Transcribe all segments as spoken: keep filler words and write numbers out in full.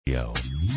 Yo.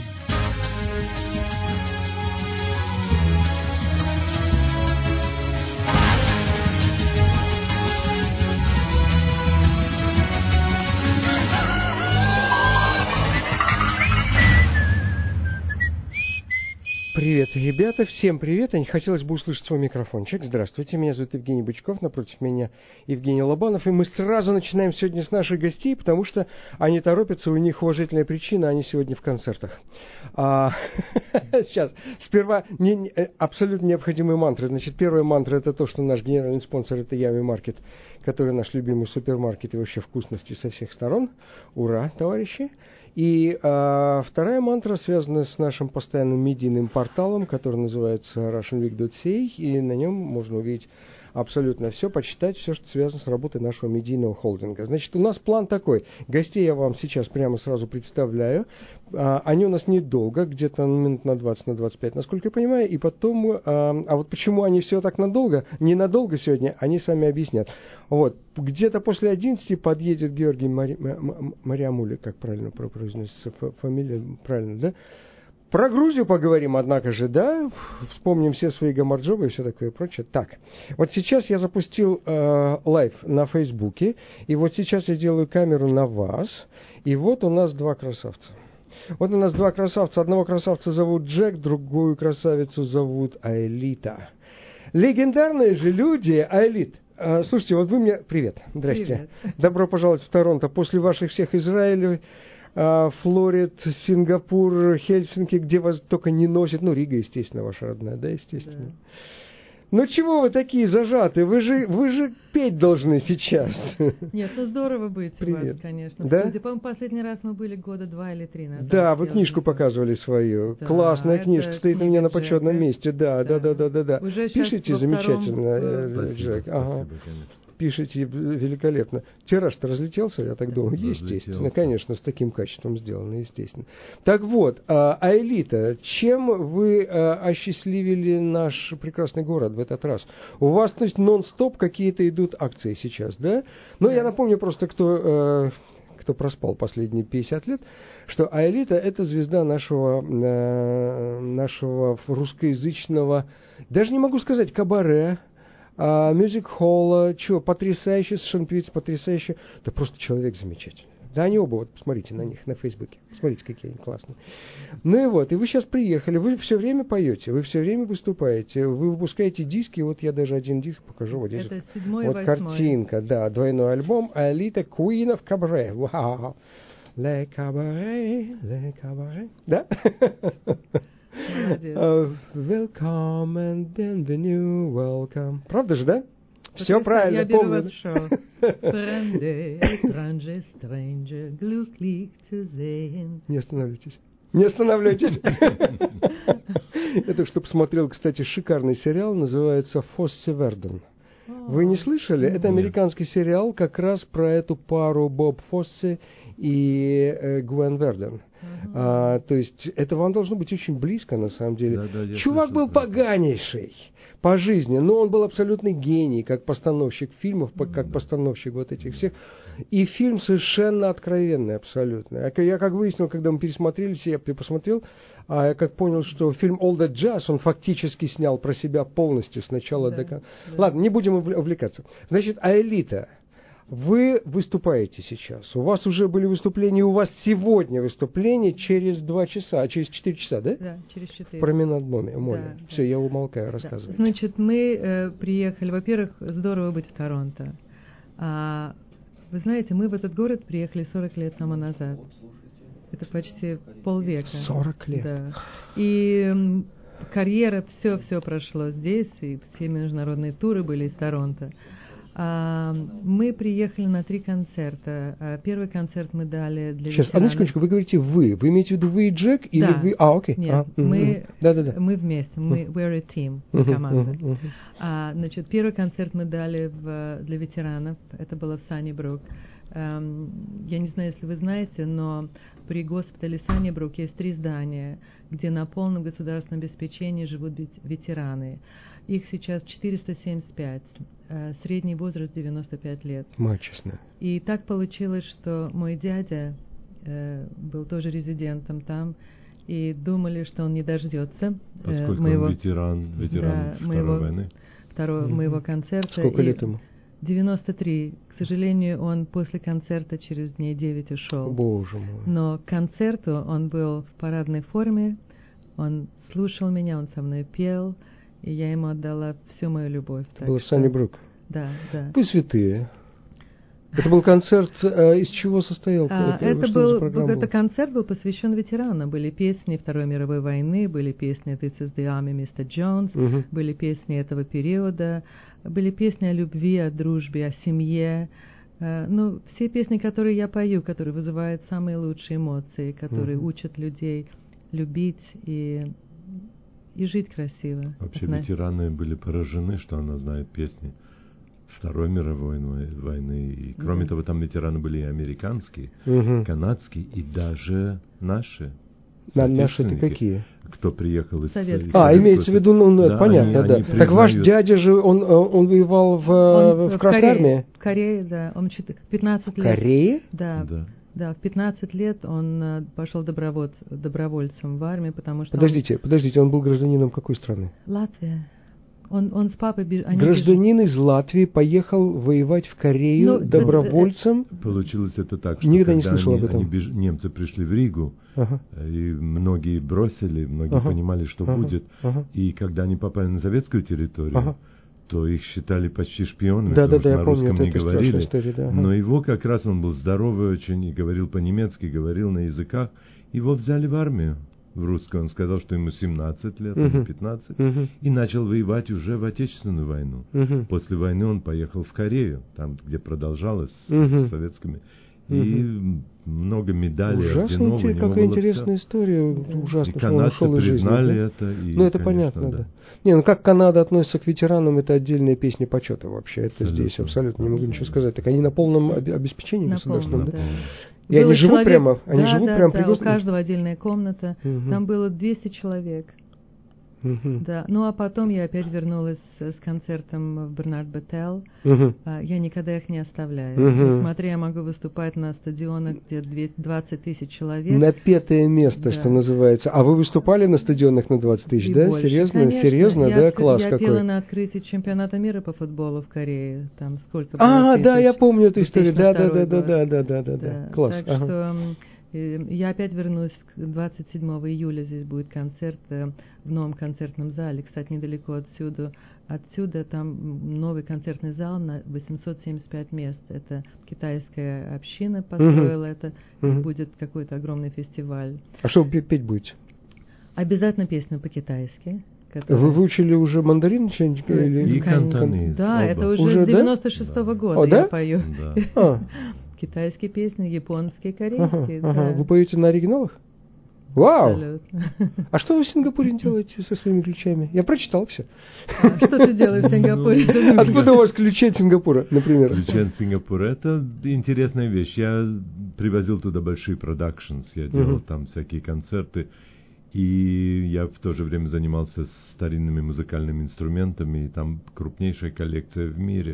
Привет, ребята, всем привет. Хотелось бы услышать свой микрофончик. Здравствуйте, меня зовут Евгений Бычков, напротив меня Евгений Лобанов. И мы сразу начинаем сегодня с наших гостей, потому что они торопятся, у них уважительная причина, они сегодня в концертах. А, сейчас, сперва не, не, абсолютно необходимые мантры. Значит, первая мантра — это то, что наш генеральный спонсор — это Ями Маркет, который наш любимый супермаркет и вообще вкусности со всех сторон. Ура, товарищи! И а, вторая мантра связана с нашим постоянным медийным порталом, который называется russian week dot c a, и на нем можно увидеть абсолютно все, почитать все, что связано с работой нашего медийного холдинга. Значит, у нас план такой. Гостей я вам сейчас прямо сразу представляю. А, они у нас недолго, где-то минут на двадцать, на двадцать пять, насколько я понимаю. И потом, а, а вот почему они все так надолго, ненадолго сегодня, они сами объяснят. Вот. Где-то после одиннадцати подъедет Георгий Мари... Мариамули, как правильно произносится фамилия, правильно, да? Про Грузию поговорим, однако же, да, вспомним все свои гамарджобы и все такое прочее. Так, вот сейчас я запустил э, лайв на Фейсбуке, и вот сейчас я делаю камеру на вас, и вот у нас два красавца. Вот у нас два красавца. Одного красавца зовут Джек, другую красавицу зовут Аэлита. Легендарные же люди, Аэлит. Э, слушайте, вот вы мне... Привет, здрасте. Привет. Добро пожаловать в Торонто. После ваших всех Израилей... Флорид, Сингапур, Хельсинки, где вас только не носят. Ну, Рига, естественно, ваша родная, да, естественно. Да. Ну, чего вы такие зажатые? Вы же, вы же петь должны сейчас. Нет, ну здорово быть Привет. У вас, конечно. Да? Студии. По-моему, последний раз мы были года два или три назад. Да, вы книжку показывали свою. Да, классная книжка, стоит у меня на почетном Джека. месте. Да, да, да, да, да, да. Уже Пишите замечательно, втором... Джек. Спасибо, ага. спасибо, Пишите великолепно. Тираж-то разлетелся, я так думаю? Разлетелся. Естественно, конечно, с таким качеством сделано, естественно. Так вот, Аэлита, чем вы осчастливили наш прекрасный город в этот раз? У вас, то есть, нон-стоп какие-то идут акции сейчас, да? Ну, да. Я напомню просто, кто... кто проспал последние пятьдесят лет, что Аэлита — это звезда нашего, нашего русскоязычного, даже не могу сказать, кабаре, мюзик-холла, чего, потрясающе, совершенно певица потрясающая. Да просто человек замечательный. Да они оба, вот посмотрите на них на Фейсбуке. Смотрите, какие они классные. Ну и вот, и вы сейчас приехали, вы все время поете, вы все время выступаете, вы выпускаете диски, вот я даже один диск покажу. Вот здесь. Это седьмой и вот восьмой. Картинка, да, двойной альбом Аэлита Queen of Cabaret. Вау! Le Cabaret, Le Cabaret. Да? Молодец. Uh, welcome and bienvenue, welcome. Правда же, да? Все я правильно, я помню. Я беру вас в шоу. Не останавливайтесь. Не останавливайтесь. Я только что посмотрел, кстати, шикарный сериал, называется «Фоссе Верден». Вы не слышали? Это американский сериал как раз про эту пару Боб Фоссе и э, Гвен Верден. Uh-huh. А, то есть это вам должно быть очень близко, на самом деле. Да, да, Чувак был поганейший по жизни, но он был абсолютный гений, как постановщик фильмов, uh-huh. как постановщик вот этих всех. И фильм совершенно откровенный, абсолютно. Я, как выяснил, когда мы пересмотрелись, я посмотрел, а я как понял, что фильм All That Jazz он фактически снял про себя полностью с начала да, до конца. Да. Ладно, не будем увлекаться. Значит, Аэлита, вы выступаете сейчас. У вас уже были выступления, у вас сегодня выступление через два часа, а через четыре часа, да? Да, через четыре. В променад-моме. Да, Все, да. я умолкаю, рассказывайте. Да. Значит, мы э, приехали, во-первых, здорово быть в Торонто. А, вы знаете, мы в этот город приехали сорок лет тому назад. Это почти полвека. сорок лет? Да. И м, карьера, все-все прошло здесь, и все международные туры были из Торонто. А, мы приехали на три концерта. А, первый концерт мы дали для Сейчас, ветеранов. одну секундочку, вы говорите «вы». Вы имеете в виду «вы» и Джек? Или да. вы... А, окей. Нет, а, мы, да, да, да. мы вместе. Мы we're a team, uh-huh, команда. uh-huh, uh-huh. А, значит, первый концерт мы дали в, для ветеранов. Это было в Саннибрук. Um, я не знаю, если вы знаете, но при госпитале Саннибрук есть три здания, где на полном государственном обеспечении живут ветераны. Их сейчас четыреста семьдесят пять. Средний возраст девяносто пять лет. Мать честная. И так получилось, что мой дядя э, был тоже резидентом там, и думали, что он не дождется Поскольку э, моего, он ветеран, ветеран да, Второй моего, войны. Второго, mm-hmm. моего концерта. Сколько лет ему? девяносто три. К сожалению, он после концерта через дней девять ушел. Боже мой. Но к концерту он был в парадной форме, он слушал меня, он со мной пел, и я ему отдала всю мою любовь. Это было в Саннибрук? Да, да. Вы святые. Это был концерт, э, из чего состоял? А, это, был, это концерт был посвящен ветеранам. Были песни Второй мировой войны, были песни «This is the Army, мистер Jones», uh-huh. были песни этого периода, были песни о любви, о дружбе, о семье. Uh, ну, все песни, которые я пою, которые вызывают самые лучшие эмоции, которые uh-huh. учат людей любить и, и жить красиво. Вообще Зна... ветераны были поражены, что она знает песни Второй мировой войны. И кроме да. того, там ветераны были и американские, угу. канадские, и даже наши. На, наши-то какие? Кто приехал из Советских. А, имеется в виду, ну, да, понятно, они, да. Они признают... Так ваш дядя же, он, он воевал в, он, в Красной Армии? В Корее, да. Он пятнадцать лет. В Корее? Да. да. Да, в пятнадцать лет он uh, пошел добровольц, добровольцем в армию, потому что... Подождите, он... подождите, он был гражданином какой страны? Латвия. Он, он с папой... Они Гражданин беж... из Латвии поехал воевать в Корею ну, добровольцем? Получилось это так, что Никогда не когда слышал они, об этом. Они беж... немцы пришли в Ригу, ага. и многие бросили, многие ага. понимали, что ага. будет. Ага. И когда они попали на советскую территорию, ага. то их считали почти шпионами, да, потому да, что да, на русском помню, не говорили. История, да, ага. Но его как раз, он был здоровый очень, и говорил по-немецки, говорил на языках. Его взяли в армию. В русском он сказал, что ему семнадцать лет, uh-huh. или пятнадцать, uh-huh. и начал воевать уже в Отечественную войну. Uh-huh. После войны он поехал в Корею, там, где продолжалось uh-huh. с советскими. И uh-huh. много медалей, орденов. Ужасно, какая интересная все. История. Ужасно, и канадцы что он ушел из признали жизни, да? это. И, ну, это конечно, понятно, да. да. Не, ну как Канада относится к ветеранам, это отдельная песня почета вообще. Это абсолютно. Здесь абсолютно не могу ничего сказать. Так они на полном обеспечении на государственном, полном, да? да. И они живут человек... прямо? Они да, живут да, прямо да, при у каждого отдельная комната. Угу. Там было двести человек. Uh-huh. Да, ну а потом я опять вернулась с концертом в Бернард Беттел. Uh-huh. А, я никогда их не оставляю. Uh-huh. Несмотря, я могу выступать на стадионах, где двадцать тысяч человек. Напетое место, да. что называется. А вы выступали на стадионах на двадцать тысяч, и да? Больше. Серьезно? Конечно. Серьезно, я, да? Класс я какой. Я пела на открытии чемпионата мира по футболу в Корее. Там сколько было? А, тысяч? да, я помню эту историю. Да, да, да, да, да, да, да, да, да. Класс. Так ага. что я опять вернусь, двадцать седьмого июля здесь будет концерт в новом концертном зале, кстати, недалеко отсюда. Отсюда там новый концертный зал на восемьсот семьдесят пять мест. Это китайская община построила uh-huh. это, uh-huh. и будет какой-то огромный фестиваль. А что вы петь будете? Обязательно песню по-китайски. Которая... Вы выучили уже мандарин? Или... И кантонез. Да, оба. это уже, уже с девяносто шестого да? года О, да? я пою. Да. А. Китайские песни, японские, корейские. Ага, да. ага. Вы поете на оригиналах? Вау! Абсолютно. А что вы в Сингапуре делаете со своими ключами? Я прочитал все. А что ты делаешь в Сингапуре? Откуда у вас ключи от Сингапура, например? Ключи от Сингапура — это интересная вещь. Я привозил туда большие продакшнс, я делал uh-huh. там всякие концерты. И я в то же время занимался старинными музыкальными инструментами, и там крупнейшая коллекция в мире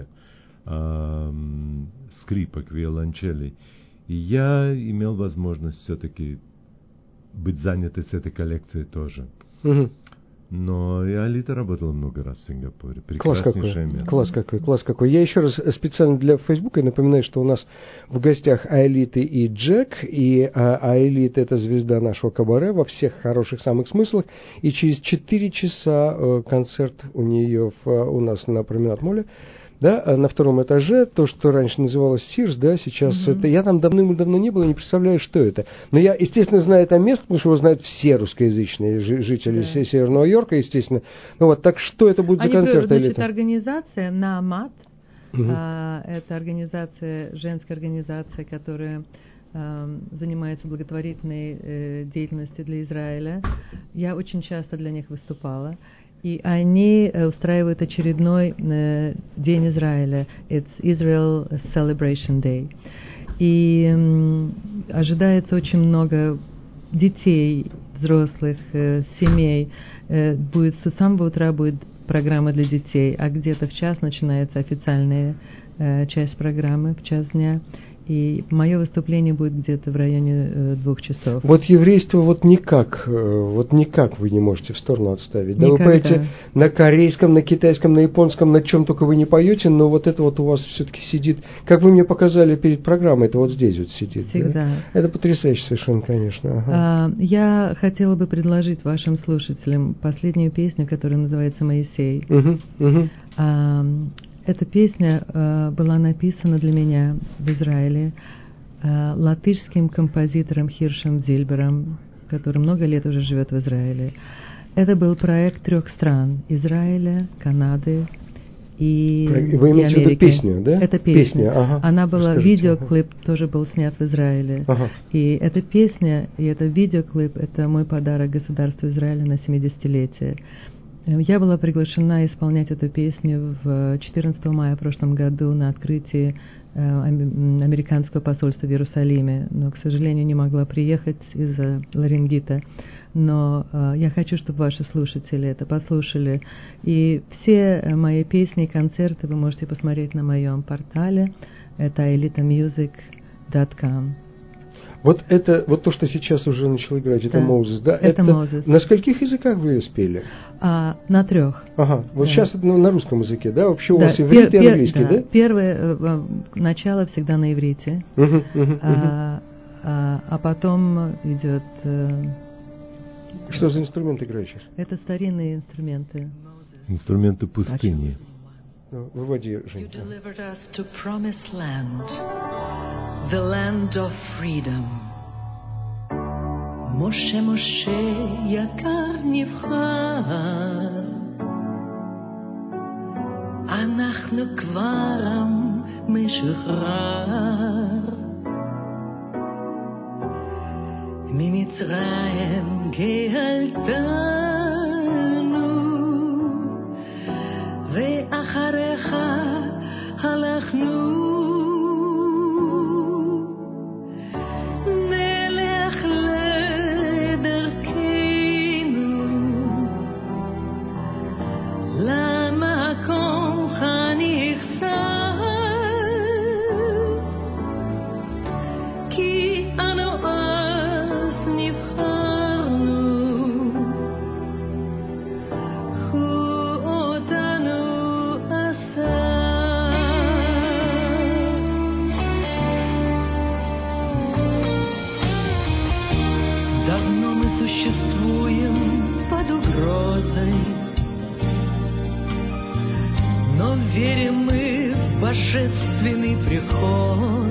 эм, скрипок, виолончелей. И я имел возможность все-таки быть занятой с этой коллекцией тоже. Угу. Но и Алита работала много раз в Сингапуре. Прекраснейшее место. Класс какой, класс какой. Я еще раз специально для Фейсбука напоминаю, что у нас в гостях Аэлита и Джек. И Аэлита — это звезда нашего кабаре во всех хороших самых смыслах. И через четыре часа концерт у нее в, у нас на Променад-моле. Да, на втором этаже, то, что раньше называлось Сирс, да, сейчас mm-hmm. это, я там давным-давно не был и не представляю, что это. Но я, естественно, знаю это место, потому что его знают все русскоязычные жители yeah. Северного Йорка, естественно. Ну вот, так что это будет Они за концерт? Значит, Элита? Организация НАМАТ, mm-hmm. а, это организация, женская организация, которая а, занимается благотворительной э, деятельностью для Израиля. Я очень часто для них выступала. И они устраивают очередной э, День Израиля. It's Israel Celebration Day. И э, ожидается очень много детей, взрослых, э, семей. Э, будет, с самого утра будет программа для детей, а где-то в час начинается официальная э, часть программы, в час дня. И мое выступление будет где-то в районе э, двух часов. Вот еврейство вот никак, э, вот никак вы не можете в сторону отставить. Да, вы поете на корейском, на китайском, на японском, на чем только вы не поете, но вот это вот у вас все-таки сидит, как вы мне показали перед программой, это вот здесь вот сидит. Всегда. Да? Это потрясающе совершенно, конечно. Ага. А, я хотела бы предложить вашим слушателям последнюю песню, которая называется «Моисей». Угу, угу. А, Эта песня э, была написана для меня в Израиле э, латышским композитором Хиршем Зильбером, который много лет уже живет в Израиле. Это был проект трех стран: Израиля, Канады и, Вы имеете и Америки. в виду песню, да? Это песня. песня ага. Она была, Расскажите. видеоклип тоже был снят в Израиле. Ага. И эта песня, и этот видеоклип, это мой подарок государству Израиля на семидесятилетие. Я была приглашена исполнять эту песню в четырнадцатого мая в прошлом году на открытии э, американского посольства в Иерусалиме, но, к сожалению, не могла приехать из-за ларингита. Но э, я хочу, чтобы ваши слушатели это послушали. И все мои песни и концерты вы можете посмотреть на моем портале. Это элита мьюзик точка ком. Вот это, вот то, что сейчас уже начал играть, это Moses, да? Это, это Moses. На скольких языках вы ее спели? А, на трех. Ага, вот да. Сейчас ну, на русском языке, да? Вообще у да, вас иврит пер, и английский, да? да? Первое, э, начало всегда на иврите, uh-huh, uh-huh, а, а, а потом идет... Э, что за инструмент играет сейчас? Это старинные инструменты. Инструменты пустыни. Ну, выводи, Жень. You delivered us to promised land, the land of freedom. Moshe, Moshe, יקר נבחר, אנחנו כבר עם משוחרר. ממצרים גאלתנו, ואחריך הלכנו. נלך לדרכנו למקום הנכסף, כי אנו אז נבחרנו. קחו אותנו אסף. Давно мы существуем под угрозой, но верим мы в божественный приход.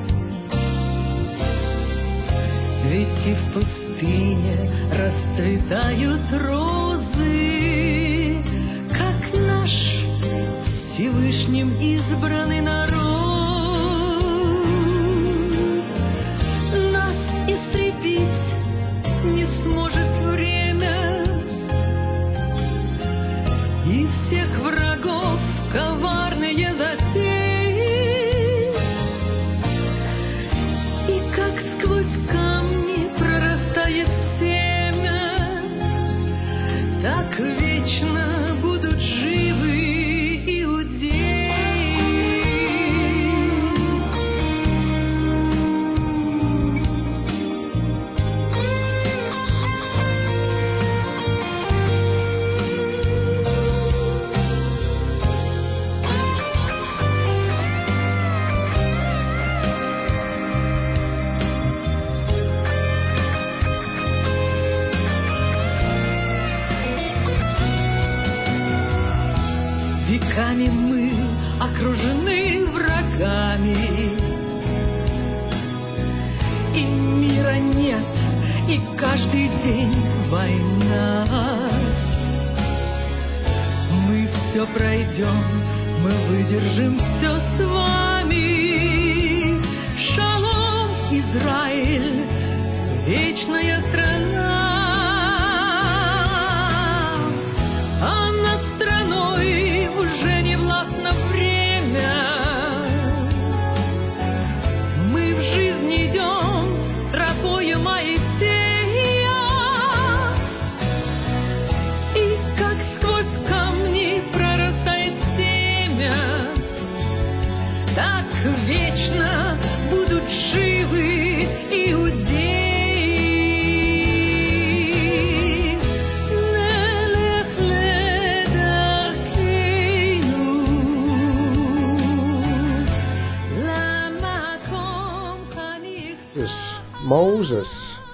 Ведь и в пустыне расцветают розы, как наш Всевышним избранный народ. Нас истребить не сможет время, и всех врагов коварные затеи, и как сквозь камни прорастает семя, так вечно будут живы иудеи. Веками мы окружены врагами, и мира нет, и каждый день война. Мы все пройдем, мы выдержим все с вами. Шалом, Израиль, вечная страна. А над страной уже не властно время. Мы в жизнь идем тропою Моисея, и как сквозь камни прорастает семя, так вечно буду Moses.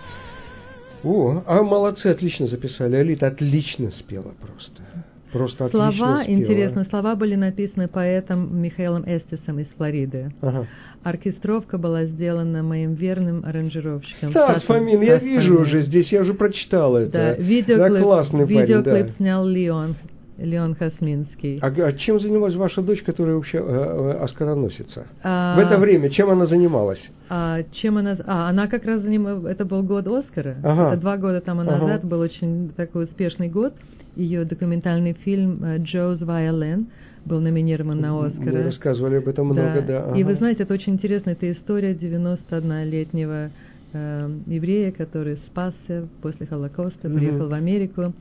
О, а молодцы, отлично записали. Алита отлично спела просто. Просто отлично Слова, спела. интересно, слова были написаны поэтом Михаилом Эстисом из Флориды. Ага. Оркестровка была сделана моим верным аранжировщиком. Стас Фомин, я вижу уже здесь, я уже прочитал это. Да, видеоклип, да, классный видеоклип парень, да. снял Леон, Леон Хасминский. А, а чем занималась ваша дочь, которая вообще э, оскароносица? А, В это время чем она занималась? А, чем она... А, она как раз занималась... Это был год Оскара. Ага. Это два года тому Ага. назад был очень такой успешный год. Ее документальный фильм «Joe's Violin» был номинирован на Оскара. Мы рассказывали об этом много, да. да. Ага. И вы знаете, это очень интересно. Это история девяностооднолетнего э, еврея, который спасся после Холокоста, Мгм. приехал в Америку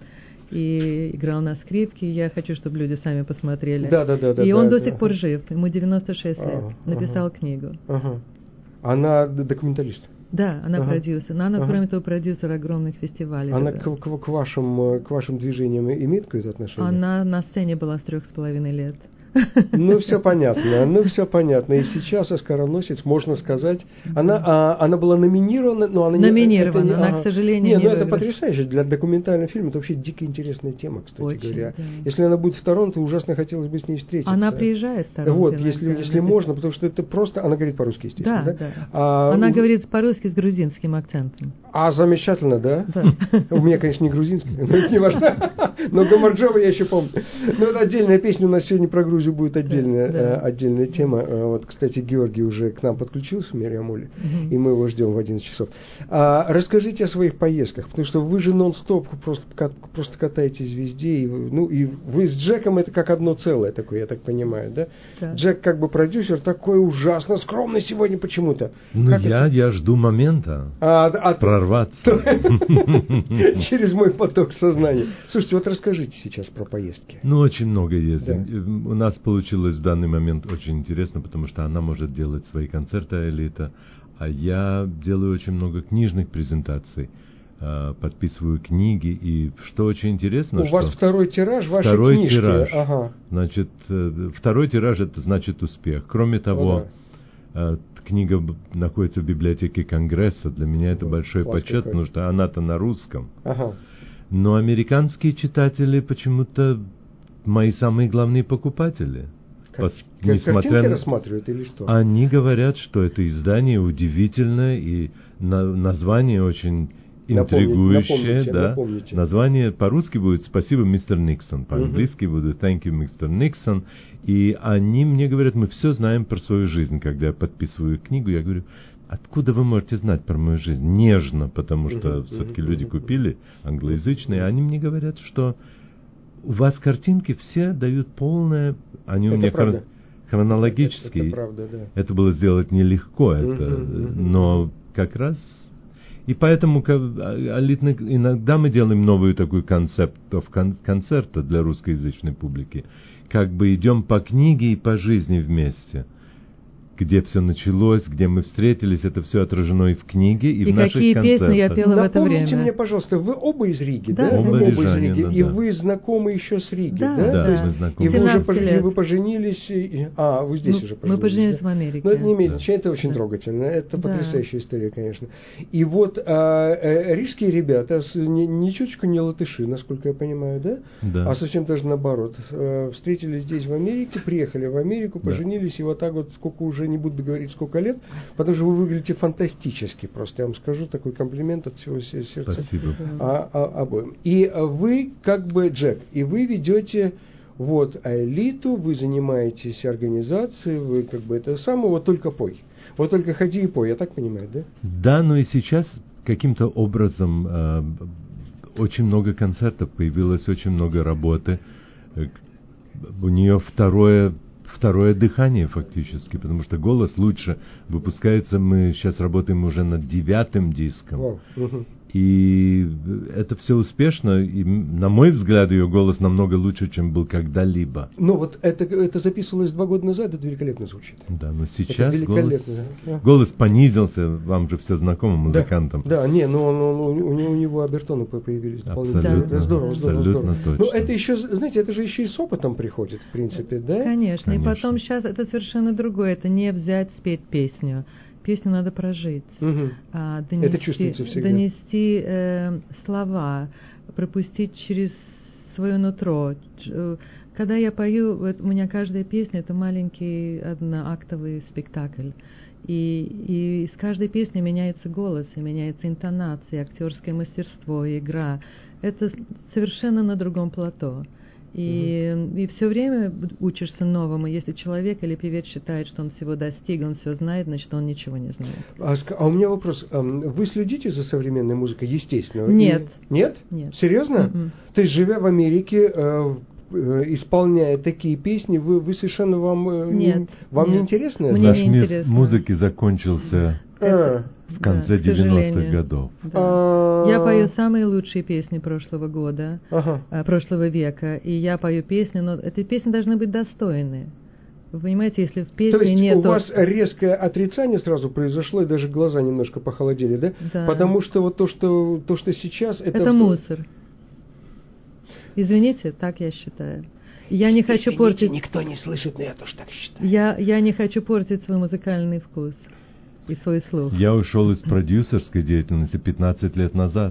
и играл на скрипке. Я хочу, чтобы люди сами посмотрели. Да, да, да, да, и да, он да. до сих пор жив. Ему девяносто шесть лет. Ага, Написал ага. книгу. Ага. Она д- документалист. Да, она Ага. продюсер. Но она, Ага. кроме того, продюсер огромных фестивалей. Она Да. к, к- к вашим, э, к вашим движениям имеет какое-то отношение? Она на сцене была с трех с половиной лет. Ну, все понятно, ну, все понятно. И сейчас оскароносец, можно сказать, она, а, она была номинирована, но она Номинирована, не... это не- она, ага. к сожалению, не, не ну, это выиграла. потрясающе. Для документального фильма это вообще дико интересная тема, кстати Очень, говоря. да. Если она будет в Торонто, ужасно хотелось бы с ней встретиться. Она приезжает в Торонто. Вот, иногда. если, если можно, потому что это просто... Она говорит по-русски, естественно, Да, да? да. А, Она у- говорит по-русски с грузинским акцентом. А, замечательно, да? Да. У меня, конечно, не грузинский, но это не важно. Но Гамарджова я еще помню. Но это отдельная песня, у нас сегодня про Грузию будет отдельная, Да, э, да. отдельная тема. Э, Вот, кстати, Георгий уже к нам подключился, Мириамуле, Мгм. и мы его ждем в одиннадцать часов. А, расскажите о своих поездках, потому что вы же нон-стоп просто, ка- просто катаетесь везде. И вы, ну, и вы с Джеком это как одно целое такое, я так понимаю, да? Да. Джек как бы продюсер, такой ужасно скромный сегодня почему-то. Ну, Как я, это? я жду момента А, а ты- прорваться. через мой поток сознания. Слушайте, вот расскажите сейчас про поездки. Ну, очень много ездим. У нас получилось в данный момент очень интересно, потому что она может делать свои концерты, Элита, а я делаю очень много книжных презентаций, а, подписываю книги, и что очень интересно, У что вас второй тираж вашей второй книжки. тираж. Ага. Значит, э, второй тираж это значит успех. Кроме того, э, книга б- находится в библиотеке Конгресса. Для меня это О, большой класс почет, какой. потому что она-то на русском. Ага. Но американские читатели почему-то мои самые главные покупатели. Как, Пос- как картинки несмотря на- рассматривают или что? Они говорят, что это издание удивительное и на- название очень Напомните, интригующее. напомните, да. напомните. Название по-русски будет «Спасибо, мистер Никсон», по-английски будет «Thank you, мистер Никсон». И они мне говорят, мы все знаем про свою жизнь. Когда я подписываю книгу, я говорю, откуда вы можете знать про мою жизнь? Нежно, потому что Мгм, все-таки мгм, люди мгм. купили англоязычные. Они мне говорят, что у вас картинки все дают полное... Они у Это меня правда. хрон- хронологические. Это, это правда, да. Это было сделать нелегко, это, Мгм, мгм. но как раз... И поэтому ка- а- алитный- иногда мы делаем новую такую концепт кон- концерта для русскоязычной публики. Как бы идем по книге и по жизни вместе. Где все началось, где мы встретились, это все отражено и в книге, и, И в наших какие песни концертах. я пела в это Напомните время. мне, пожалуйста, вы оба из Риги, да? Да, Вы Оба оба из рижане, Риги. да, И да. вы знакомы еще с Риги, Да, да? Да, То есть- мы знакомы. И вы уже семнадцать пож- и лет. вы поженились, и- а, вы здесь Мы- уже мы поженились. поженились да? в Америке. Но это не имеет Да. значения, это очень Да. трогательно. Это Да. потрясающая история, конечно. И вот а, э, рижские ребята, с- ни, ни чуточку не латыши, насколько я понимаю, да? Да. А совсем даже наоборот. Э, Встретились здесь в Америке, приехали в Америку, Да. поженились, и вот так вот сколько уже, не буду говорить, сколько лет, потому что вы выглядите фантастически просто. Я вам скажу такой комплимент от всего се- сердца. Спасибо. А, а- обоим. И а, вы, как бы, Джек, и вы ведете вот элиту, вы занимаетесь организацией, вы как бы это самое, вот только пой. Вот только ходи и пой, я так понимаю, да? Да, но и сейчас каким-то образом э, очень много концертов появилось, очень много работы. Э, У нее второе, второе дыхание фактически, потому что голос лучше выпускается. Мы сейчас работаем уже над девятым диском. Вау. Мгм. И это все успешно, и, на мой взгляд, ее голос намного лучше, чем был когда-либо. Ну вот это, это записывалось два года назад, это великолепно звучит. Да, но Это сейчас великолепно. голос, да. голос понизился, вам же все знакомо, музыкантам. Да, да, не, ну он, он- у, него, у него обертоны по- появились дополнительные. Абсолютно, Да, здорово, здорово, абсолютно здорово. точно. Ну это еще, знаете, это же еще и с опытом приходит, в принципе, да? Конечно. Конечно. И потом сейчас это совершенно другое. Это не взять, спеть песню. Песню надо прожить, Угу. а, донести, Это чувствуется всегда. донести э, слова, пропустить через свое нутро. Когда я пою, вот у меня каждая песня — это маленький одноактовый спектакль. И, и с каждой песней меняется голос, и меняется интонация, актерское мастерство, игра. Это совершенно на другом плато. И, mm-hmm. и все время учишься новому. Если человек или певец считает, что он всего достиг, он все знает, значит, он ничего не знает. А, а у меня вопрос. Вы следите за современной музыкой, естественно? Нет. И... Нет? Нет. Серьезно? Mm-mm. То есть, живя в Америке, э, э, исполняя такие песни, вы, вы совершенно вам, э, нет, не, вам нет. не интересно? Мне Наш не мир интересно. музыки закончился А. в конце Да, девяностых годов. Да. А. Я пою самые лучшие песни прошлого года, Ага. прошлого века, и я пою песни, но эти песни должны быть достойны. Вы понимаете, если в песне То есть нет... у вас резкое отрицание сразу произошло, и даже глаза немножко похолодели, да? Да. Потому что вот то, что, то, что сейчас... Это, это в... мусор. Извините, так я считаю. Я не хочу Извините, портить... никто не слышит, но я тоже так считаю. Я, я не хочу портить свой музыкальный вкус и свой слух. Я ушел из продюсерской деятельности пятнадцать лет назад.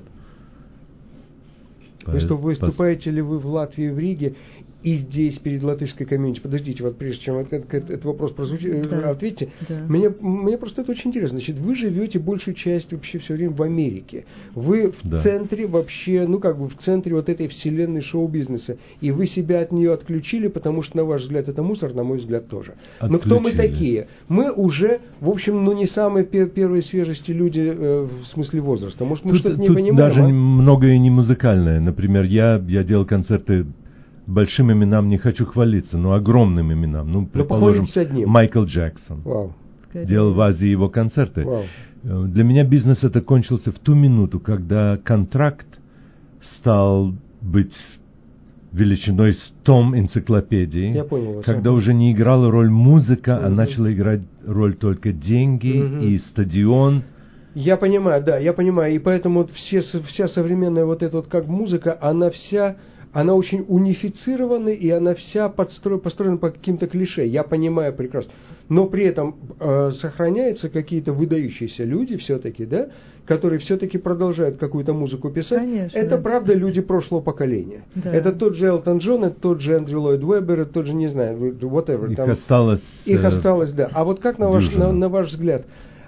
Вы что, выступаете ли вы в Латвии, в Риге, и здесь, перед латышской комьюнити? Подождите, вот прежде чем этот, этот вопрос прозвучит, да. ответьте. Да. Мне, мне просто это очень интересно. Значит, вы живете большую часть вообще все время в Америке. Вы в да. центре вообще, ну как бы в центре вот этой вселенной шоу-бизнеса. И вы себя от нее отключили, потому что, на ваш взгляд, это мусор, на мой взгляд, тоже. Отключили. Но кто мы такие? Мы уже, в общем, ну не самые пер- первые свежести люди э, в смысле возраста. Может, мы тут, что-то не тут понимаем? даже а? многое не музыкальное. Например, я, я делал концерты большим именам, не хочу хвалиться, но огромным именам. Ну, предположим, Майкл Джексон. Вау. Делал в Азии его концерты. Вау. Для меня бизнес это кончился в ту минуту, когда контракт стал быть величиной с том энциклопедии, Я понял вас, когда ага. уже не играла роль музыка, Mm-hmm. а начала играть роль только деньги Mm-hmm. и стадион. Я понимаю, да, я понимаю. И поэтому вот все, вся современная вот эта вот как музыка, она вся... Она очень унифицирована, и она вся подстро... построена по каким-то клише. Я понимаю прекрасно. Но при этом э, сохраняются какие-то выдающиеся люди все-таки, да, которые все-таки продолжают какую-то музыку писать. Конечно. Это правда люди прошлого поколения. Да. Это тот же Элтон Джон, это тот же Эндрю Ллойд Уэббер, это тот же, не знаю, whatever. Их там... осталось... Их э, осталось, да. А вот как на ваш, на, на ваш взгляд,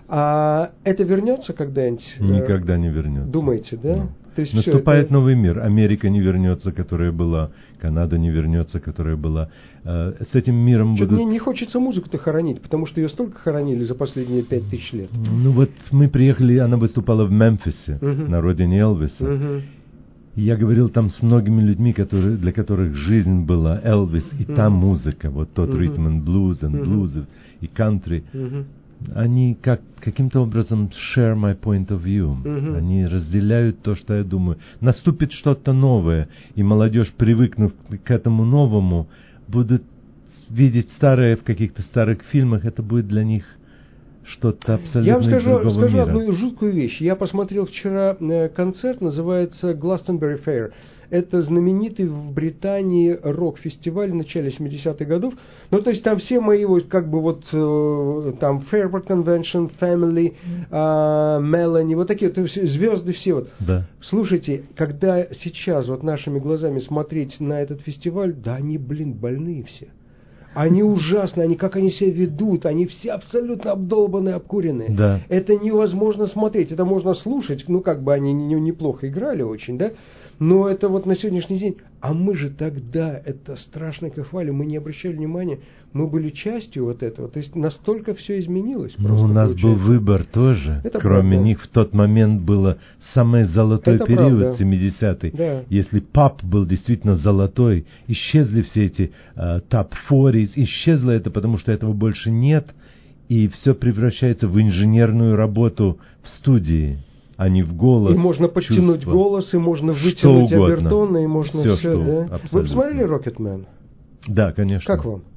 а это вернется когда-нибудь? Никогда не вернется. Думаете, да? No. То есть наступает это... новый мир. Америка не вернется, которая была. Канада не вернется, которая была. Э, с этим миром Что-то будут... Мне не хочется музыку-то хоронить, потому что ее столько хоронили за последние пять тысяч лет. Ну вот мы приехали, она выступала в Мемфисе, Uh-huh. на родине Элвиса. Uh-huh. И я говорил там с многими людьми, которые, для которых жизнь была Элвис, и Uh-huh. та музыка, вот тот Uh-huh. ритм and blues, and Uh-huh. blues, и кантри. Uh-huh. Они как, каким-то образом share my point of view. Uh-huh. Они разделяют то, что я думаю. Наступит что-то новое, и молодежь, привыкнув к этому новому, будут видеть старое в каких-то старых фильмах. Это будет для них что-то абсолютно Я вам из скажу, другого скажу мира. одну жуткую вещь. Я посмотрел вчера э, концерт, называется Glastonbury Fair. Это знаменитый в Британии рок-фестиваль в начале семидесятых годов. Ну, то есть там все мои, вот, как бы вот, э, там Fairport Convention, Family, э, Melanie, вот такие вот звезды все вот. Да. Слушайте, когда сейчас вот нашими глазами смотреть на этот фестиваль, да они, блин, больные все. Они ужасны, они как они себя ведут, они все абсолютно обдолбанные, обкуренные. Да. Это невозможно смотреть, это можно слушать, ну как бы они не, неплохо играли очень, да? Но это вот на сегодняшний день. А мы же тогда это страшно хвалили, мы не обращали внимания, мы были частью вот этого. То есть настолько все изменилось. Ну, у нас был выбор тоже. Это Кроме правда. них в тот момент было самый золотой Это период, правда. семидесятый. Да. Если пап был действительно золотой, исчезли все эти uh, топ сорок, исчезло это, потому что этого больше нет, и все превращается в инженерную работу в студии, а не в голос. И можно подтянуть чувства. голос, и можно вытянуть обертоны, и можно все, все, что, да? абсолютно. Вы посмотрели Rocketman? Да, конечно. Как вам?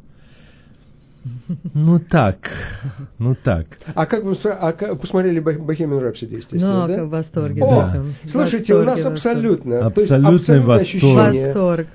Ну так, ну так. А как вы а как, посмотрели Bohemian Rhapsody, естественно, Ну, да? в восторге. О, да. слушайте, в у нас восторге, абсолютно, Абсолютный то есть абсолютное восторг. ощущение. Восторг. Аб-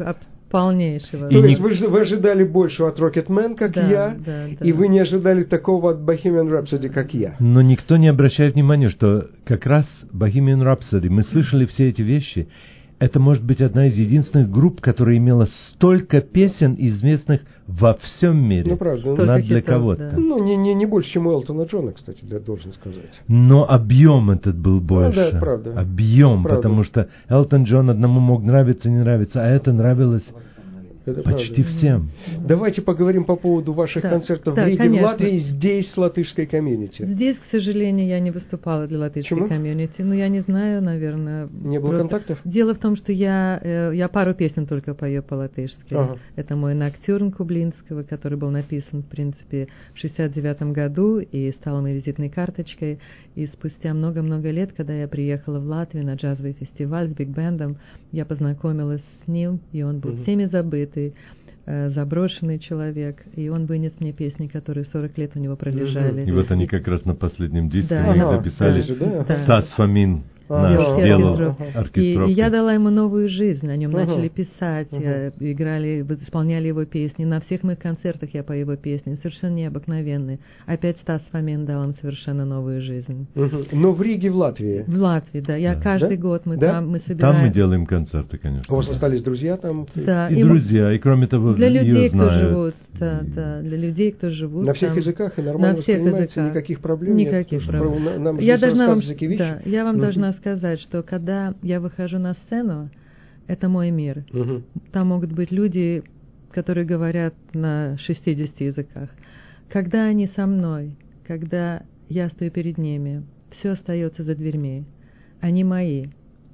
Полнейшего. То И есть не- вы, вы ожидали большего от Rocketman, как Да, я, да, да. и вы не ожидали такого от Bohemian Rhapsody, как я. Но никто не обращает внимания, что как раз Bohemian Rhapsody, мы слышали все эти вещи, это может быть одна из единственных групп, которая имела столько песен известных во всем мире. Ну, правда. Столько Надо для хитов, кого-то. да. Ну, не, не, не больше, чем у Элтона Джона, кстати, я должен сказать. Но объем этот был больше. да, это правда. Объем, Правда. потому что Элтон Джон одному мог нравиться, не нравиться, а это нравилось Это почти правда. всем. Давайте поговорим по поводу ваших Да, концертов да, в Риге, конечно. в Латвии, и здесь, с латышской комьюнити. Здесь, к сожалению, я не выступала для латышской Почему? комьюнити. Ну, я не знаю, наверное. Не было просто- контактов? Дело в том, что я, э, я пару песен только пою по-латышски. Ага. Это мой «Ноктюрн» Кублинского, который был написан, в принципе, в шестьдесят девятом году и стал моей визитной карточкой. И спустя много-много лет, когда я приехала в Латвию на джазовый фестиваль с биг-бендом, я познакомилась с ним, и он был Мгм. всеми забытый, э, заброшенный человек, и он вынес мне песни, которые сорок лет у него пролежали. И вот они как раз на последнем диске Да, у них ага, записали. да, да. Стас Фомин А, наш ага, делал ага. И, оркестровку. и я дала ему новую жизнь, о нем Ага. начали писать, Ага. э, играли, в- исполняли его песни. На всех моих концертах я пою его песни, совершенно необыкновенные. Опять Стас Фомин дал им совершенно новую жизнь. Мгм. Но в Риге, в Латвии. В Латвии, да, я Да. каждый Да? год мы Да? там, мы собираем. Там мы делаем концерты, конечно. У вас да. остались друзья там? Да, И им- друзья, и кроме того, для ее людей, кто знают. живут, да, И- да, для людей, кто живут. На всех там. языках и нормально На всех воспринимается, языках. никаких проблем нет? Никаких Потому что проблем. нам Я здесь должна вам, рассказывают такие вещи. да, я вам Мгм. должна сказать, что когда я выхожу на сцену, это мой мир. Мгм. Там могут быть люди, которые говорят на шестидесяти языках. Когда они со мной, когда я стою перед ними, все остается за дверьми. Они мои.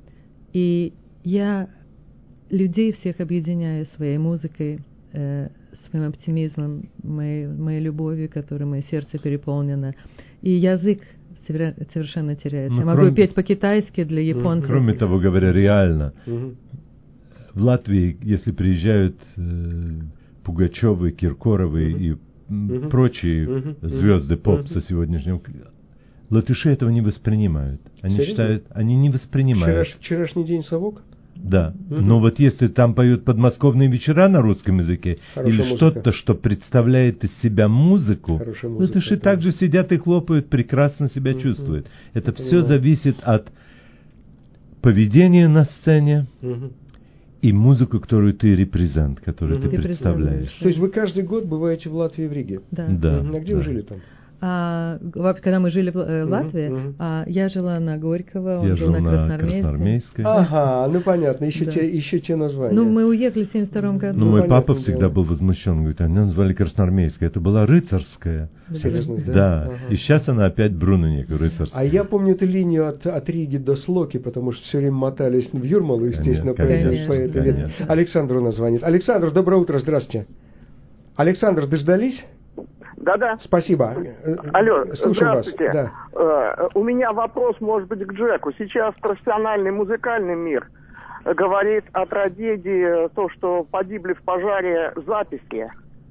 И я людей всех объединяю своей музыкой, э, своим оптимизмом, моей, моей любовью, которой мое сердце переполнено. И язык совер- совершенно теряется. Ну, Я могу кроме- петь по-китайски для японцев. Кроме того, говоря реально, Мгм. в Латвии, если приезжают э, Пугачевы, Киркоровы Мгм. и м, Мгм. прочие Мгм. звезды Мгм. попса сегодняшнего, латыши этого не воспринимают. Они Серьезно? считают, они не воспринимают. Вчераш- вчерашний день совок? Да. Мгм. Но вот если там поют подмосковные вечера на русском языке Хорошая или музыка. что-то, что представляет из себя музыку, Хорошая музыка, латыши это- также сидят и хлопают, прекрасно себя Мгм. чувствуют. Это Я все понимаю. зависит от поведения на сцене Мгм. и музыку, которую ты репрезент, которую Мгм. ты Ты представляешь. представляешь. То есть вы каждый год бываете в Латвии и в Риге? Да. Да. Мгм. А где да. вы жили там? А, вообще, когда мы жили в э, Мгм, Латвии, мгм. а, я жила на Горького, он Я жил жил на на Красноармейской. Красноармейской. Ага, ну понятно, еще, Да. те, еще те названия. Ну, мы уехали в семьдесят втором году. Но Ну, мой понятное папа всегда дело. был возмущен. Говорит, они назвали Красноармейская. Это была рыцарская. Серьезно, да? Да. Ага. И сейчас она опять Брунинек, рыцарская. А я помню эту линию от, от Риги до Слоки, потому что все время мотались в Юрмалу, естественно, по, Конечно, этой- по этой конечно. ветке. Александр у нас звонит. Александр, доброе утро, здравствуйте. Александр, дождались? Да-да. Спасибо. Алло, Слушаю вас. здравствуйте. Да. Э, у меня вопрос, может быть, к Джеку. Сейчас профессиональный музыкальный мир говорит о трагедии, то, что погибли в пожаре записи.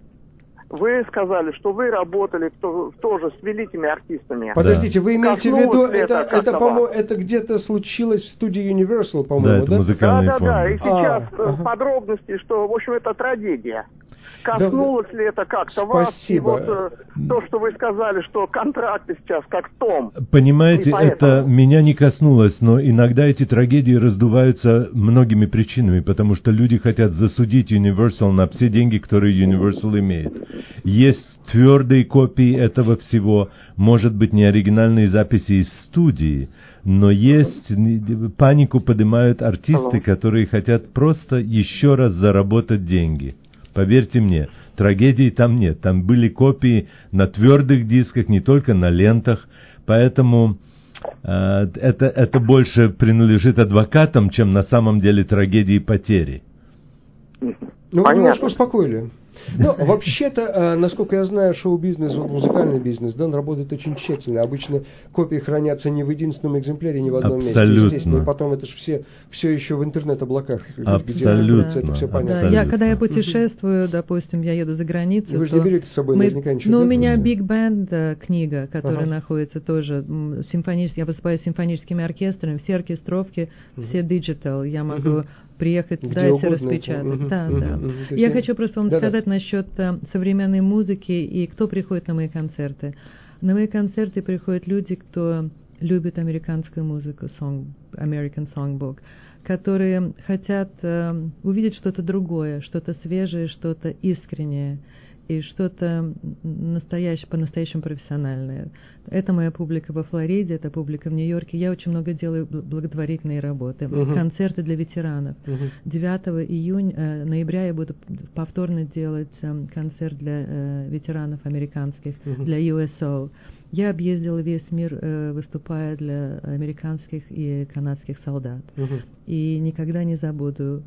Вы сказали, что вы работали то- тоже с великими артистами. Подождите, вы имеете в виду, Коснулось ли это, это это, как-то по-моему, вас? это где-то случилось в студии Universal, Да, по-моему, это да? музыкальный Да, да, да. И фонд. сейчас А, э, ага. подробности, что, в общем, это трагедия. Коснулось ли это как-то вас? И Спасибо. вот э, то, что вы сказали, что контракты сейчас как том. Понимаете, И поэтому- это меня не коснулось, но иногда эти трагедии раздуваются многими причинами, потому что люди хотят засудить Universal на все деньги, которые Universal имеет. Есть твердые копии этого всего, может быть, не оригинальные записи из студии, но есть, панику поднимают артисты, которые хотят просто еще раз заработать деньги. Поверьте мне, трагедии там нет. Там были копии на твердых дисках, не только на лентах. Поэтому э, это, это больше принадлежит адвокатам, чем на самом деле трагедии потери. Ну, вы Понятно. немножко успокоили. Ну, вообще-то, насколько я знаю, шоу-бизнес, музыкальный бизнес, да, он работает очень тщательно. Обычно копии хранятся не в единственном экземпляре, не в одном Абсолютно. месте. Здесь, и потом это же все, все еще в интернет-облаках. Абсолютно. Это все понятно. Да, я, когда я путешествую, допустим, я еду за границу, вы же то не берете с собой мы, наверняка ничего. ну, да? у меня Big Band книга, которая Ага. находится тоже симфонически. Я выступаю с симфоническими оркестрами, все оркестровки, Мгм. все digital. Я могу Мгм. приехать Где сюда и все угодно. распечатать. Мгм. Да, Мгм. да. Мгм. То есть Я я- хочу просто вам Да-да. сказать насчет э, современной музыки и кто приходит на мои концерты. На мои концерты приходят люди, кто любит американскую музыку, song, American Songbook, которые хотят э, увидеть что-то другое, что-то свежее, что-то искреннее и что-то настоящее, по-настоящему профессиональное. Это моя публика во Флориде, это публика в Нью-Йорке. Я очень много делаю бл- благотворительные работы, Мгм. концерты для ветеранов. Мгм. девятого июня, э, ноября я буду повторно делать э, концерт для э, ветеранов американских, Мгм. для ю эс о. Я объездила весь мир, э, выступая для американских и канадских солдат. Мгм. И никогда не забуду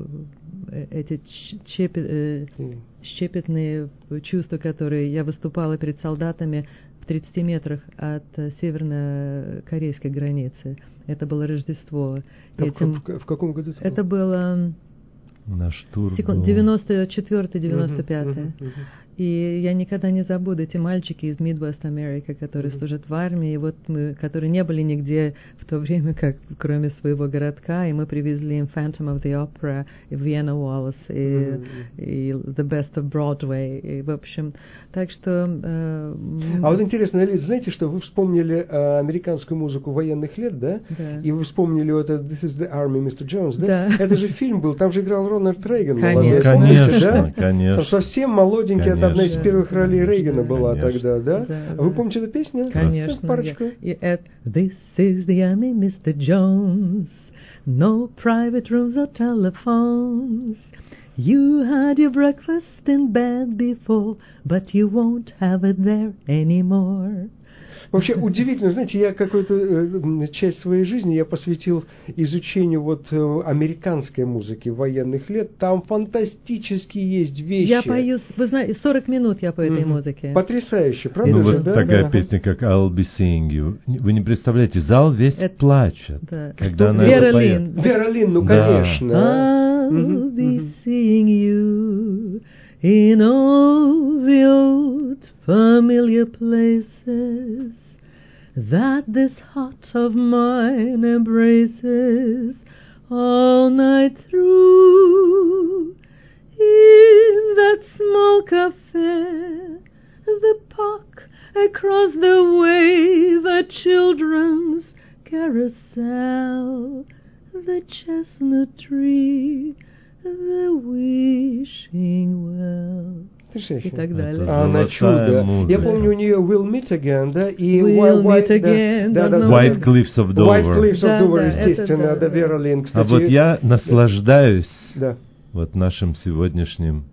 э, эти ч- чепе- э, Мгм. щепетные чувства, которые я выступала перед солдатами в тридцати метрах от э, северно-корейской границы. Это было Рождество. А в, Этим- в- в каком году? Это было Наш тур секунд, был... девяносто четвёртый девяносто пятый. Мгм. Мгм. И я никогда не забуду эти мальчики из Midwest America, которые Мгм. служат в армии, и вот мы, которые не были нигде в то время, как кроме своего городка, и мы привезли им Phantom of the Opera, и Vienna Waltz, и, Мгм. и The Best of Broadway, и, в общем, так что... э, м, А вот интересно, Лид, знаете, что вы вспомнили э, американскую музыку военных лет, да? Да. И вы вспомнили вот это This is the Army, мистер Jones, да? Да. Это же фильм был, там же играл Рональд Рейган. Конечно. молодой, помните, Конечно, да? конечно. Там совсем молоденький, это одна из Конечно. первых ролей Конечно. Рейгана была Конечно. тогда, да? Да, А вы да. помните эту песню? Конечно. Парочку. я- и это This is the army, мистер Jones. No private rooms or telephones. You had your breakfast in bed before, but you won't have it there anymore. Вообще удивительно, знаете, я какую-то э, часть своей жизни я посвятил изучению вот э, американской музыки военных лет. Там фантастически есть вещи. Я пою, с- вы знаете, сорок минут я по этой Мгм. музыке. Потрясающе, правда Ну же, вот да? такая Да. песня, как I'll Be Seeing You. Вы не представляете, зал весь Это- плачет, Да. когда Что, она Вера это поет. Лин. Вера Лин, ну Да. конечно. I'll Мгм, be мгм. seeing you in all the old familiar places that this heart of mine embraces all night through. In that small cafe, the park across the way, the children's carousel, the chestnut tree, the wishing well. Потрясающе. И так далее. Это Она золотая чудо. музыка. Я помню, у нее We'll Meet Again, да? И We'll White- Meet да, Again, да, да, да, да, White да. Cliffs of White Dover. Cliffs of Да, Dover, да, это естественно, да, да, да. Вера Лин, А кстати. вот я наслаждаюсь Да. вот нашим сегодняшним,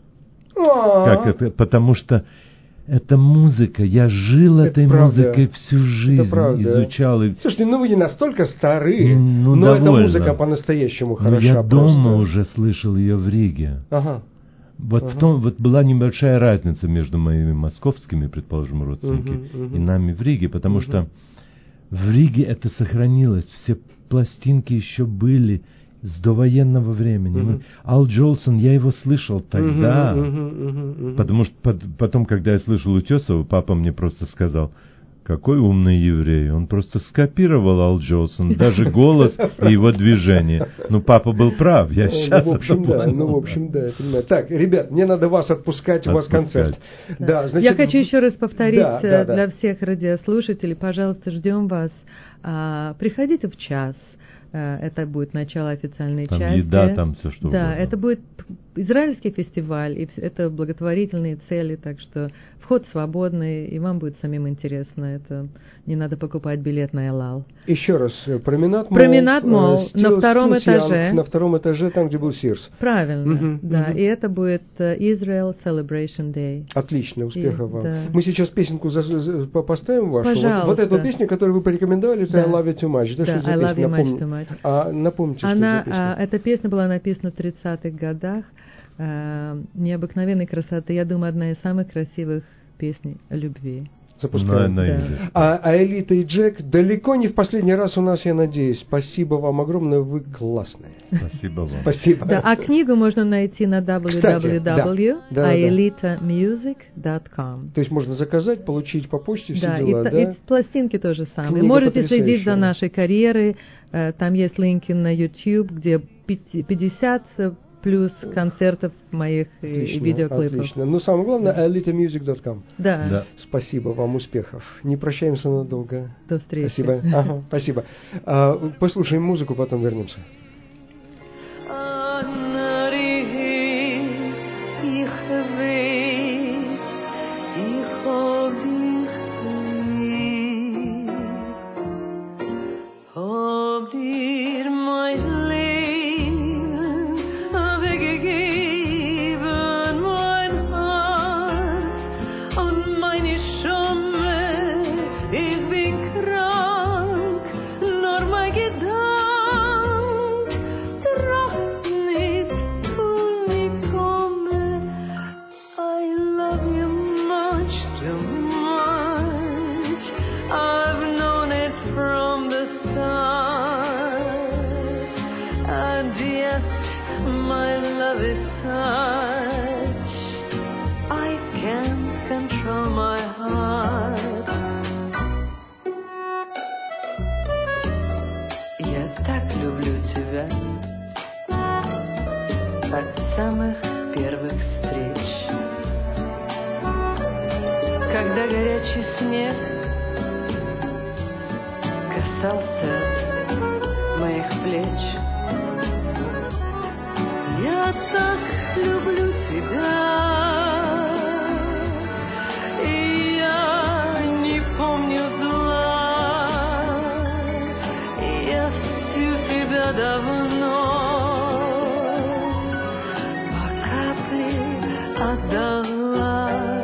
А, как это, потому что эта музыка, я жил Это этой правда. музыкой всю жизнь, правда. изучал. И, Слушайте, ну вы не настолько стары, Ну, но эта довольно. музыка по-настоящему ну, хороша я просто. дома уже слышал ее в Риге. Ага. Вот Ага. в том вот была небольшая разница между моими московскими, предположим, родственниками Мгм, мгм. и нами в Риге, потому Мгм. что в Риге это сохранилось, все пластинки еще были с довоенного времени. Мгм. Мы- Ал Джолсон, я его слышал тогда, Мгм, мгм, мгм, мгм. потому что под- потом, когда я слышал Утесова, папа мне просто сказал: какой умный еврей, он просто скопировал Ал Джолсон, даже голос и его движение. Ну, папа был прав, я Ну, сейчас в общем, это да, понял. ну, в общем, да, я понимаю. Так, ребят, мне надо вас отпускать, у вас Отпускать. концерт. Да, значит, Я хочу еще раз повторить Да, да, э, да. для всех радиослушателей, пожалуйста, ждем вас. А, приходите в час. Э, Это будет начало официальной Там части. еда, там все что Да, угодно. это будет израильский фестиваль, и вс- это благотворительные цели, так что вход свободный, и вам будет самим интересно. Это не надо покупать билет на Элал. Еще раз, э, променад Молл. Променад э, Молл, Стил- на втором Стил Сианг, этаже. На втором этаже, там, где был Сирс. Правильно, Мгм, да. мгм. И это будет э, Israel Celebration Day. Отлично, успехов И- вам. да. Мы сейчас песенку за- за- по- поставим вашу. Вот, Пожалуйста. вот эту песню, которую вы порекомендовали, это Да. I Love You Too Much. Да, Да, что за I love песня? you much Напомни- too much. А, напомните, что Она, за песня. а, эта песня была написана в тридцатых годах, э, необыкновенной красоты. Я думаю, одна из самых красивых песней о любви. Запускаем. На, на Да. А, а Элита и Джек далеко не в последний раз у нас, я надеюсь. Спасибо вам огромное, вы классные. Спасибо вам. Спасибо. Да, а книгу можно найти на дабл ю дабл ю дабл ю Кстати, да. Да, да, да. аэлита мьюзик точка ком. То есть можно заказать, получить по почте все Да, дела, и, да? и пластинки тоже самое. Книга Можете следить потрясающая. за нашей карьерой. э, Там есть линки на YouTube, где пятьдесят плюс концертов моих и- и Отлично, видеоклипов. отлично. Но самое главное, аэлита мьюзик точка ком. Да. Да. Спасибо вам, успехов. Не прощаемся надолго. До встречи. Спасибо. Ага, спасибо. А, послушаем музыку, потом вернемся. Когда горячий снег касался моих плеч, я так люблю тебя, и я не помню зла, я всю тебя давно по капле отдала.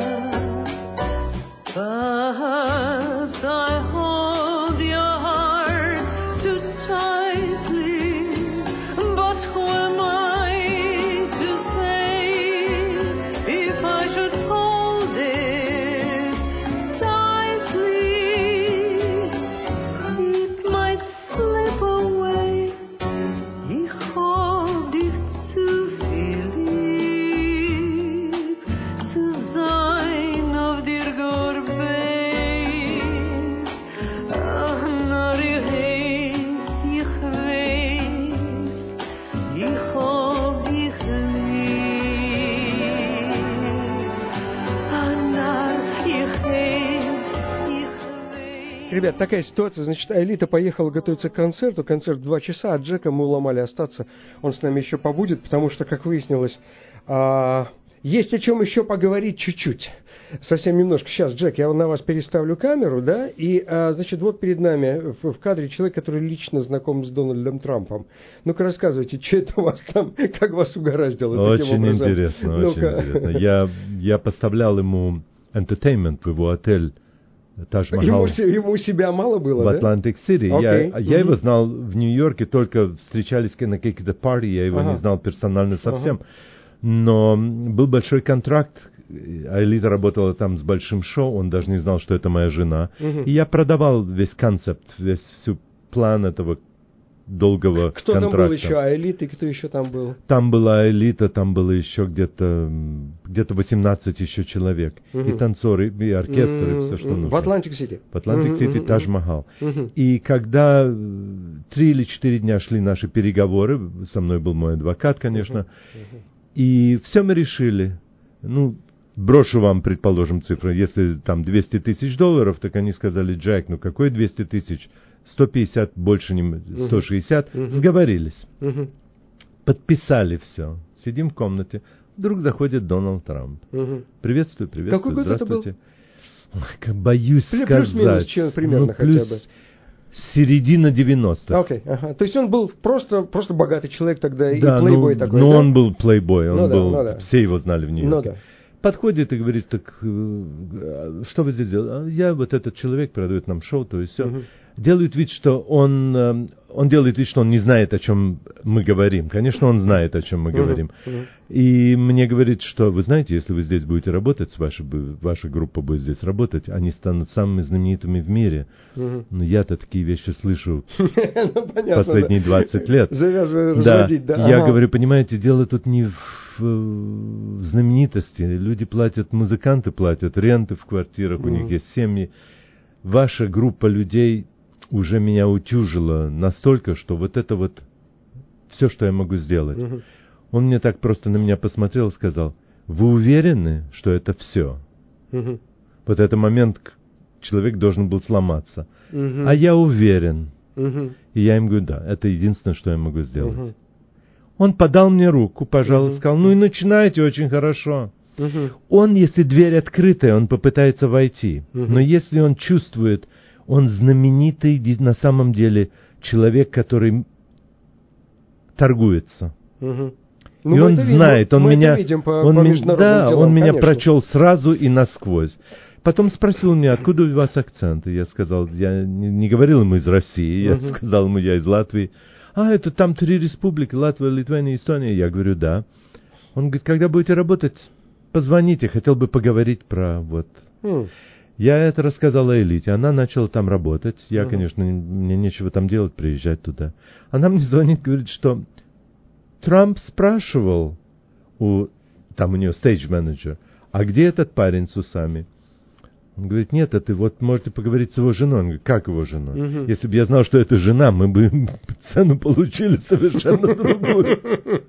But I hold your heart too tightly. But who am I to say if I should hold it tightly? It might slip away. Ich hab dich zu viel lieb, zu sein auf dir Ребят, такая ситуация, значит, Аэлита поехала готовиться к концерту, концерт в два часа, а Джека мы уломали остаться, он с нами еще побудет, потому что, как выяснилось, а, есть о чем еще поговорить чуть-чуть, совсем немножко. Сейчас, Джек, я на вас переставлю камеру, да, и, а, значит, вот перед нами в, в кадре человек, который лично знаком с Дональдом Трампом. Ну-ка, рассказывайте, что это у вас там, как вас угораздило? Очень интересно, очень интересно. Я, я поставлял ему entertainment в его отель. Ему, ему себя мало было, в Атлантик-Сити. Okay. Я, mm-hmm. я его знал в Нью-Йорке, только встречались на каких-то парти, я его ага. не знал персонально совсем. Ага. Но был большой контракт, Аэлита работала там с большим шоу, он даже не знал, что это моя жена. Mm-hmm. И я продавал весь концепт, весь всю план этого долгого кто контракта. Кто там был еще? Аэлита и кто еще там был? Там была Аэлита, там было еще где-то где-то восемнадцать еще человек. Uh-huh. И танцоры, и оркестры, uh-huh. и все, что uh-huh. нужно. В Атлантик-Сити? В Атлантик-Сити, uh-huh. Тадж-Махал. Uh-huh. И когда три или четыре дня шли наши переговоры, со мной был мой адвокат, конечно, uh-huh. Uh-huh. и все мы решили. Ну, брошу вам, предположим, цифру. Если там двести тысяч долларов, так они сказали: Джек, ну какой двести тысяч? сто пятьдесят, больше не сто шестьдесят. Uh-huh. Сговорились. Uh-huh. Подписали все. Сидим в комнате. Вдруг заходит Дональд Трамп. Uh-huh. Приветствую, приветствую. Какой год здравствуйте. это был? Ой, как боюсь плюс, сказать. Плюс-минус, чем примерно ну, плюс хотя бы. Середина девяностых. Окей, okay, ага. То есть он был просто, просто богатый человек тогда, да, и плейбой ну, такой, но да? он был плейбой, он ну, был, да, ну, да. все его знали в Нью-Йорке. Ну, да. Подходит и говорит: так, что вы здесь делаете? Я вот этот человек продает нам шоу, то есть все. Uh-huh. Делают вид, что он, он делает вид, что он не знает, о чем мы говорим. Конечно, он знает, о чем мы говорим. И мне говорит, что, вы знаете, если вы здесь будете работать, ваша, ваша группа будет здесь работать, они станут самыми знаменитыми в мире. Но я-то такие вещи слышу последние двадцать лет. Завязываю разводить, да. Я говорю, понимаете, дело тут не в знаменитости. Люди платят, музыканты платят, ренты в квартирах, у них есть семьи. Ваша группа людей уже меня утюжила настолько, что вот это вот все, что я могу сделать. Uh-huh. Он мне так просто на меня посмотрел и сказал, вы уверены, что это все? Uh-huh. Вот этот момент человек должен был сломаться. Uh-huh. А я уверен. Uh-huh. И я им говорю, да, это единственное, что я могу сделать. Uh-huh. Он подал мне руку, пожалуй, uh-huh. сказал, ну и начинайте очень хорошо. Uh-huh. Он, если дверь открытая, он попытается войти. Uh-huh. Но если он чувствует, он знаменитый на самом деле человек, который торгуется. Uh-huh. И ну, он знает, видим, он меня, по, он, по ми, да, делам, он меня прочел сразу и насквозь. Потом спросил меня, откуда у вас акцент? И я сказал, я не, не говорил ему из России, uh-huh. я сказал ему, я из Латвии. А, это там три республики, Латвия, Литвания, Эстония. Я говорю, да. Он говорит, когда будете работать, позвоните, хотел бы поговорить про вот... Uh-huh. Я это рассказала Элите, она начала там работать. Я, uh-huh. конечно, мне нечего там делать, приезжать туда. Она мне звонит, говорит, что Трамп спрашивал у... Там у нее стейдж-менеджер, а где этот парень с усами? Он говорит, нет, это вот можете поговорить с его женой. Он говорит, как его женой? Uh-huh. Если бы я знал, что это жена, мы бы цену получили совершенно другую.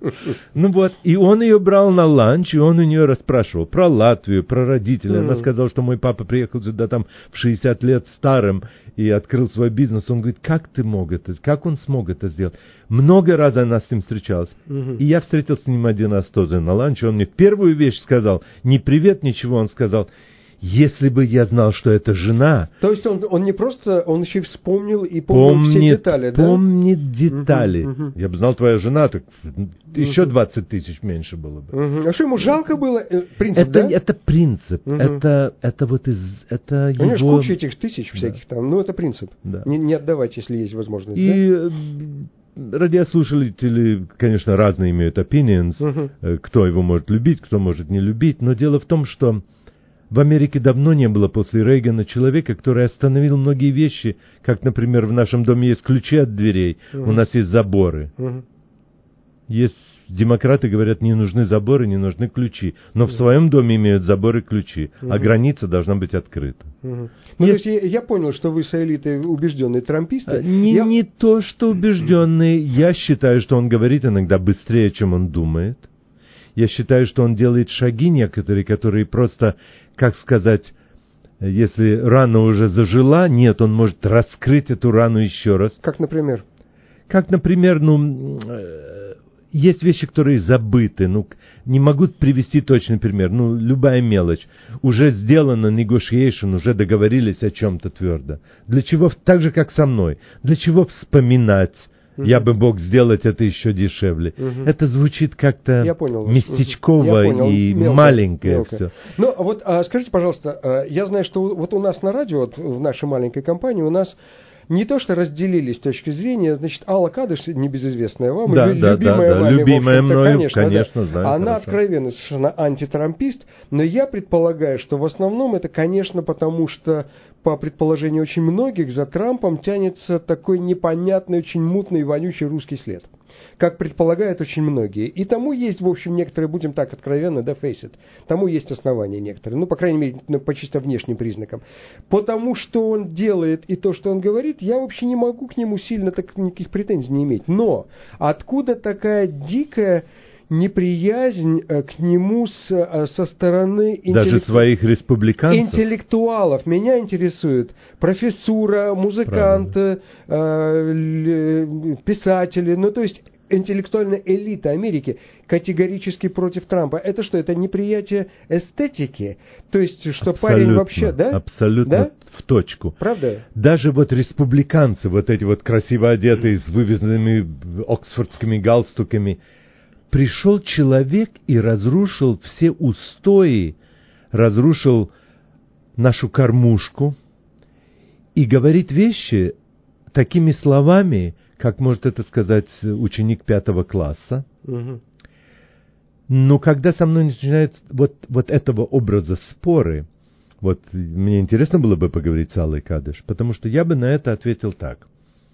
Ну вот, и он ее брал на ланч, и он у нее расспрашивал про Латвию, про родителей. Она сказала, что мой папа приехал сюда там в шестьдесят лет старым и открыл свой бизнес. Он говорит, как ты мог это, как он смог это сделать? Много раз она с ним встречалась. И я встретился с ним один раз тоже на ланче. Он мне первую вещь сказал, не привет, ничего, он сказал... Если бы я знал, что это жена... То есть он, он не просто, он еще и вспомнил и помнил помнит, все детали, да? Помнит детали. Uh-huh, uh-huh. Я бы знал, твоя жена, так uh-huh. еще двадцать тысяч меньше было бы. Uh-huh. А что ему жалко было? Принцип, это, да? Это принцип. Uh-huh. Это, это вот из... Это у него его... куча этих тысяч всяких да. там. Ну, это принцип. Да. Не, не отдавать, если есть возможность. И... Да? Радиослушатели, конечно, разные имеют opinions, uh-huh. кто его может любить, кто может не любить. Но дело в том, что в Америке давно не было после Рейгана человека, который остановил многие вещи, как, например, в нашем доме есть ключи от дверей, uh-huh. у нас есть заборы. Uh-huh. Есть демократы говорят, не нужны заборы, не нужны ключи, но uh-huh. в своем доме имеют заборы и ключи, uh-huh. а граница должна быть открыта. Uh-huh. Ну, есть... то есть я, я понял, что вы с Элитой убежденные трамписты. Не, я... не то, что убежденные. Я считаю, что он говорит иногда быстрее, чем он думает. Я считаю, что он делает шаги некоторые, которые просто... Как сказать, если рана уже зажила, нет, он может раскрыть эту рану еще раз. Как, например? Как, например, ну, есть вещи, которые забыты. Ну, не могу привести точный пример. Ну, любая мелочь. Уже сделано negotiation, уже договорились о чем-то твердо. Для чего, так же, как со мной, для чего вспоминать? Uh-huh. Я бы мог сделать это еще дешевле. Uh-huh. Это звучит как-то местечково uh-huh. и мелко, маленькое мелко. Все. Ну, вот а, скажите, пожалуйста, а, я знаю, что вот у нас на радио, вот, в нашей маленькой компании, у нас не то, что разделились с точки зрения, значит, Алла Кадыш, небезызвестная вам, да, лю- да, любимая да, вами, любимая мною, конечно, конечно да. знаю. Она хорошо. откровенно совершенно антитрампист, но я предполагаю, что в основном это, конечно, потому что, по предположению очень многих, за Трампом тянется такой непонятный, очень мутный, вонючий русский след. Как предполагают очень многие. И тому есть, в общем, некоторые, будем так откровенно, да, face it, тому есть основания некоторые, ну, по крайней мере, ну, по чисто внешним признакам. Потому что он делает и то, что он говорит, я вообще не могу к нему сильно так никаких претензий не иметь. Но откуда такая дикая неприязнь к нему с, со стороны интеллекту... даже своих республиканцев? Интеллектуалов. Меня интересует профессура, музыканты, э, писатели, ну, то есть интеллектуальная элита Америки категорически против Трампа. Это что, это неприятие эстетики? То есть, что абсолютно, парень вообще, да? Абсолютно да? В точку. Правда? Даже вот республиканцы, вот эти вот красиво одетые, с вывязанными оксфордскими галстуками, пришел человек и разрушил все устои, разрушил нашу кормушку и говорит вещи такими словами, как может это сказать ученик пятого класса. Угу. Но когда со мной начинают вот, вот этого образа споры, вот мне интересно было бы поговорить с Аллой Кадыш, потому что я бы на это ответил так.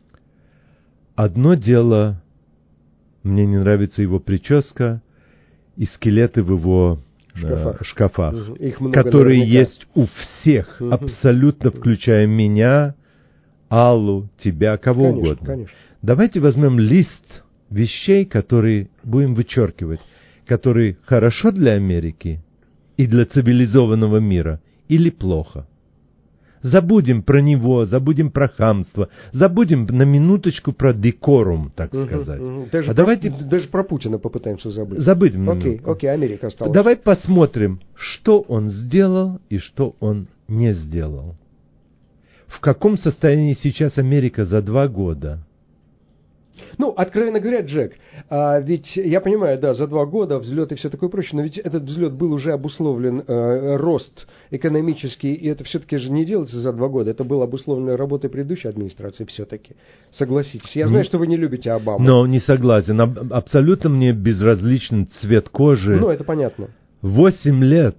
Одно дело, мне не нравится его прическа и скелеты в его шкафах, э, шкафах угу. Их много, которые наверняка есть у всех, угу. абсолютно, включая меня, Аллу, тебя, кого конечно, угодно. Конечно. Давайте возьмем лист вещей, которые будем вычеркивать, которые хорошо для Америки и для цивилизованного мира, или плохо. Забудем про него, забудем про хамство, забудем на минуточку про декорум, так угу, сказать. Угу. Даже, а про, давайте даже про Путина попытаемся забыть. Забудем. Окей, окей, Америка осталась. Давай посмотрим, что он сделал и что он не сделал. В каком состоянии сейчас Америка за два года? Ну, откровенно говоря, Джек, а ведь я понимаю, да, за два года взлет и все такое прочее, но ведь этот взлет был уже обусловлен, э, рост экономический, и это все-таки же не делается за два года, это было обусловлено работой предыдущей администрации все-таки. Согласитесь. Я знаю, что вы не любите Обаму. Но не согласен. Абсолютно мне безразличен цвет кожи. Ну, это понятно. Восемь лет.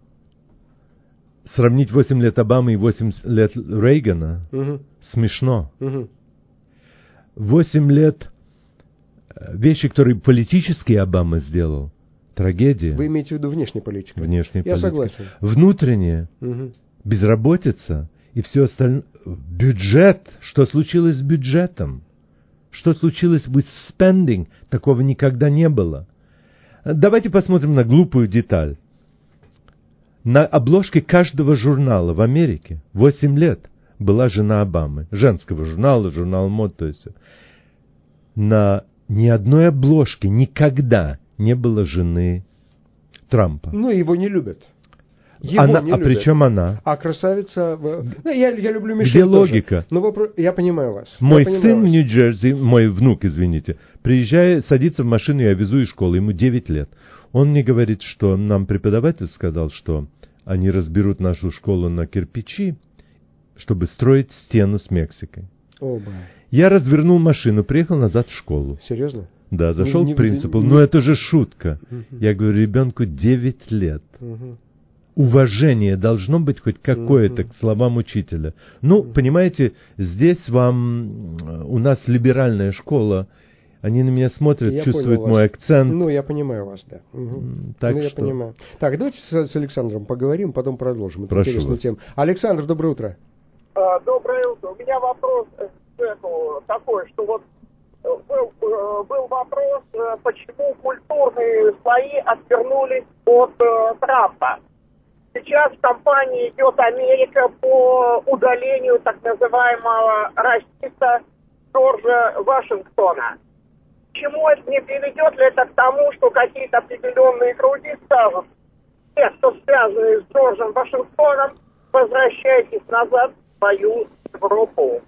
Сравнить восемь лет Обамы и восемь лет Рейгана угу. смешно. Угу. Восемь лет вещи, которые политически Обама сделал, трагедия. Вы имеете в виду внешнюю политику? Внешняя Я политика. согласен. Внутренняя, угу. безработица и все остальное. Бюджет. Что случилось с бюджетом? Что случилось with spending? Такого никогда не было. Давайте посмотрим на глупую деталь. На обложке каждого журнала в Америке восемь лет была жена Обамы, женского журнала, журнал мод, то есть на ни одной обложке никогда не было жены Трампа. Ну, его не любят. Его она, не а любят. при чем она? А красавица... Ну, я, я люблю Мишель Где тоже. логика? Но вопрос... Я понимаю вас. Мой понимаю сын вас. в Нью-Джерси, мой внук, извините, приезжает, садится в машину, я везу из школы, ему девять лет. Он мне говорит, что нам преподаватель сказал, что они разберут нашу школу на кирпичи, чтобы строить стену с Мексикой. Оба. Я развернул машину, приехал назад в школу. Серьезно? Да, зашел не, к принципу. Не, ну, это же шутка. Угу. Я говорю, ребенку девять лет. Угу. Уважение должно быть хоть какое-то угу. к словам учителя. Ну, угу. понимаете, здесь вам... У нас либеральная школа. Они на меня смотрят, я чувствуют мой акцент. Ну, я понимаю вас, да. Угу. Так ну, что... я понимаю. Так, давайте с, с Александром поговорим, потом продолжим. Это Прошу интересную вас. тему. Александр, доброе утро. А, доброе утро. У меня вопрос такой, что вот был, был вопрос, почему культурные слои отвернулись от Трампа. Сейчас в кампании идет Америка по удалению так называемого расиста Джорджа Вашингтона. Почему это не приведет ли это к тому, что какие-то определенные круги скажут, те, кто связаны с Джорджем Вашингтоном, возвращайтесь назад в свою Европу?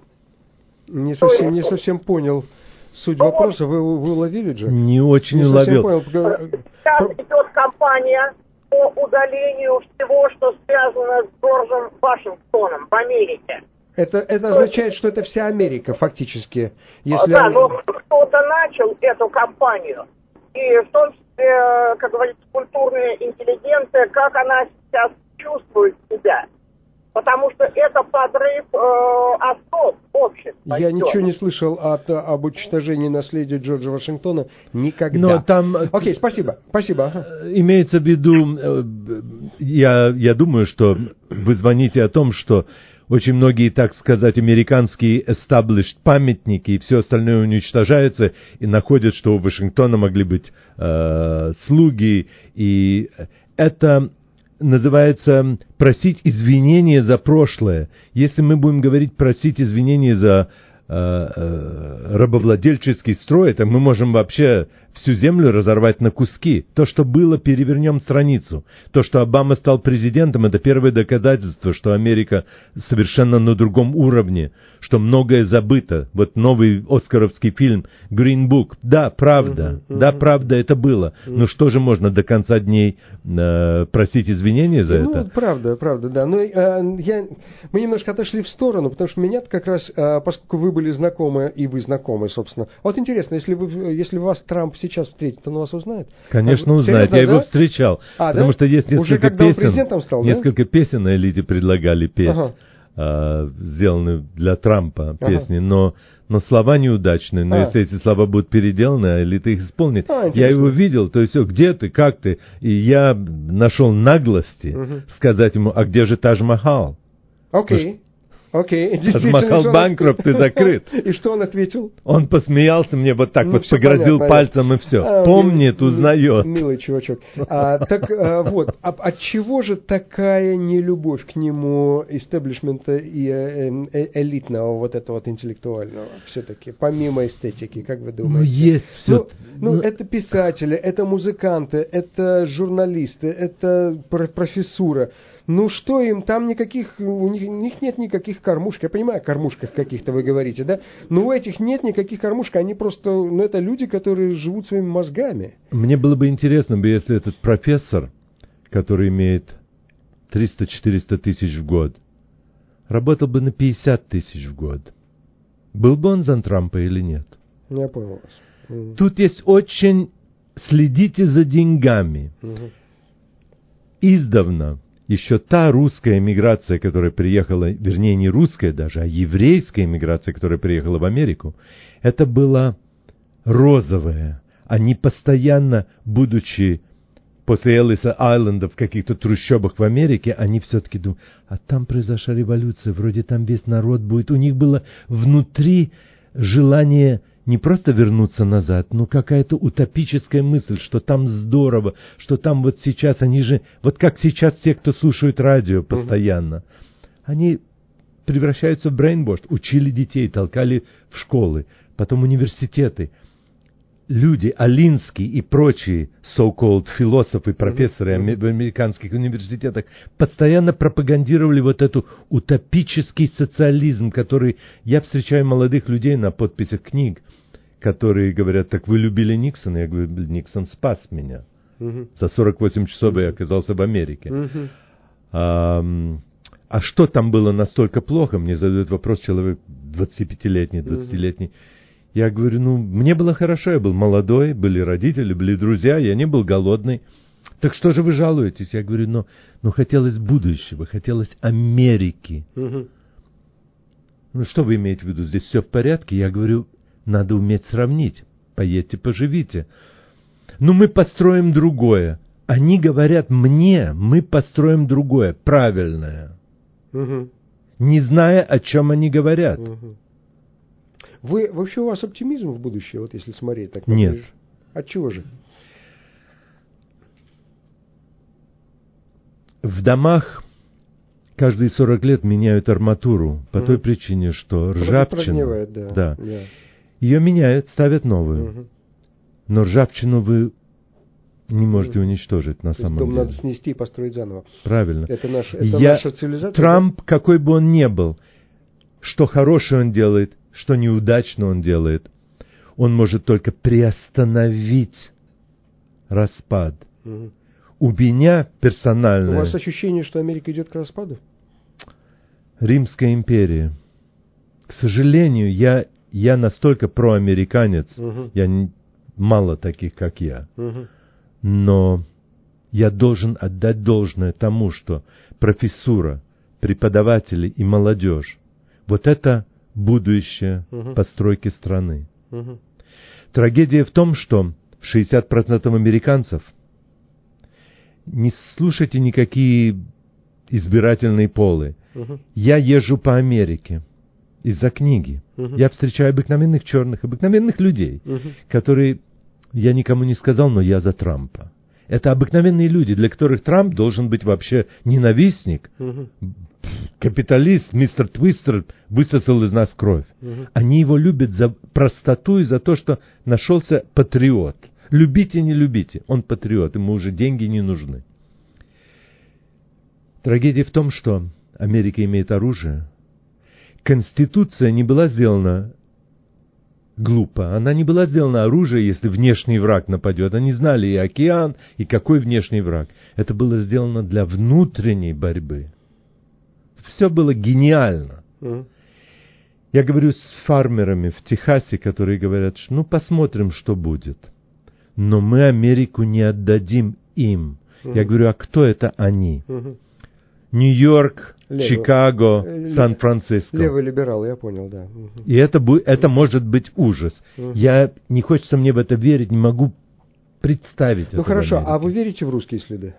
Не совсем, не совсем понял суть ну, вопроса. Вы, вы уловили, Джек? Не очень не уловил. Понял. Сейчас идет кампания по удалению всего, что связано с Джорджем Вашингтоном в Америке. Это, это означает, что это вся Америка, фактически. Если да, они... но кто-то начал эту кампанию. И в том числе, как говорится, культурная интеллигенция, как она сейчас чувствует себя. Потому что это подрыв э, особ общества. Я ничего не слышал от, об уничтожении наследия Джорджа Вашингтона никогда. Но там... Окей, спасибо, спасибо. Ага. Имеется в виду, я, я думаю, что вы звоните о том, что очень многие, так сказать, американские established памятники и все остальное уничтожаются, и находят, что у Вашингтона могли быть э, слуги, и это... называется просить извинения за прошлое. Если мы будем говорить просить извинения за э, э, рабовладельческий строй, то мы можем вообще всю землю разорвать на куски. То, что было, перевернем страницу. То, что Обама стал президентом, это первое доказательство, что Америка совершенно на другом уровне, что многое забыто. Вот новый оскаровский фильм «Green Book». Да, правда, uh-huh, uh-huh. да, правда, это было. Uh-huh. Но что же можно до конца дней э, просить извинения за ну, это? Ну, правда, правда, да. Но э, я, мы немножко отошли в сторону, потому что меня как раз, э, поскольку вы были знакомы, и вы знакомы, собственно. Вот интересно, если, вы, если вас Трамп сейчас встретит, он вас узнает? Конечно, узнает. Я да? его встречал. А, потому да? что есть несколько Уже песен. Президентом стал, несколько да? песен Элите предлагали петь, ага. э, сделаны для Трампа ага. песни, но, но слова неудачные. Но а. если эти слова будут переделаны, Элита их исполнит. А, я его видел, то есть, все, где ты, как ты? И я нашел наглости угу. сказать ему, а где же Тадж-Махал? Окей. Окей, Тадж-Махал банкрупт и закрыт. И что он ответил? Он посмеялся мне вот так, ну, вот погрозил понятно, пальцем и все. А, Помнит, мил, узнает. Милый чувачок. А, так а, вот, а, от чего же такая нелюбовь к нему истеблишмента и э, э, элитного вот этого вот интеллектуального все-таки, помимо эстетики, как вы думаете? Ну, есть все. Ну, ну, ну, это писатели, это музыканты, это журналисты, это профессура. Ну что им, там никаких, у них, у них нет никаких кормушек. Я понимаю, о кормушках каких-то вы говорите, да? Но у этих нет никаких кормушек, они просто, ну это люди, которые живут своими мозгами. Мне было бы интересно, если этот профессор, который имеет триста-четыреста тысяч в год, работал бы на пятьдесят тысяч в год. Был бы он за Трампа или нет? Я понял вас. Тут есть очень... Следите за деньгами. Угу. Издавна еще та русская эмиграция, которая приехала, вернее, не русская даже, а еврейская эмиграция, которая приехала в Америку, это была розовая. Они постоянно, будучи после Эллиса Айленда в каких-то трущобах в Америке, они все-таки думают, а там произошла революция, вроде там весь народ будет. У них было внутри желание не просто вернуться назад, но какая-то утопическая мысль, что там здорово, что там вот сейчас, они же, вот как сейчас те, кто слушают радио постоянно, uh-huh. они превращаются в brainwash, учили детей, толкали в школы, потом университеты. Люди, Алинский и прочие so-called философы, профессоры uh-huh. в американских университетах постоянно пропагандировали вот эту утопический социализм, который я встречаю молодых людей на подписях книг, которые говорят, так вы любили Никсона? Я говорю, Никсон спас меня. Uh-huh. За сорок восемь часов uh-huh. я оказался в Америке. Uh-huh. А, а что там было настолько плохо? Мне задает вопрос человек двадцатипятилетний, двадцатилетний. Uh-huh. Я говорю, ну, мне было хорошо, я был молодой, были родители, были друзья, я не был голодный. Так что же вы жалуетесь? Я говорю, ну, ну хотелось будущего, хотелось Америки. Uh-huh. Ну, что вы имеете в виду? Здесь все в порядке? Я говорю, надо уметь сравнить. Поедьте, поживите. Ну, мы построим другое. Они говорят мне, мы построим другое, правильное. Uh-huh. Не зная, о чем они говорят. Uh-huh. Вы, вообще у вас оптимизм в будущее, вот если смотреть так? Нет. Отчего же? В домах каждые сорок лет меняют арматуру по угу. той причине, что ржавчина, да, да, да. ее меняют, ставят новую. Угу. Но ржавчину вы не можете угу. уничтожить на То самом дом деле. Надо снести и построить заново. Правильно. Это, наш, это Я, наша цивилизация. Трамп, да? какой бы он ни был, что хорошее он делает, что неудачно он делает, он может только приостановить распад. Угу. У меня персонально... У вас ощущение, что Америка идет к распаду? Римская империя. К сожалению, я, я настолько проамериканец, угу. я не, мало таких, как я, угу. но я должен отдать должное тому, что профессура, преподаватели и молодежь, вот это будущее uh-huh. постройки страны. Uh-huh. Трагедия в том, что шестьдесят процентов американцев не слушайте никакие избирательные полы. Uh-huh. Я езжу по Америке из-за книги. Uh-huh. Я встречаю обыкновенных черных, обыкновенных людей, uh-huh. которые, я никому не сказал, но я за Трампа. Это обыкновенные люди, для которых Трамп должен быть вообще ненавистник, uh-huh. капиталист, мистер Твистер высосал из нас кровь. Uh-huh. Они его любят за простоту и за то, что нашелся патриот. Любите, не любите. Он патриот, ему уже деньги не нужны. Трагедия в том, что Америка имеет оружие. Конституция не была сделана глупо. Она не была сделана оружие, если внешний враг нападет. Они знали и океан, и какой внешний враг. Это было сделано для внутренней борьбы. Все было гениально. Mm. Я говорю с фермерами в Техасе, которые говорят, что ну посмотрим, что будет. Но мы Америку не отдадим им. Mm. Я говорю, а кто это они? Mm-hmm. Нью-Йорк, Левый. Чикаго, Лев... Сан-Франциско. Левый либерал, я понял, да. Угу. И это, бу... это может быть ужас. Угу. Я не хочется мне в это верить, не могу представить это. Ну хорошо, а вы верите в русские следы?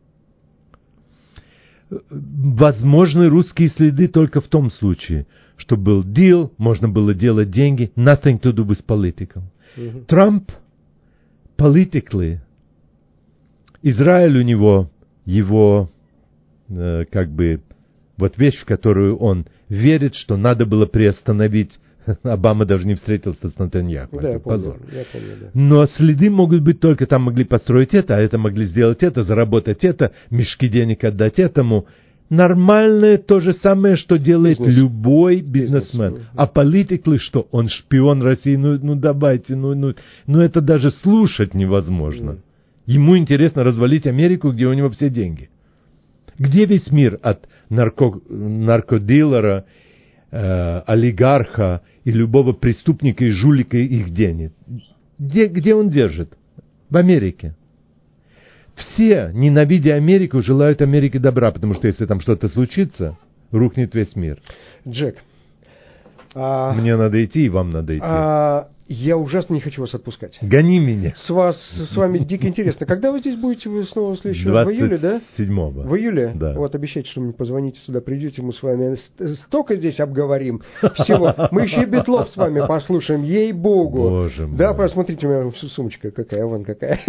Возможны русские следы только в том случае, что был deal, можно было делать деньги, nothing to do with political. Угу. Трамп, politically, Израиль у него, его... как бы, вот вещь, в которую он верит, что надо было приостановить. Обама даже не встретился с Нетаньяху. Да, это я помню, позор. Я помню, да. Но следы могут быть только там могли построить это, а это могли сделать это, заработать это, мешки денег отдать этому. Нормальное то же самое, что делает Бизнес. любой бизнесмен. Бизнес. А политикли что? Он шпион России? Ну, ну давайте, ну, ну, ну это даже слушать невозможно. Mm. Ему интересно развалить Америку, где у него все деньги. Где весь мир от нарко, наркодилера, э, олигарха и любого преступника и жулика их денег? Где, где он держит? В Америке. Все, ненавидя Америку, желают Америке добра, потому что если там что-то случится, рухнет весь мир. Джек. А, Мне надо идти, и вам надо идти. А, я ужасно не хочу вас отпускать. Гони меня. С вас, с вами дико интересно. Когда вы здесь будете? Вы снова в следующем в июле, да? двадцать седьмого. В июле? Да. Вот обещайте, что мне позвоните сюда, придете, мы с вами столько здесь обговорим всего. Мы еще и Битлов с вами послушаем, ей-богу. Боже мой. Да, посмотрите, у меня сумочка какая, вон какая.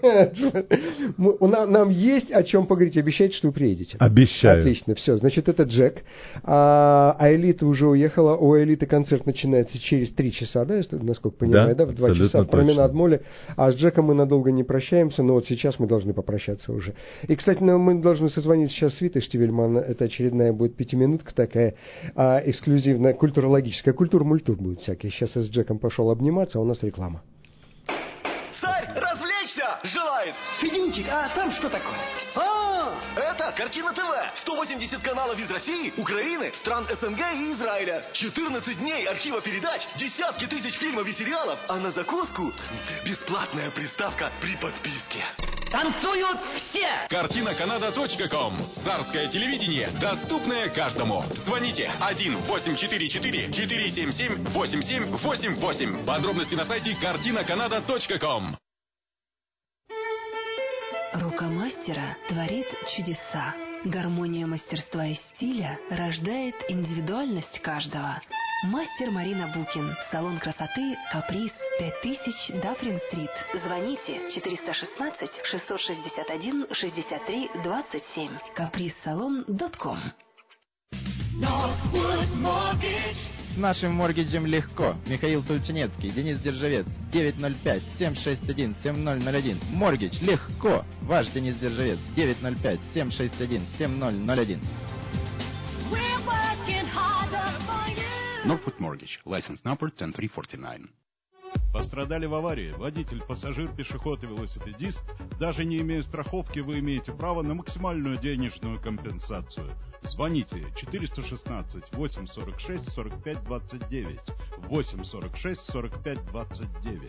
Нам есть о чем поговорить. Обещайте, что вы приедете. Обещаю. Отлично, все. Значит, это Джек. А Элита уже уехала. У Элиты концерт начинается через три часа, да, насколько понимаю, да, да, в два часа в променад Молли. А с Джеком мы надолго не прощаемся, но вот сейчас мы должны попрощаться уже. И, кстати, мы должны созвониться сейчас с Витой Штивельман. Это очередная будет пятиминутка такая, а, эксклюзивная, культурологическая. Культур-мультур будет всякие. Сейчас я с Джеком пошел обниматься, а у нас реклама. Царь развлечься желает! Федюнчик, а там что такое? А, это Картина ТВ. сто восемьдесят каналов из России, Украины, стран СНГ и Израиля. четырнадцать дней архива передач, десятки тысяч фильмов и сериалов, а на закуску бесплатная приставка при подписке. Танцуют все! картина канада точка ком. Царское телевидение, доступное каждому. Звоните один восемь четыре четыре четыре семь семь восемь семь восемь восемь. Подробности на сайте картина канада точка ком. Рука мастера творит чудеса. Гармония мастерства и стиля рождает индивидуальность каждого. Мастер Марина Букин. Салон красоты «Каприз», пять тысяч Даффрин-стрит. Звоните четыреста шестнадцать шестьсот шестьдесят один шестьдесят три двадцать семь. каприз салон точка ком. С нашим моргиджем легко. Михаил Тульчинецкий, Денис Державец, девять ноль пять семь шесть один семь ноль ноль один. Моргидж легко. Ваш Денис Державец, девять ноль пять семь шесть один семь ноль ноль один. Northwood Mortgage. License number один три четыре девять. Пострадали в аварии водитель, пассажир, пешеход и велосипедист. Даже не имея страховки, вы имеете право на максимальную денежную компенсацию. Звоните четыреста шестнадцать восемьсот сорок шесть сорок пять двадцать девять. восемь сорок шесть сорок пять двадцать девять.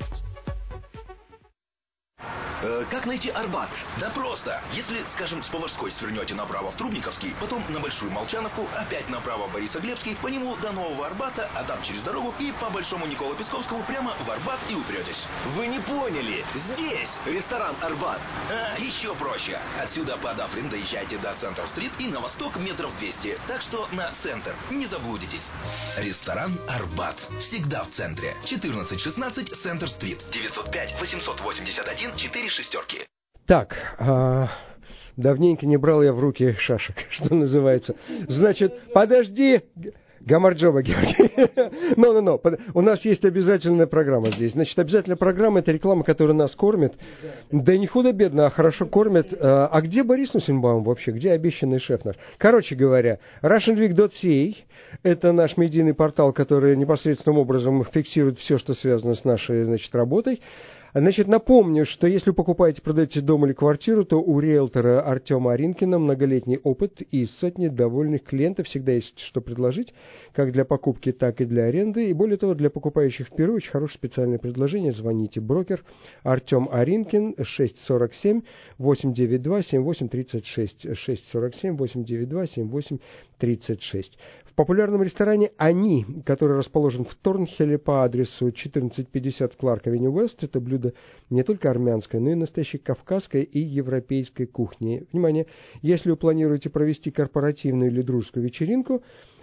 Э, как найти Арбат? Да просто. Если, скажем, с Поварской свернете направо в Трубниковский, потом на Большую Молчановку, опять направо в Борисоглебский, по нему до Нового Арбата, а там через дорогу и по Большому Никола Песковскому прямо в Арбат и упретесь. Вы не поняли. Здесь ресторан Арбат. А, еще проще. Отсюда по Даффрин доезжайте до Центр-стрит и на восток метров двести. Так что на центр. Не заблудитесь. Ресторан Арбат. Всегда в центре. четырнадцать шестнадцать Центр-стрит. девятьсот пять восемьсот восемьдесят один четыре шестерки. Так, а, давненько не брал я в руки шашек, что называется. Значит, подожди, Гамарджоба, Георгий. Ну-ну-ну, у нас есть обязательная программа здесь. Значит, обязательная программа — это реклама, которая нас кормит. Да не худо-бедно, а хорошо кормит. А где Борис Нусенбаум вообще? Где обещанный шеф наш? Короче говоря, russian week dot c a — это наш медийный портал, который непосредственным образом фиксирует все, что связано с нашей, значит, работой. Значит, напомню, что если вы покупаете, продаете дом или квартиру, то у риэлтора Артема Аринкина многолетний опыт и сотни довольных клиентов. Всегда есть что предложить, как для покупки, так и для аренды. И более того, для покупающих в Перу очень хорошее специальное предложение. Звоните. Брокер Артем Аринкин, шесть сорок семь восемьсот девяносто два семьдесят восемь тридцать шесть. шесть сорок семь восемьсот девяносто два семьдесят восемь тридцать шесть. В популярном ресторане «Они», который расположен в Торнхилле по адресу четырнадцать пятьдесят Кларк-авеню Уэст, это блюдо не только армянской, но и настоящей кавказской и европейской кухни. Внимание, если вы планируете провести корпоративную или дружескую вечеринку,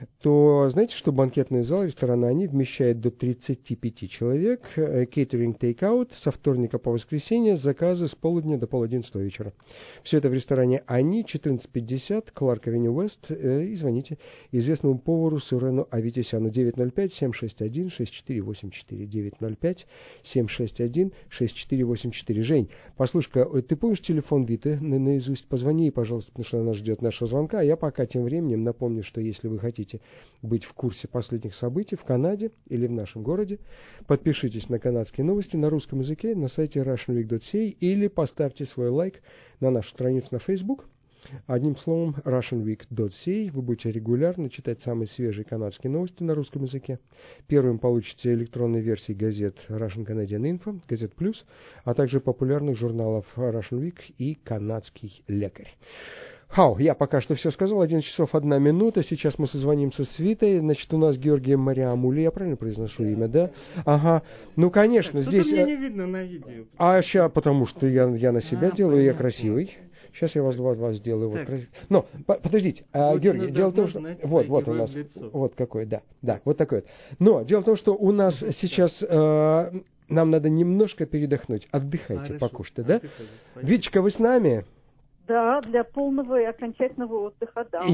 то знаете, что банкетный зал ресторана «Они» вмещает до тридцати пяти человек, кейтеринг тейк-аут со вторника по воскресенье, заказы с полудня до полодиннадцатого вечера. Все это в ресторане «Они», четырнадцать пятьдесят Кларк-авеню Уэст, и звоните известному повару Сурену Аветисяну. девять ноль пять семь шесть один шесть четыре восемь четыре. девять ноль пять семь шесть один шесть четыре восемь четыре. Жень, послушай-ка, ты помнишь телефон Виты на, наизусть? Позвони ей, пожалуйста, потому что она ждет нашего звонка. А я пока тем временем напомню, что если вы хотите быть в курсе последних событий в Канаде или в нашем городе, подпишитесь на канадские новости на русском языке на сайте russian week dot c a или поставьте свой лайк на нашу страницу на Facebook. Одним словом, russian week dot c a. Вы будете регулярно читать самые свежие канадские новости на русском языке. Первым получите электронные версии газет Russian Canadian Info, газет Плюс, а также популярных журналов Russian Week и Канадский лекарь. Хау, я пока что все сказал. один часов одна минута. Сейчас мы созвонимся с Витой. Значит, у нас Георгий Мариамули. Я правильно произношу имя, да? Ага. Ну, конечно, так, здесь... меня не видно на видео. А сейчас, потому что я, я на себя а, делаю, понятно. Я красивый. Сейчас я вас, вас, вас сделаю. Вот, красивый. Но, по подождите, а, Георгий, дело в том, что... Вот, вот у нас... Лицо. Вот какой, да. Да, вот такой вот. Но дело в том, что у нас сейчас... Э, нам надо немножко передохнуть. Отдыхайте, Хорошо. Покушайте, да? Витечка, вы с нами? Да, для полного и окончательного отдыха, да.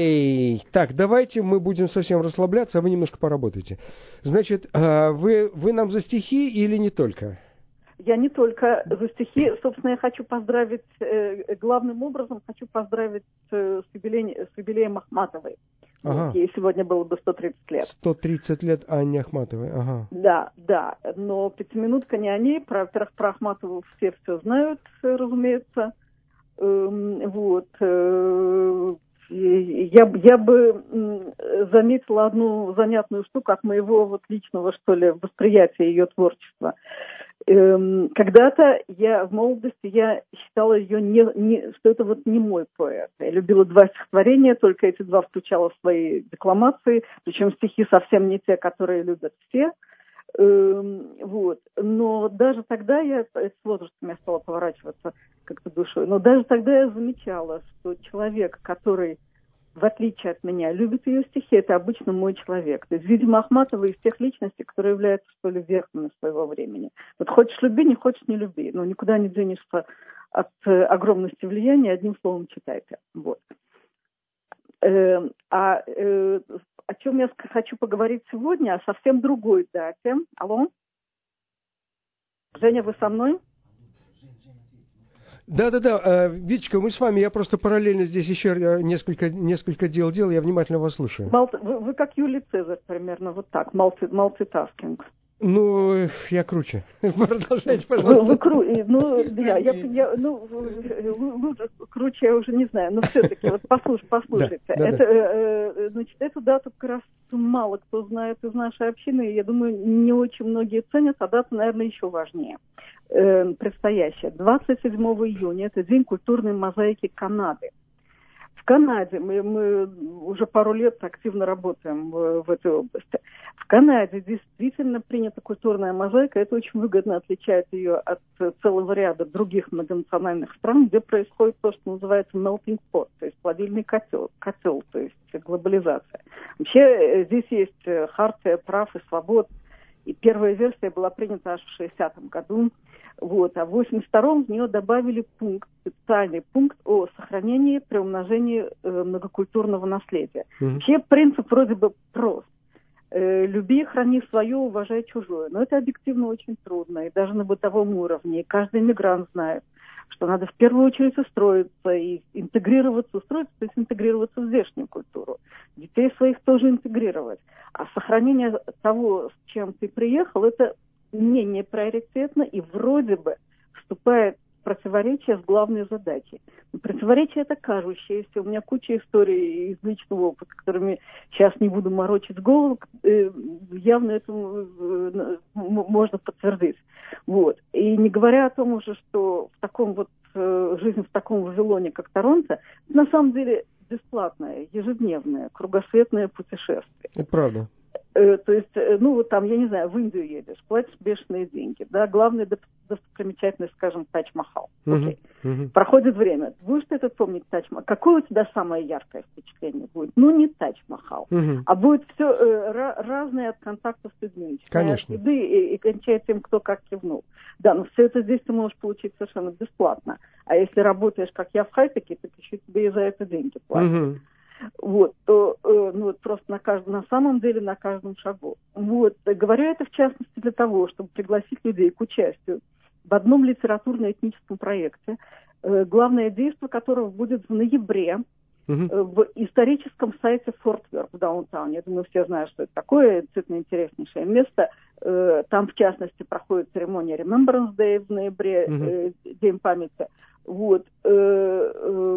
Ей! Так, давайте мы будем совсем расслабляться, а вы немножко поработаете. Значит, вы, вы нам за стихи или не только? Я не только за стихи. Собственно, я хочу поздравить, э, главным образом хочу поздравить э, с, юбилей, с юбилеем Ахматовой. Ага. Ей сегодня было бы сто тридцать лет. сто тридцать лет Анне Ахматовой, ага. Да, да, но пятиминутка не о ней. Про, про Ахматову все все знают, разумеется. Вот. Я, я бы заметила одну занятную штуку от моего вот личного, что ли, восприятия ее творчества. Когда-то я в молодости я считала ее не, не, что это вот не мой поэт. Я любила два стихотворения, только эти два включала в свои декламации, причем стихи совсем не те, которые любят все. Вот. Но даже тогда я, с возрастом я стала поворачиваться как-то душой, но даже тогда я замечала, что человек, который, в отличие от меня, любит ее стихи, это обычно мой человек. То есть, видимо, Ахматова из тех личностей, которые являются, что ли, верхами своего времени. Вот хочешь люби, не хочешь не люби, но никуда не денешься от э, огромности влияния, одним словом читайте. Вот. Э, а э, о чем я хочу поговорить сегодня, о совсем другой дате. Алло? Женя, вы со мной? Да-да-да, Витечка, мы с вами, я просто параллельно здесь еще несколько, несколько дел делал, я внимательно вас слушаю. Малти, вы, вы как Юлий Цезарь примерно, вот так, малтитаскинг. Ну, я круче. Продолжайте, пожалуйста. Вы, вы кру... Ну, я, я, я, ну, лучше, круче я уже не знаю, но все-таки, вот послушайте, послушайте. Да, да, это, да. Э, значит, эту дату как раз мало кто знает из нашей общины, и я думаю, не очень многие ценят, а дата, наверное, еще важнее. Э, предстоящая. двадцать седьмого июня, это День культурной мозаики Канады. В Канаде, мы, мы уже пару лет активно работаем в, в этой области, в Канаде действительно принята культурная мозаика, это очень выгодно отличает ее от целого ряда других многонациональных стран, где происходит то, что называется melting pot, то есть плавильный котел, котел, то есть глобализация. Вообще здесь есть хартия прав и свобод, и первая версия была принята аж в шестидесятом году. Вот. А в восемьдесят втором в нее добавили пункт, специальный пункт о сохранении, приумножении э, многокультурного наследия. Mm-hmm. Вообще принцип вроде бы прост. Э, люби, храни свое, уважай чужое. Но это объективно очень трудно, и даже на бытовом уровне. И каждый иммигрант знает, что надо в первую очередь устроиться и интегрироваться, устроиться, то есть интегрироваться в здешнюю культуру. Детей своих тоже интегрировать. А сохранение того, с чем ты приехал, это менее приоритетно и вроде бы вступает в противоречие с главной задачей. Но противоречие это кажущееся. У меня куча историй из личного опыта, которыми сейчас не буду морочить голову. Явно это можно подтвердить. Вот. И не говоря о том уже, что в таком вот жизнь в таком Вавилоне, как Торонто, на самом деле бесплатное, ежедневное, кругосветное путешествие. Это правда. То есть, ну, вот там, я не знаю, в Индию едешь, платишь бешеные деньги, да, главная достопримечательность, скажем, Тадж-Махал. Окей. Uh-huh. Uh-huh. Проходит время. Будешь ты это помнить, Тадж-Махал? Какое у тебя самое яркое впечатление будет? Ну, не Тадж-Махал, uh-huh. а будет все э, ra- разное от контактов с людьми. Конечно. От еды и, и кончая тем, кто как кивнул. Да, но все это здесь ты можешь получить совершенно бесплатно. А если работаешь, как я, в хай-теке, так еще тебе и за это деньги платят. Uh-huh. Вот, то, э, ну, вот просто на каждом, на самом деле на каждом шагу. Вот, говорю это в частности для того, чтобы пригласить людей к участию в одном литературно-этническом проекте, э, главное действие которого будет в ноябре uh-huh. э, в историческом сайте Форт Вёрт в даунтауне. Я думаю, все знают, что это такое, действительно интереснейшее место. Э, там, в частности, проходит церемония Remembrance Day в ноябре, uh-huh. э, День памяти. Вот. Э,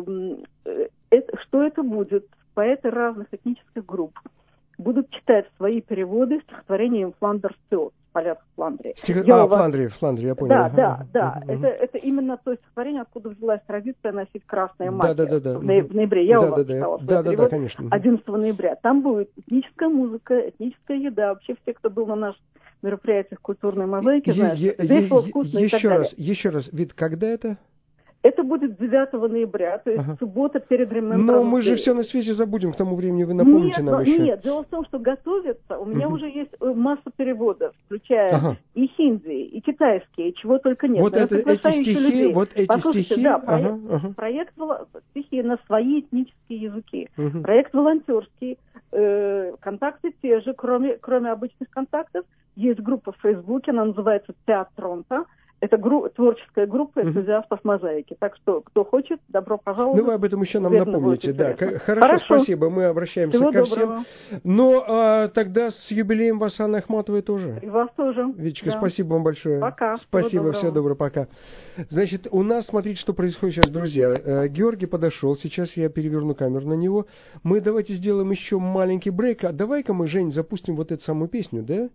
э, это, что это будет? Поэты разных этнических групп будут читать свои переводы стихотворения Фландерс Тёс, полях Фландрии. Стих... А, вас... Фландрия, Фландрия, я понял. Да, ага. да, да. Uh-huh. Это, это именно то стихотворение, откуда взялась традиция носить красное мантия. Да, да, да, да. В ноябре. Я да, у вас да, читала да. свой Да, да, перевод. да, конечно. одиннадцатого ноября. Там будет этническая музыка, этническая еда. Вообще все, кто был на наших мероприятиях культурной мозаики, знают, что это весело, вкусно и так далее. Еще раз, еще раз. Вид, когда это? Это будет девятого ноября, то есть ага. суббота перед Remembrance Day. Но мы же все на свете забудем к тому времени, вы напомните нет, нам но, еще. Нет, дело в том, что готовится, у меня угу. уже есть масса переводов, включая ага. и хинди, и китайские, и чего только нет. Вот это, эти стихи, людей. вот эти Послушайте, стихи. Да, проект, ага, ага. проект стихи на свои этнические языки. Угу. Проект волонтерский, э, контакты те же, кроме, кроме обычных контактов. Есть группа в Фейсбуке, она называется Театронта. Это гру- творческая группа энтузиастов мозаики. Так что, кто хочет, добро пожаловать. Ну, вы об этом еще нам Уверена, напомните. Да. Хорошо, Хорошо, спасибо. Мы обращаемся Всего ко доброго. всем. Но а, тогда с юбилеем вас, Анна Ахматовой, тоже. И вас тоже. Витечка, да. спасибо вам большое. Пока. Спасибо, всего доброго, пока. Значит, у нас, смотрите, что происходит сейчас, друзья. Георгий подошел, сейчас я переверну камеру на него. Мы давайте сделаем еще маленький брейк. А давай-ка мы, Жень, запустим вот эту самую песню, да?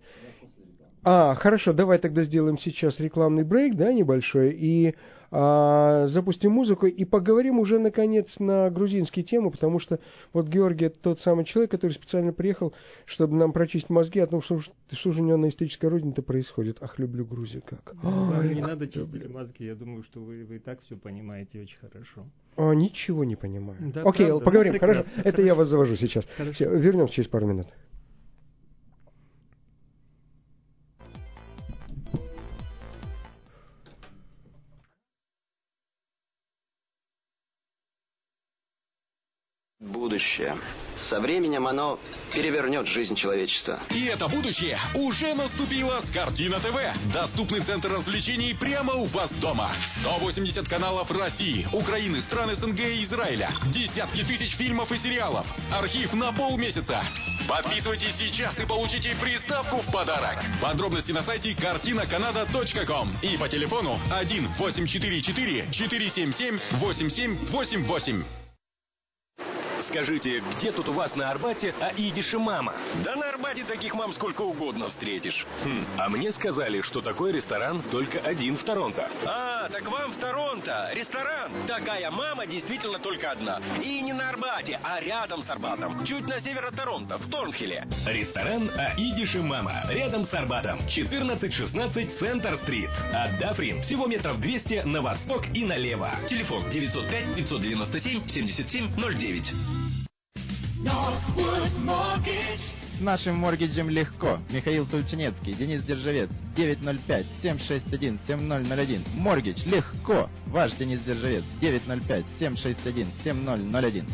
А, хорошо, давай тогда сделаем сейчас рекламный брейк, да, небольшой, и а, запустим музыку, и поговорим уже, наконец, на грузинские темы, потому что вот Георгий — это тот самый человек, который специально приехал, чтобы нам прочистить мозги о том, что, что же у него на исторической родине-то происходит. Ах, люблю Грузию как. Вам не надо чистить мозги, я думаю, что вы, вы и так все понимаете очень хорошо. А, ничего не понимаю. Да, Окей, правда, поговорим, ну, хорошо. Это хорошо. Я вас завожу сейчас. Все, вернемся через пару минут. Будущее. Со временем оно перевернет жизнь человечества. И это будущее уже наступило с Картина ТВ. Доступный центр развлечений прямо у вас дома. сто восемьдесят каналов России, Украины, стран СНГ и Израиля. Десятки тысяч фильмов и сериалов. Архив на полмесяца. Подписывайтесь сейчас и получите приставку в подарок. Подробности на сайте картина канада точка ком и по телефону один восемь четыре четыре четыре семь семь восемь семь восемь восемь. Скажите, где тут у вас на Арбате Аидиш и мама? Да на Арбате таких мам сколько угодно встретишь. Хм, а мне сказали, что такой ресторан только один в Торонто. А, так вам в Торонто ресторан. Такая мама действительно только одна. И не на Арбате, а рядом с Арбатом. Чуть на север от Торонто, в Торнхилле. Ресторан Аидиш и мама. Рядом с Арбатом. четырнадцать шестнадцать Центр-стрит. От Дафрин всего метров двести на восток и налево. Телефон девятьсот пять пятьсот девяносто семь семьдесят семь ноль девять. Northwood Mortgage С нашим моргиджем легко. Михаил Тульчинецкий, Денис Державец, девять ноль пять семь шесть один семь ноль ноль один. Моргидж легко. Ваш Денис Державец, девять ноль пять семь шесть один семь ноль ноль один.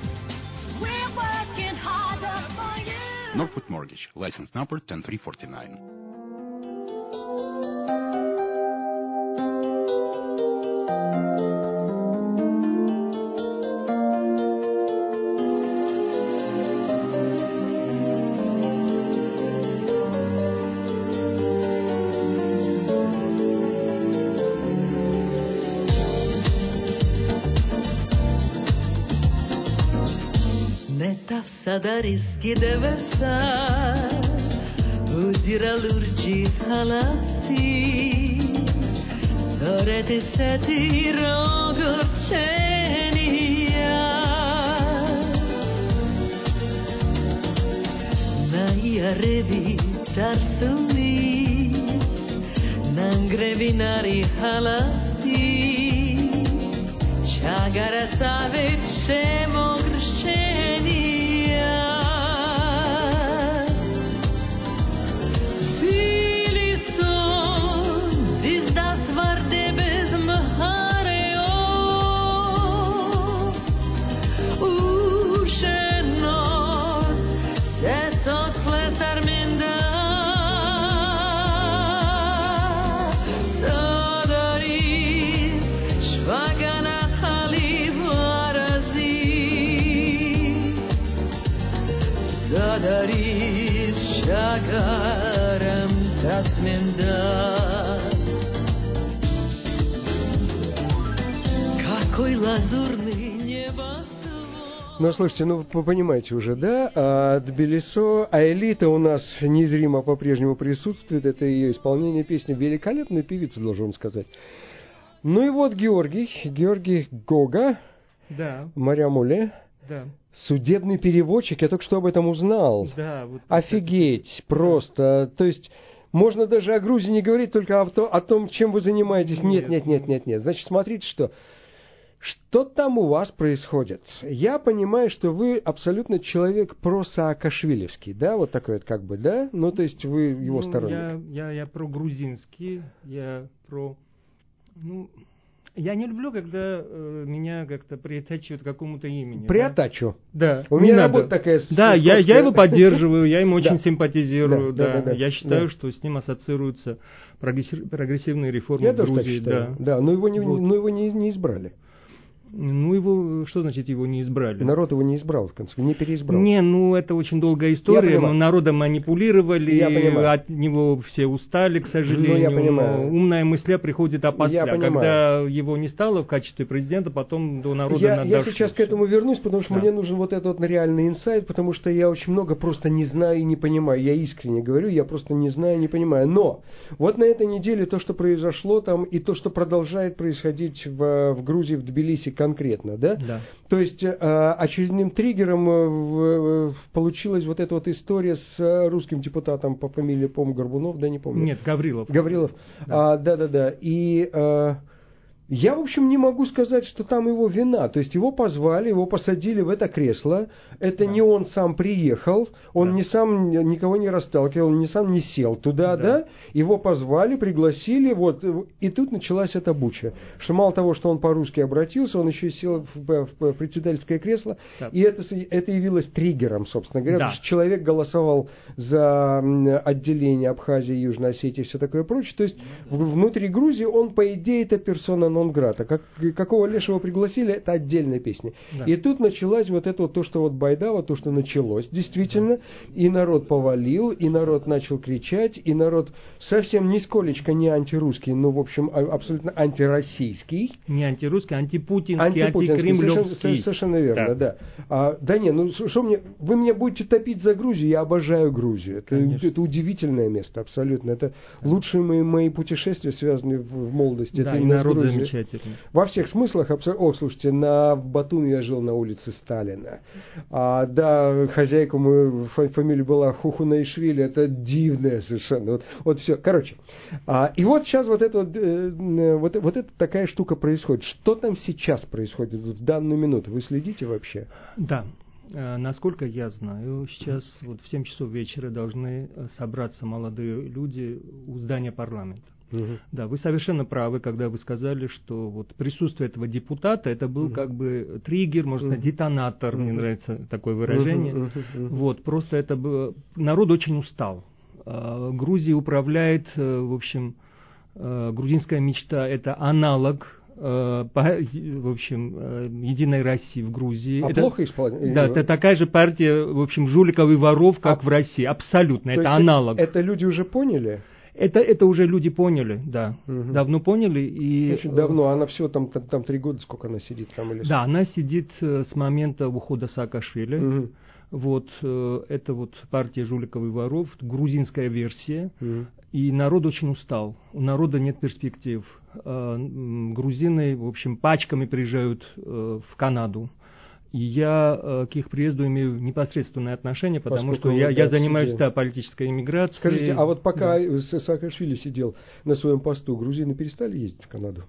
Northwood Mortgage. License number ten three forty-nine. Sadariski devesa Udiralurgi halasi Sorete seti rogorcenia Naia revi tarsumis Nangrevinari halasi Chagara savit shemo grščeni Какой лазурный небосвод. Ну, слушайте, ну, вы понимаете уже, да? А Тбилисо, а элита у нас незримо по-прежнему присутствует. Это ее исполнение песни. Великолепная певица, должен вам сказать. Ну и вот Георгий, Георгий Гога, да. Марямуле, да. Судебный переводчик. Я только что об этом узнал. Да, вот офигеть, это... просто. То есть... Можно даже о Грузии не говорить, только о, то, о том, чем вы занимаетесь. Нет, нет, нет, нет, нет. Значит, смотрите, что. Что там у вас происходит? Я понимаю, что вы абсолютно человек про-саакашвилевский, да? Вот такой вот как бы, да? Ну, то есть вы его ну, сторонник. Я, я, я про-грузинский, я про... Ну, я не люблю, когда э, меня как-то приотачивают к какому-то имени. Приотачу? Да. У меня работа такая... Да, я, я его поддерживаю, я ему очень симпатизирую, да. да. Да, да, да. Я считаю, да. что с ним ассоциируются прогрессивные реформы я в Грузии. Я тоже так считаю, да. да. Но его, не, вот. но его не, не избрали. Ну, его, что значит его не избрали? Народ его не избрал, в конце, не переизбрал. Не, ну, это очень долгая история. Народом манипулировали, от него все устали, к сожалению. Ну, я понимаю. Умная мысля приходит опосля. Когда его не стало в качестве президента, потом до народа я, надо... Я сейчас к этому вернусь, потому что да. мне нужен вот этот вот реальный инсайт, потому что я очень много просто не знаю и не понимаю. Я искренне говорю, я просто не знаю и не понимаю. Но вот на этой неделе то, что произошло там, и то, что продолжает происходить в, в Грузии, в Тбилиси, конкретно, да? Да. То есть э, очередным триггером э, в, э, получилась вот эта вот история с э, русским депутатом по фамилии, по-моему, Горбунов, да, не помню. Нет, Гаврилов. Гаврилов. Да, а, да, да, да. И э, я, в общем, не могу сказать, что там его вина. То есть его позвали, его посадили в это кресло. Это да. не он сам приехал, он да. не сам никого не расталкивал, он не сам не сел туда, да. да? Его позвали, пригласили, вот, и тут началась эта буча. Что мало того, что он по-русски обратился, он еще сел в, в председательское кресло, да. и это, это явилось триггером, собственно говоря. Да. Потому что человек голосовал за отделение Абхазии, Южной Осетии и все такое прочее. То есть внутри Грузии он, по идее, это персона нон-грата. Как, какого лешего пригласили, это отдельная песня. Да. И тут началась вот это вот, то, что вот байда, вот то, что началось, действительно, да. и народ повалил, и народ начал кричать, и народ совсем нисколечко не антирусский, но, в общем, абсолютно антироссийский. Не антирусский, антипутинский, антипутинский антикремлевский. Совершенно, совершенно верно, да. да. А, да не, ну что мне, вы меня будете топить за Грузию, я обожаю Грузию. Это, это удивительное место, абсолютно. Это да. лучшие мои, мои путешествия, связанные в, в молодости. Да, это и народ замечательный. Во всех смыслах, абсолютно. О, слушайте, на в Батуми я жил на улице Сталина. А, да, хозяйка мою, фамилия была Хухунаишвили, это дивная совершенно. Вот, вот все. Короче, а, и вот сейчас вот это вот, э, вот, вот эта такая штука происходит. Что там сейчас происходит в данную минуту? Вы следите вообще? Да. Насколько я знаю, сейчас вот в семь часов вечера должны собраться молодые люди у здания парламента. Uh-huh. Да, вы совершенно правы, когда вы сказали, что вот присутствие этого депутата, это был uh-huh. как бы триггер, можно сказать, uh-huh. детонатор, uh-huh. мне нравится такое выражение. Uh-huh. Uh-huh. Uh-huh. Вот, просто это было... Народ очень устал. Uh, Грузией управляет, uh, в общем, uh, грузинская мечта, это аналог По, в общем, Единой России в Грузии. А это, плохо исполняет? Да, это такая же партия, в общем, жуликов и воров, как а, в России. Абсолютно, это аналог. Это люди уже поняли? Это, это уже люди поняли, да. Угу. Давно поняли. И, очень давно. Она всего там, там, там три года, сколько она сидит там? Или да, она сидит с момента ухода Саакашвили. Угу. Вот, это вот партия жуликов и воров, грузинская версия. Угу. И народ очень устал. У народа нет перспектив. Грузины, в общем, пачками приезжают в Канаду. И я к их приезду имею непосредственное отношение, потому Поскольку что я, я занимаюсь да, политической иммиграцией. Скажите, а вот пока да. Саакашвили сидел на своем посту, грузины перестали ездить в Канаду?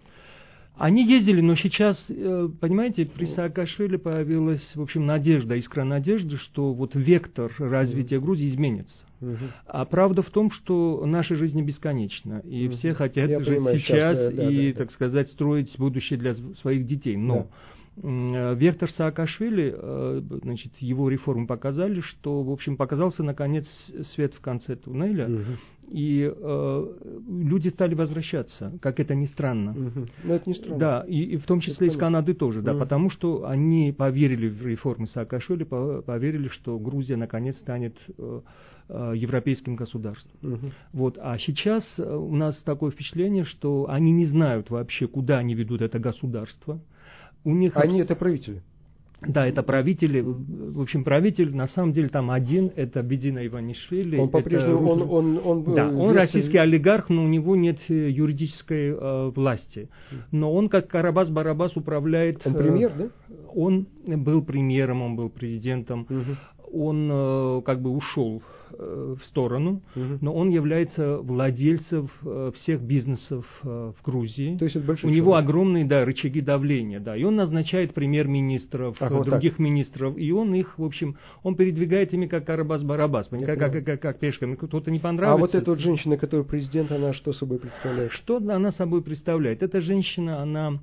Они ездили, но сейчас, понимаете, при Саакашвили появилась, в общем, надежда, искра надежды, что вот вектор развития Грузии изменится. Uh-huh. А правда в том, что наша жизнь бесконечна, и uh-huh. все хотят Я жить понимаю, сейчас, сейчас да, и, да, так да. сказать, строить будущее для своих детей. Но да. вектор Саакашвили, значит, его реформы показали, что, в общем, показался, наконец, свет в конце туннеля, uh-huh. и э, люди стали возвращаться, как это ни странно. Uh-huh. Но это не странно. Да, и, и в том числе из Канады тоже, да, uh-huh. потому что они поверили в реформы Саакашвили, поверили, что Грузия, наконец, станет... Э, европейским государством. Uh-huh. Вот. А сейчас у нас такое впечатление, что они не знают вообще, куда они ведут это государство. У них они абс... это правители? Да, это правители. В общем, правитель, на самом деле, там один, это Бедина Иванишвили. Он по-прежнему, это... он, он, он, да, он российский олигарх, но у него нет юридической э, власти. Но он, как Карабас-Барабас, управляет... Он премьер, э, да? Он был премьером, он был президентом. Uh-huh. Он э, как бы ушел э, в сторону, uh-huh. но он является владельцем э, всех бизнесов э, в Грузии. То есть это большой У человек. него огромные да, рычаги давления, да, и он назначает премьер-министров, а, вот других так. министров, и он их, в общем, он передвигает ими как Карабас-Барабас, как, как, как, как пешками, кто-то не понравится. А вот эта вот женщина, которая президент, она что собой представляет? Что она собой представляет? Эта женщина, она...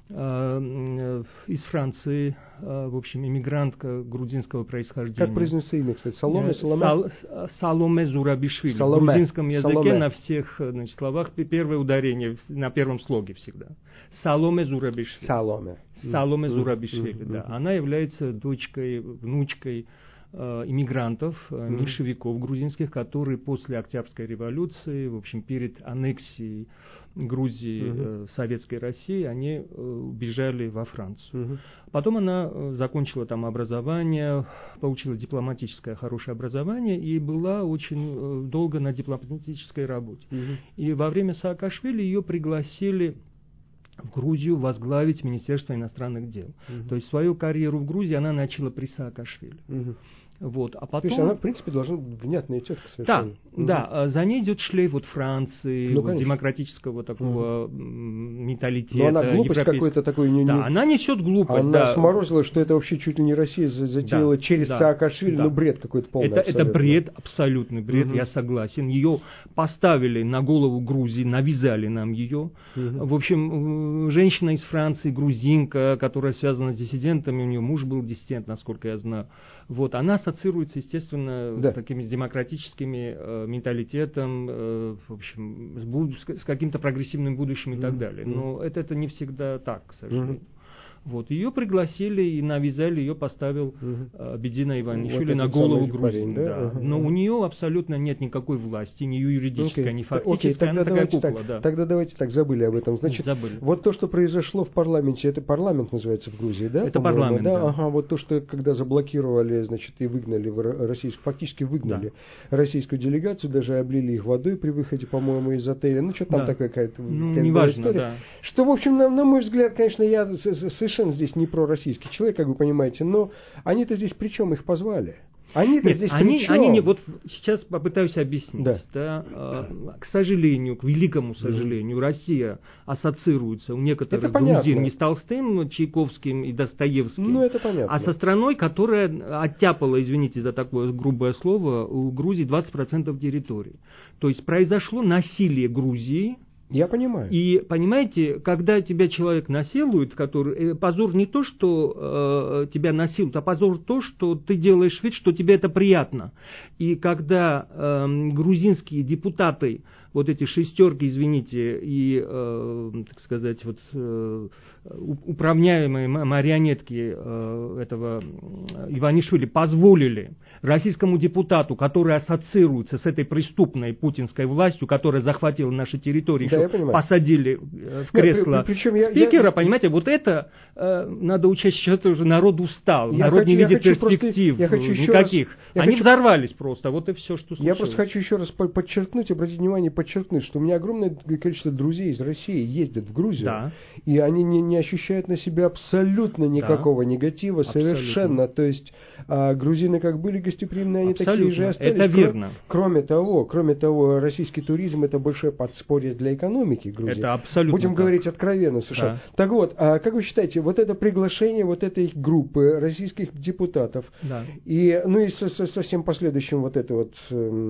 из Франции, в общем, иммигрантка грузинского происхождения. Как произносится имя, кстати? Саломе, Саломе? Сал, Саломе Зурабишвили. Саломе. В грузинском языке Саломе. на всех значит, словах первое ударение на первом слоге всегда. Саломе Зурабишвили. Саломе. Саломе Mm-hmm. Зурабишвили, Mm-hmm. да. Она является дочкой, внучкой э, иммигрантов, э, mm-hmm. меньшевиков грузинских, которые после Октябрьской революции, в общем, перед аннексией Грузии, uh-huh. э, Советской России, они э, убежали во Францию. Uh-huh. Потом она э, закончила там образование, получила дипломатическое хорошее образование и была очень э, долго на дипломатической работе. Uh-huh. И во время Саакашвили ее пригласили в Грузию возглавить Министерство иностранных дел. Uh-huh. То есть свою карьеру в Грузии она начала при Саакашвили. Uh-huh. Вот, а потом... То есть она, в принципе, должна быть внятная тетка совершенно. Да, угу. да, за ней идет шлейф вот Франции, ну, вот, демократического такого угу. менталитета. Но она глупость какой-то такой... Не, да, не... она несет глупость. Она да. сморозила, что это вообще чуть ли не Россия затеяла да, через да, Саакашвили, да. ну бред какой-то полный. Это, это бред, абсолютный бред, угу. я согласен. Ее поставили на голову Грузии, навязали нам ее. Угу. В общем, женщина из Франции, грузинка, которая связана с диссидентами, у нее муж был диссидент, насколько я знаю. Вот, она ассоциируется, естественно, да. с такими с демократическими э, менталитетом, э, в общем, с, буд- с каким-то прогрессивным будущим и mm-hmm. так далее. Но это, это не всегда так, к сожалению. Mm-hmm. Вот, ее пригласили и навязали, ее поставил uh-huh. Бедина Иванишвили вот на голову Грузии. Парень, да? Да. Uh-huh. Но у нее абсолютно нет никакой власти, ни юридической, okay. ни фактической, okay. она такая кукла. Так, да. Тогда давайте так, забыли об этом. Значит, забыли. Вот то, что произошло в парламенте, это парламент называется в Грузии, да? Это парламент, да? да. Ага, вот то, что когда заблокировали, значит, и выгнали российскую, фактически выгнали да. российскую делегацию, даже облили их водой при выходе, по-моему, из отеля. Ну, что там да. такая какая-то, ну, какая-то неважно, история. Да. Что, в общем, на, на мой взгляд, конечно, я совершенно здесь не про российский человек, как вы понимаете, но они-то здесь при чем их позвали? Они-то Нет, здесь они, при чем? они не, вот сейчас попытаюсь объяснить. Да. Да, э, к сожалению, к великому сожалению, mm. Россия ассоциируется у некоторых грузин не с Толстым, Чайковским и Достоевским, ну, это понятно. а со страной, которая оттяпала, извините за такое грубое слово, у Грузии двадцать процентов территории. То есть произошло насилие Грузии. Я понимаю. И понимаете, когда тебя человек насилует, который, позор не то, что э, тебя насилуют, а позор то, что ты делаешь вид, что тебе это приятно. И когда э, грузинские депутаты, вот эти шестерки, извините, и, э, так сказать, вот э, управляемые марионетки э, этого Иванишвили позволили российскому депутату, который ассоциируется с этой преступной путинской властью, которая захватила наши территории, да, еще посадили в кресло Нет, при, при, при, спикера, я, понимаете, я... вот это э, надо учесть, что это уже народ устал, я народ хочу, не видит перспектив просто, я хочу никаких. Раз, я Они хочу... взорвались просто, вот и все, что случилось. Я просто хочу еще раз подчеркнуть, обратить внимание, подчеркнуть, что у меня огромное количество друзей из России ездят в Грузию, да. и они не, не ощущают на себя абсолютно никакого да. негатива, абсолютно. Совершенно. То есть а, грузины как были гостеприимные, они абсолютно. Такие же остались. Это верно. Кроме того, кроме того, российский туризм — это большое подспорье для экономики Грузии. Это абсолютно Будем так. говорить откровенно совершенно. Да. Так вот, а как вы считаете, вот это приглашение вот этой группы российских депутатов, да. и, ну и со, со, со всем последующим вот это вот,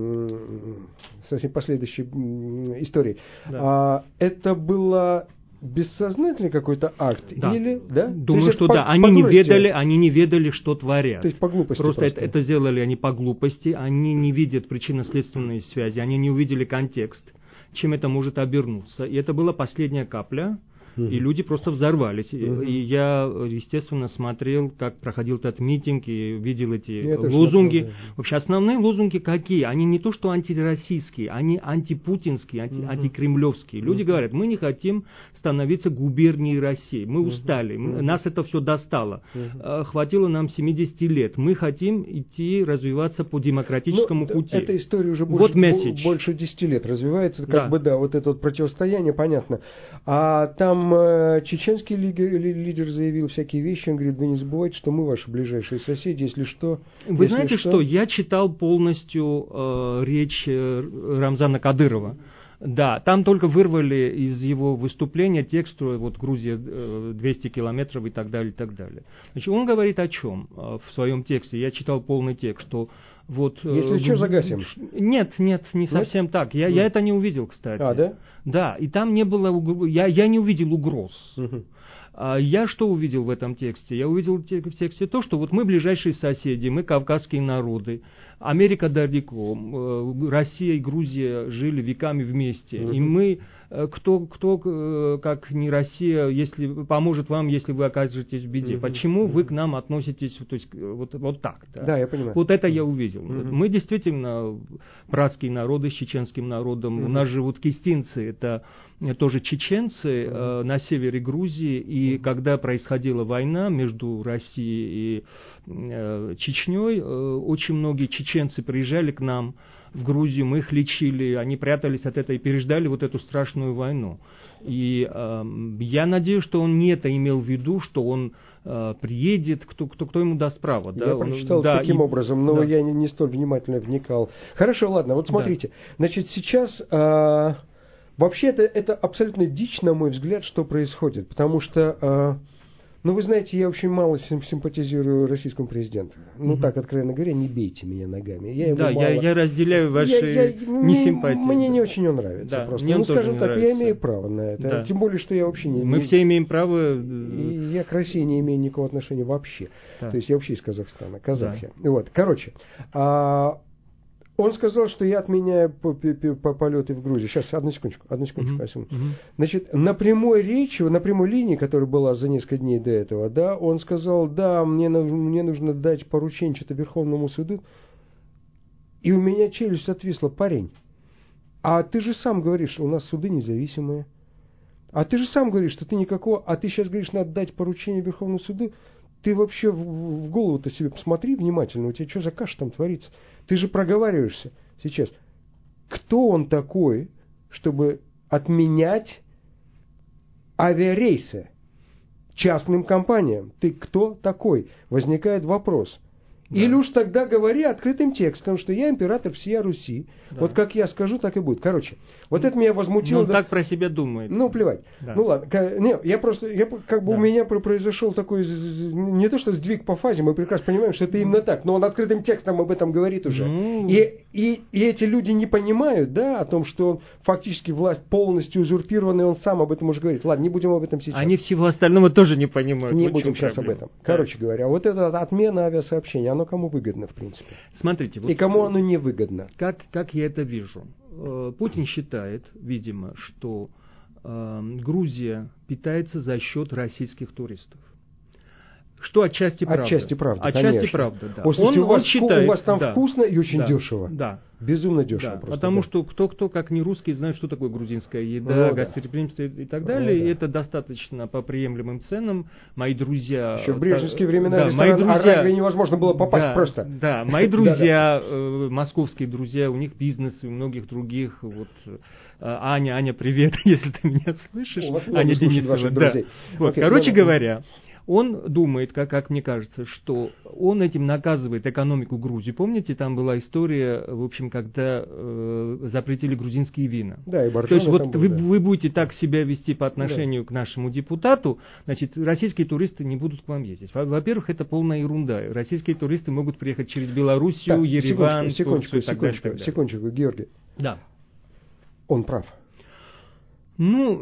со всем последующей историей, да. а, это было бессознательный какой-то акт? Да. Или, да? Думаю, что да. По, они, по не ведали, они не ведали, что творят. То есть по глупости просто. Просто это, это сделали они по глупости, они не видят причинно-следственные связи, они не увидели контекст, чем это может обернуться. И это была последняя капля, uh-huh. и люди просто взорвались. Uh-huh. И я, естественно, смотрел, как проходил этот митинг, и видел эти это лозунги. Вообще основные лозунги какие? Они не то, что антироссийские, они антипутинские, анти, uh-huh. антикремлевские. Люди uh-huh. говорят, мы не хотим становиться губернией России, мы uh-huh. устали, uh-huh. нас это все достало. Uh-huh. Хватило нам семьдесят лет, мы хотим идти развиваться по демократическому ну, пути. Эта история уже вот больше, больше десяти лет развивается, как да. бы, да, вот это вот противостояние, понятно. А там э, чеченский лидер, лидер заявил всякие вещи, он говорит, вы не забывайте, что мы ваши ближайшие соседи, если что. Вы если знаете что... что, я читал полностью э, речь э, Рамзана Кадырова. Да, там только вырвали из его выступления текст, вот Грузия двести километров и так далее, и так далее. Значит, он говорит о чем в своем тексте? Я читал полный текст, что вот... Если что, загасим. Нет, нет, не совсем нет? так. Я, mm. я это не увидел, кстати. А, да? Да, и там не было... Я, я не увидел угроз. Mm-hmm. А я что увидел в этом тексте? Я увидел в тексте то, что вот мы ближайшие соседи, мы кавказские народы, Америка далеко, Россия и Грузия жили веками вместе, mm-hmm. и мы, кто, кто, как не Россия, если поможет вам, если вы окажетесь в беде. Mm-hmm. Почему mm-hmm. вы к нам относитесь, то есть, вот, вот так? Да? Да, я понимаю. Вот это я увидел. Mm-hmm. Мы действительно братские народы с чеченским народом. Mm-hmm. У нас живут кистинцы, это тоже чеченцы mm-hmm. э, на севере Грузии, и mm-hmm. когда происходила война между Россией и э, Чечней, э, очень многие чеченцы приезжали к нам в Грузию, мы их лечили, они прятались от этого и переждали вот эту страшную войну. И э, я надеюсь, что он не это имел в виду, что он э, приедет, кто, кто, кто ему даст право. Я да? прочитал он, да, таким и, образом, но да. я не, не столь внимательно вникал. Хорошо, ладно, вот смотрите. Да. Значит, сейчас... Э, Вообще это, это абсолютно дичь, на мой взгляд, что происходит, потому что, э, ну вы знаете, я очень мало симпатизирую российскому президенту. Ну угу. так, откровенно говоря, не бейте меня ногами. Я да, мало... я, я разделяю ваши я, я, несимпатии. Мне, мне не очень он нравится да, просто. Мне ну он скажем не так, нравится. Я имею право на это. Да. Тем более, что я вообще не... Мы не... все имеем право... И я к России не имею никакого отношения вообще. Да. То есть я вообще из Казахстана, казахи. Да. Вот, короче... А... Он сказал, что я отменяю по, по, по полеты в Грузию. Сейчас, одну секундочку, одну секундочку. Uh-huh. Uh-huh. Значит, на прямой речи, на прямой линии, которая была за несколько дней до этого, да, он сказал, да, мне, мне нужно дать поручение что-то Верховному суду. И у меня челюсть отвисла, парень. А ты же сам говоришь, у нас суды независимые. А ты же сам говоришь, что ты никакого... А ты сейчас говоришь, надо дать поручение Верховному суду. Ты вообще в, в голову-то себе посмотри внимательно, у тебя что за каша там творится? Ты же проговариваешься сейчас. Кто он такой, чтобы отменять авиарейсы частным компаниям? Ты кто такой? Возникает вопрос. Да. Или уж тогда говори открытым текстом, что я император всея Руси. Да. Вот как я скажу, так и будет. Короче, вот это меня возмутило. Но он да... так про себя думает. Ну, плевать. Да. Ну ладно. Не, я просто, я, как бы да. у меня произошел такой, не то что сдвиг по фазе, мы прекрасно понимаем, что это именно так, но он открытым текстом об этом говорит уже. Ну... И, и, и эти люди не понимают, да, о том, что фактически власть полностью узурпирована, и он сам об этом уже говорит. Ладно, не будем об этом сейчас. Они всего остального тоже не понимают. Не будем сейчас проблема. об этом. Короче да. говоря, вот эта отмена авиасообщения, оно кому выгодно, в принципе? Смотрите. Вот и кому оно не выгодно? Как, как я это вижу? Путин считает, видимо, что э, Грузия питается за счет российских туристов. Что отчасти правда. Отчасти правда, Отчасти конечно. правда, да. Он, он, у, вас, он считает, у вас там да, вкусно и очень да, дешево. Да. Безумно дешево. Да, просто, потому да. что кто-кто, как не русские, знает, что такое грузинская еда, ну, гостеприимство да. и так далее. Ну, да. И это достаточно по приемлемым ценам. Мои друзья... Еще в брежневские времена да, ресторан Аравия невозможно было попасть да, просто. Да, мои друзья, э, московские друзья, у них бизнес и у многих других. Вот, Аня, Аня, привет, если ты меня слышишь. Аня Денисова. Да. Вот, okay, короче да, говоря... Он думает, как, как мне кажется, что он этим наказывает экономику Грузии. Помните, там была история, в общем, когда э, запретили грузинские вина. Да, и То есть вот был, вы, да. вы будете так себя вести по отношению да. к нашему депутату, значит, российские туристы не будут к вам ездить. Во-первых, это полная ерунда. Российские туристы могут приехать через Белоруссию, так, Ереван, секундочку, Турцию и секундочку, так далее, так далее. Секундочку, Георгий. Да. Он прав. Ну,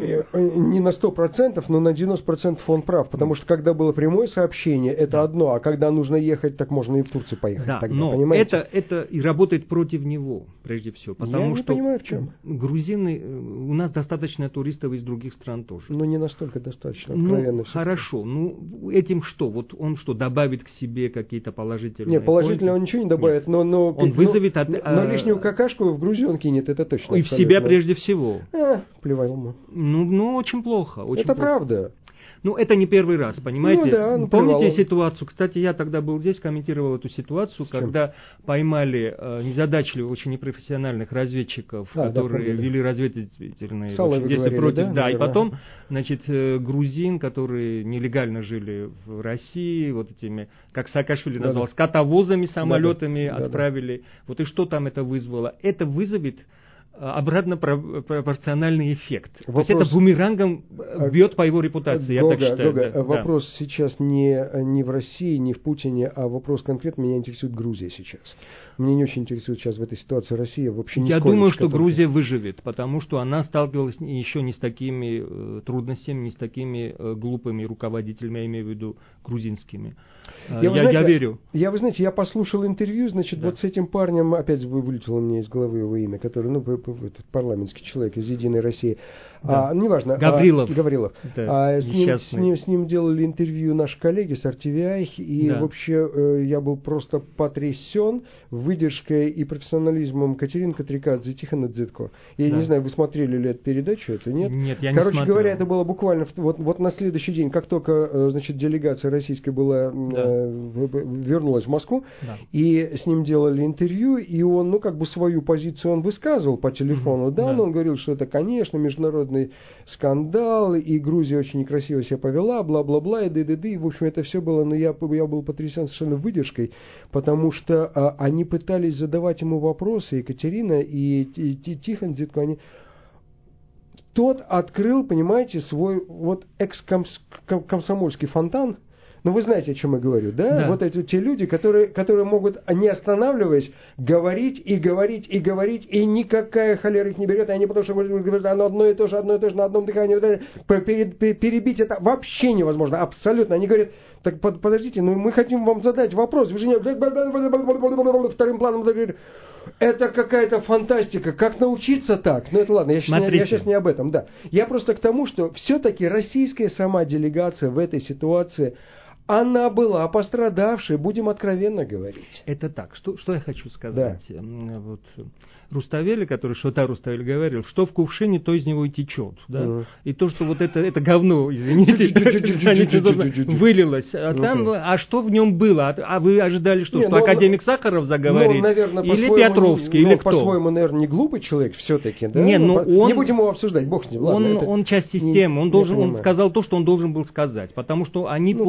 не на сто процентов, но на девяносто процентов он прав, потому что когда было прямое сообщение, это да. одно, а когда нужно ехать, так можно и в Турцию поехать. Да, тогда, но понимаете? это, это и работает против него, прежде всего, потому Я что не понимаю, в чем. Грузины, у нас достаточно туристов из других стран тоже. Ну, не настолько достаточно, откровенно. Ну, хорошо, ну, этим что? Вот он что, добавит к себе какие-то положительные Нет, положительно пользы? он ничего не добавит, но, но, он но, вызовет... От, но, а, но лишнюю какашку в Грузию он кинет, это точно. И в себя прежде всего. А, плевал ему. Ну, ну, очень плохо. Очень это плохо. правда. Ну, это не первый раз, понимаете? Ну, да, ну, помните плевал. ситуацию? Кстати, я тогда был здесь, комментировал эту ситуацию, когда поймали э, незадачливых, очень непрофессиональных разведчиков, а, которые да, вели разведывательные действия говорили, против... Да, да, и потом, значит, э, грузин, которые нелегально жили в России, вот этими, как Саакашвили да, назвал, да. скотовозами, самолетами да, да. отправили. Да, да. Вот и что там это вызвало? Это вызовет обратно пропорциональный эффект. Вопрос... То есть это бумерангом бьет по его репутации, Гога, я так считаю. Гога, да, вопрос да. сейчас не, не в России, не в Путине, а вопрос конкретно меня интересует Грузия сейчас. Мне не очень интересует сейчас в этой ситуации Россия. Вообще я думаю, что только... Грузия выживет, потому что она сталкивалась еще не с такими э, трудностями, не с такими э, глупыми руководителями, я имею в виду грузинскими. Я, я, знаете, я верю. Я, вы знаете, я послушал интервью, значит, да. вот с этим парнем, опять вылетело мне из головы его имя, который, ну, этот парламентский человек из «Единой России». Да. А, неважно. Гаврилов. А, Гаврилов. А, с, ним, с, ним, с ним делали интервью наши коллеги с эр ти ви ай, и да. вообще э, я был просто потрясен выдержкой и профессионализмом Катерины Катрикадзе и Тихона Дзитко. Я да. не знаю, вы смотрели ли эту передачу, это нет? Нет, я Короче не смотрел. говоря, это было буквально вот, вот на следующий день, как только, значит, делегация российская была, да. э, вернулась в Москву, да. и с ним делали интервью, и он, ну, как бы свою позицию он высказывал по телефону, mm-hmm. да, да, но он говорил, что это, конечно, международный скандал, и Грузия очень некрасиво себя повела, бла-бла-бла, и ды-ды-ды, и, в общем, это все было, но я, я был потрясен совершенно выдержкой, потому что а, они пытались задавать ему вопросы, Екатерина и, и, и Тихон Дзитко, они... Тот открыл, понимаете, свой вот экс-комсомольский фонтан. Ну, вы знаете, о чем я говорю, да? да? Вот эти те люди, которые, которые могут, не останавливаясь, говорить и говорить и говорить, и никакая холера их не берет, и они потому что говорят, оно одно и то же, одно и то же, на одном дыхании, перебить это вообще невозможно, абсолютно. Они говорят, так подождите, ну мы хотим вам задать вопрос, вы же не... Вторым планом... Это какая-то фантастика. Как научиться так? Ну это ладно, я сейчас, не, я сейчас не об этом, да. Я просто к тому, что все-таки российская сама делегация в этой ситуации, она была пострадавшей, будем откровенно говорить. Это так. Что, что я хочу сказать? Да. Вот, Руставели, который Шота Руставель говорил, что в кувшине, то из него и течет. Да? Uh-huh. И то, что вот это, это говно, извините, вылилось. А, там, а что в нем было? А вы ожидали, что, что академик Сахаров заговорит? Или Петровский, или кто? По-своему, наверное, не глупый человек все-таки. Да? Не, ну, он, не будем его обсуждать, бог с ним. Ладно, он, он часть системы. Он, должен, он сказал то, что он должен был сказать. Потому что они ну, путают правда,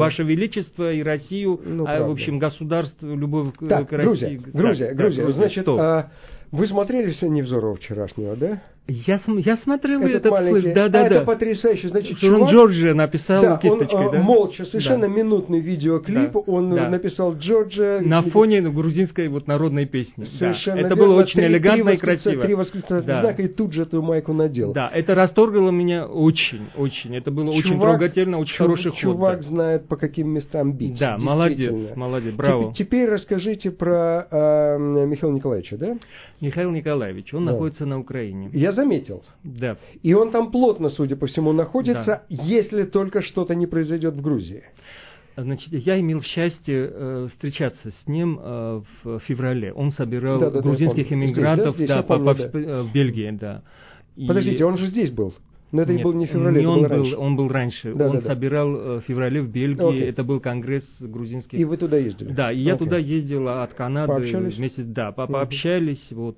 Ваше Величество и Россию, ну, а, в общем, государство, любовь так, к России. Грузия, Грузия, так, Грузия. так, Значит, а, вы смотрели все Невзорова вчерашнего, да? Я, я смотрел этот, этот маленький... флеш, да, да, а да. это потрясающе. Значит, Джон чувак... Джорджи написал да, кисточкой, он, да? молча, совершенно да. минутный видеоклип, да, он да. написал Джорджа... На фоне грузинской вот народной песни. Совершенно да. Это верно. было очень три, элегантно три и красиво. Три восклицательных да. знака, и тут же эту майку надел. Да, это расторгало меня очень, очень. Это было чувак, очень трогательно, очень чув, хороший ход. Чувак да. знает, по каким местам бить. Да, молодец, молодец, браво. Теперь, теперь расскажите про э, Михаила Николаевича, да? Михаил Николаевич, он да. находится на Украине. Я заметил. Да. И он там плотно, судя по всему, находится, да. если только что-то не произойдет в Грузии. Значит, я имел счастье э, встречаться с ним э, в феврале. Он собирал да, да, грузинских да, эмигрантов здесь, да, здесь, да, помню, по, да. по, в Бельгии, да. И... Подождите, он же здесь был. Но это Нет, был не в феврале, не это он было был, раньше. он был раньше. Да, он да, да. собирал э, в феврале в Бельгии. Okay. Это был конгресс грузинских. И вы туда ездили? Да, и я okay. туда ездил от Канады. Пообщались? Вместе, да, по Uh-huh. пообщались. Вот.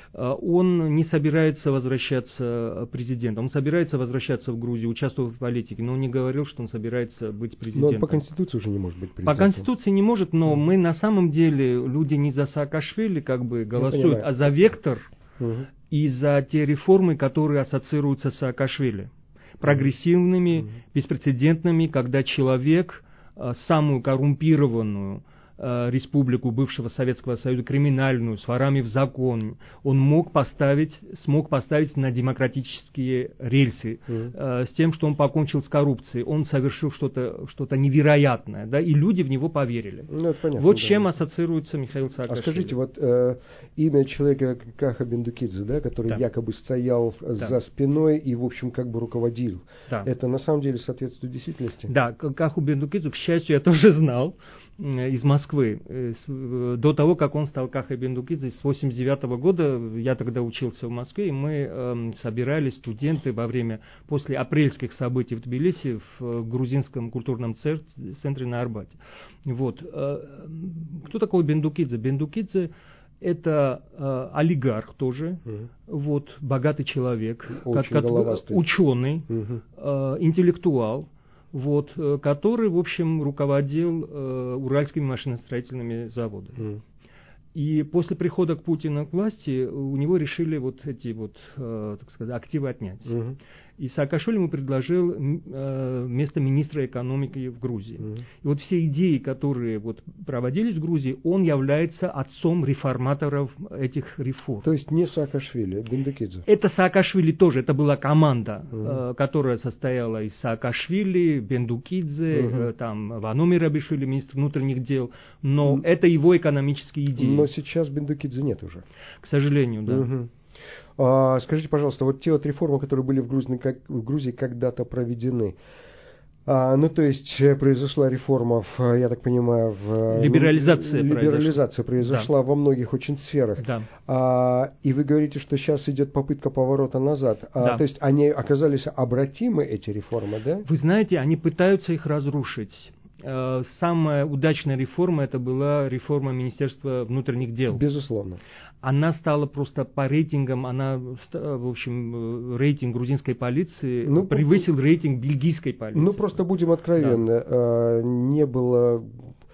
Он не собирается возвращаться президентом. Он собирается возвращаться в Грузию, участвовать в политике, но он не говорил, что он собирается быть президентом. Но он по Конституции уже не может быть президентом. По Конституции не может, но uh-huh. мы на самом деле, люди не за Саакашвили как бы голосуют, а за вектор uh-huh. и за те реформы, которые ассоциируются с Саакашвили. Прогрессивными, uh-huh. беспрецедентными, когда человек самую коррумпированную республику бывшего Советского Союза, криминальную, с ворами в закон, он мог поставить, смог поставить на демократические рельсы, mm. э, с тем, что он покончил с коррупцией, он совершил что-то, что-то невероятное, да, и люди в него поверили. Ну, это понятно, вот да. с чем ассоциируется Михаил Саакашвили. А скажите, вот э, имя человека Каха Бендукидзе, да, который да. якобы стоял да. за спиной и, в общем, как бы руководил, да. это на самом деле соответствует действительности? Да, Каху Бендукидзе, к счастью, я тоже знал, из Москвы. До того, как он стал Кахой Бендукидзе, с восемьдесят девятого года, я тогда учился в Москве, и мы э, собирались, студенты, во время, после апрельских событий в Тбилиси, в грузинском культурном центре на Арбате. Вот. Кто такой Бендукидзе? Бендукидзе это э, олигарх тоже, uh-huh. вот, богатый человек, как, как, ученый, uh-huh. э, интеллектуал, вот, который, в общем, руководил э, уральскими машиностроительными заводами. Mm. И после прихода к Путину к власти у него решили вот эти вот, э, так сказать, активы отнять. Mm-hmm. И Саакашвили ему предложил э, место министра экономики в Грузии. Mm-hmm. И вот все идеи, которые вот проводились в Грузии, он является отцом реформаторов этих реформ. То есть не Саакашвили, а Бендукидзе? Это Саакашвили тоже, это была команда, mm-hmm. э, которая состояла из Саакашвили, Бендукидзе, mm-hmm. э, там Вану Мирабишвили, министр внутренних дел, но mm-hmm. это его экономические идеи. Но сейчас Бендукидзе нет уже. К сожалению, да. Mm-hmm. А, скажите, пожалуйста, вот те вот реформы, которые были в Грузии, как, в Грузии когда-то проведены, а, ну, то есть произошла реформа, в, я так понимаю, в... Либерализация, либерализация произошла, произошла да. во многих очень сферах. Да. А, и вы говорите, что сейчас идет попытка поворота назад. А, да. То есть они оказались обратимы, эти реформы, да? Вы знаете, они пытаются их разрушить. Самая удачная реформа это была реформа Министерства внутренних дел. Безусловно. Она стала просто по рейтингам, она, в общем, рейтинг грузинской полиции ну, превысил рейтинг бельгийской полиции. Ну, просто будем откровенны, да. не было...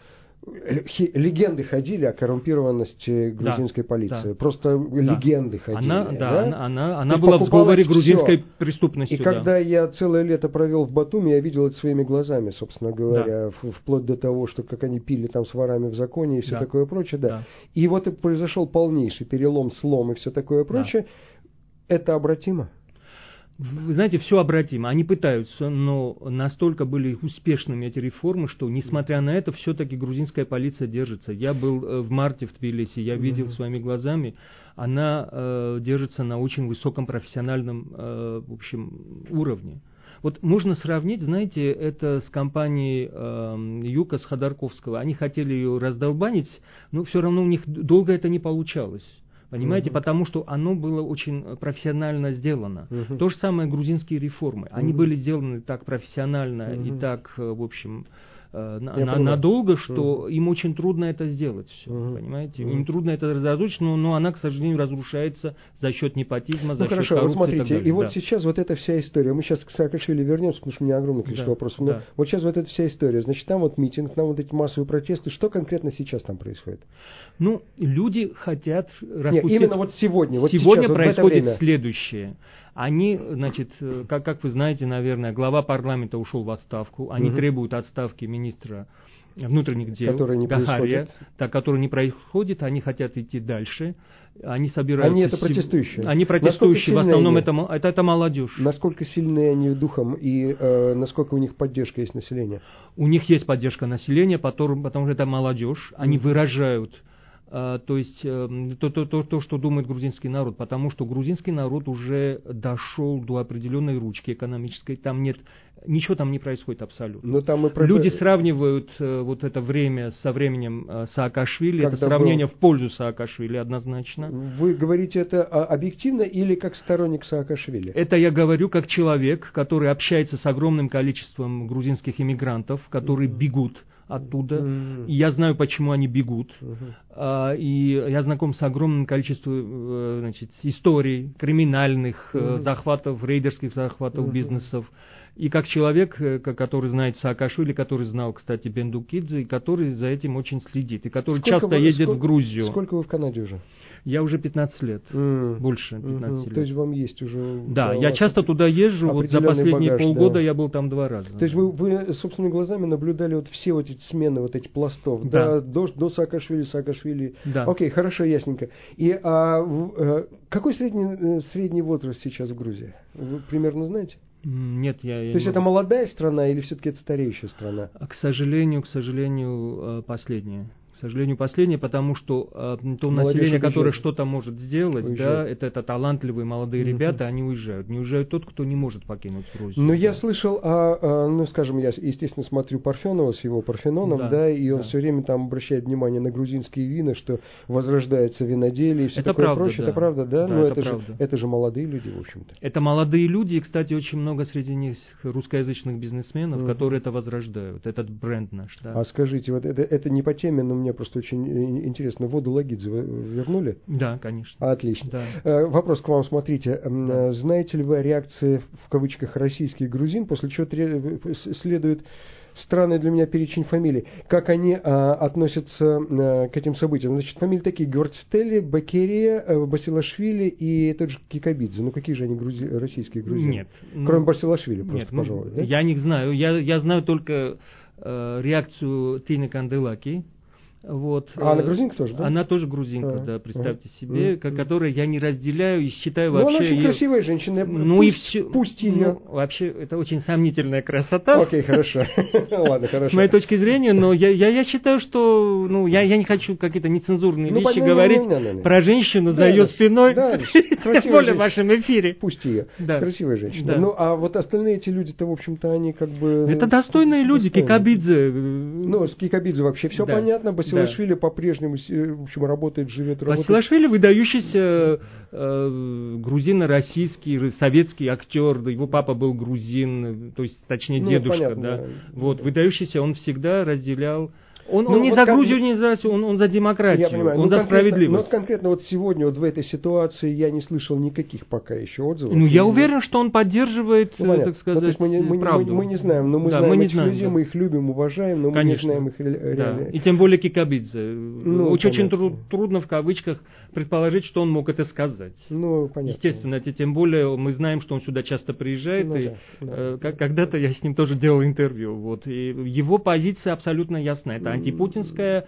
Легенды ходили о коррумпированности грузинской да, полиции. Да. Просто да. легенды ходили. Она, да? Да, она, она, она была в сговоре грузинской преступностью. И да. когда я целое лето провел в Батуми, я видел это своими глазами, собственно говоря, да. вплоть до того, что как они пили там с ворами в законе и все да. такое прочее. Да. Да. И вот и произошел полнейший перелом, слом и все такое прочее. Да. Это обратимо? Вы знаете, все обратимо. Они пытаются, но настолько были успешными эти реформы, что, несмотря на это, все-таки грузинская полиция держится. Я был в марте в Тбилиси, я видел mm-hmm. своими глазами, она э, держится на очень высоком профессиональном э, в общем, уровне. Вот можно сравнить, знаете, это с компанией э, ЮКОС Ходорковского. Они хотели ее раздолбанить, но все равно у них долго это не получалось. Понимаете, uh-huh. потому что оно было очень профессионально сделано. Uh-huh. То же самое грузинские реформы. Они uh-huh. были сделаны так профессионально uh-huh. и так, в общем, э, на, на, надолго, что mm. им очень трудно это сделать все, mm. понимаете? Mm. Им трудно это разрушить, но, но она, к сожалению, разрушается за счет непотизма, за ну, счет хорошо, коррупции вот смотрите, и так далее. И вот да. сейчас вот эта вся история, мы сейчас к Саакашвили вернемся, потому что у меня огромное количество да, вопросов, но да. вот сейчас вот эта вся история, значит, там вот митинг, там вот эти массовые протесты, что конкретно сейчас там происходит? Ну, люди хотят распустить... Нет, именно вот сегодня, вот сегодня сейчас, происходит вот следующее. Они, значит, как, как вы знаете, наверное, глава парламента ушел в отставку, они угу. требуют отставки министра внутренних дел, Гахария, так, который не происходит, они хотят идти дальше. Они собираются... Они это протестующие? Они протестующие, в основном это, это, это молодежь. Насколько сильны они духом и э, насколько у них поддержка есть населения? У них есть поддержка населения, потому, потому что это молодежь. Они mm. выражают, э, то есть, э, то, то, то, то, что думает грузинский народ, потому что грузинский народ уже дошел до определенной ручки экономической. Там нет... Ничего там не происходит абсолютно. Но там и... Люди сравнивают э, вот это время со временем э, Саакашвили. Когда это сравнение был... в пользу Саакашвили однозначно. Вы говорите это объективно или как сторонник Саакашвили? Это я говорю как человек, который общается с огромным количеством грузинских иммигрантов, которые mm-hmm. бегут оттуда. Mm-hmm. И я знаю, почему они бегут. Mm-hmm. А, и я знаком с огромным количеством значит, историй, криминальных mm-hmm. захватов, рейдерских захватов, mm-hmm. бизнесов. И как человек, который знает Саакашвили, который знал, кстати, Бендукидзе, и который за этим очень следит, и который сколько часто вы, ездит сколько, в Грузию. Сколько вы в Канаде уже? Я уже пятнадцать лет, mm. больше пятнадцать mm-hmm. лет. То есть вам есть уже... Да, я часто туда езжу, вот за последние багаж, полгода да. я был там два раза. То есть вы, вы собственными глазами наблюдали вот все вот эти смены, вот эти пластов, да, да до, до Саакашвили, Саакашвили. Да. Окей, хорошо, ясненько. И а, в, какой средний, средний возраст сейчас в Грузии? Вы примерно знаете? Нет, я... То есть могу... это молодая страна или все-таки это стареющая страна? К сожалению, к сожалению, последняя. К сожалению, последнее, потому что э, то молодежь население, которое что-то может сделать, уезжает. да, это, это талантливые молодые uh-huh. ребята, они уезжают. Не уезжает тот, кто не может покинуть Грузию. Но да. я слышал, а, а, ну, скажем, я, естественно, смотрю Парфенова с его Парфеноном, да, да и он да. все время там обращает внимание на грузинские вина, что возрождается виноделие и все это такое правда, прочее. Да. Это правда, да? да Но это, это, правда. Же, это же молодые люди, в общем-то. Это молодые люди, и, кстати, очень много среди них русскоязычных бизнесменов, uh-huh. которые это возрождают, этот бренд наш. Да. А скажите, вот это, это не по теме, но мне просто очень интересно, воду Лагидзе вы вернули? Да, конечно. Отлично. Да. Э, вопрос к вам, смотрите. Да. Знаете ли вы о реакции, в кавычках, российских грузин, после чего тре- следует странный для меня перечень фамилий, как они а, относятся а, к этим событиям? Значит, фамилии такие: Гвардстели, Бакерия, а, Басилашвили и тот же Кикабидзе. Ну, какие же они грузи- российские грузины? Нет. Кроме ну, Басилашвили, просто, нет, пожалуй. Ну, да? Я не знаю. Я, я знаю только э, реакцию Тины Канделаки. Вот. А она грузинка тоже, да? Она тоже грузинка, а, да, представьте а, себе, а, которую я не разделяю и считаю ну, вообще... она очень ее... красивая женщина, ну, пусть, и все... пусть ее... Ну, вообще, это очень сомнительная красота. Окей, хорошо. Ладно, хорошо. С моей точки зрения, но я, я, я считаю, что... Ну, я, я не хочу какие-то нецензурные ну, вещи говорить не, не, не, не. про женщину да, за ее да, спиной, да, тем более в вашем эфире. Пусть ее. Да. Красивая женщина. Да. Ну, а вот остальные эти люди-то, в общем-то, они как бы... Это достойные люди, Кикабидзе. Ну, с Кикабидзе вообще все да. понятно, Басилашвили да. по-прежнему в общем, работает, живет, работает. Басилашвили выдающийся э, грузино-российский, советский актер, его папа был грузин, то есть, точнее, ну, дедушка, понятно, да. да. Вот, выдающийся, он всегда разделял. Он, ну, он не вот за как... Грузию, не за он, он за демократию, я понимаю. он ну, за справедливость. Но конкретно вот сегодня, вот в этой ситуации, я не слышал никаких пока еще отзывов. Ну, я уверен, что он поддерживает, ну, так сказать, ну, мы, мы, правду. Мы, мы не знаем, но мы да, знаем мы не этих знаем, людей, да. мы их любим, уважаем, но конечно. мы не знаем их реально. Да. И тем более Кикабидзе. Ну, очень, очень тру- трудно, в кавычках, предположить, что он мог это сказать. Ну, понятно. Естественно, тем более мы знаем, что он сюда часто приезжает, ну, и да, да. Э, как, когда-то я с ним тоже делал интервью. Вот, и его позиция абсолютно ясна. Это антипутинская,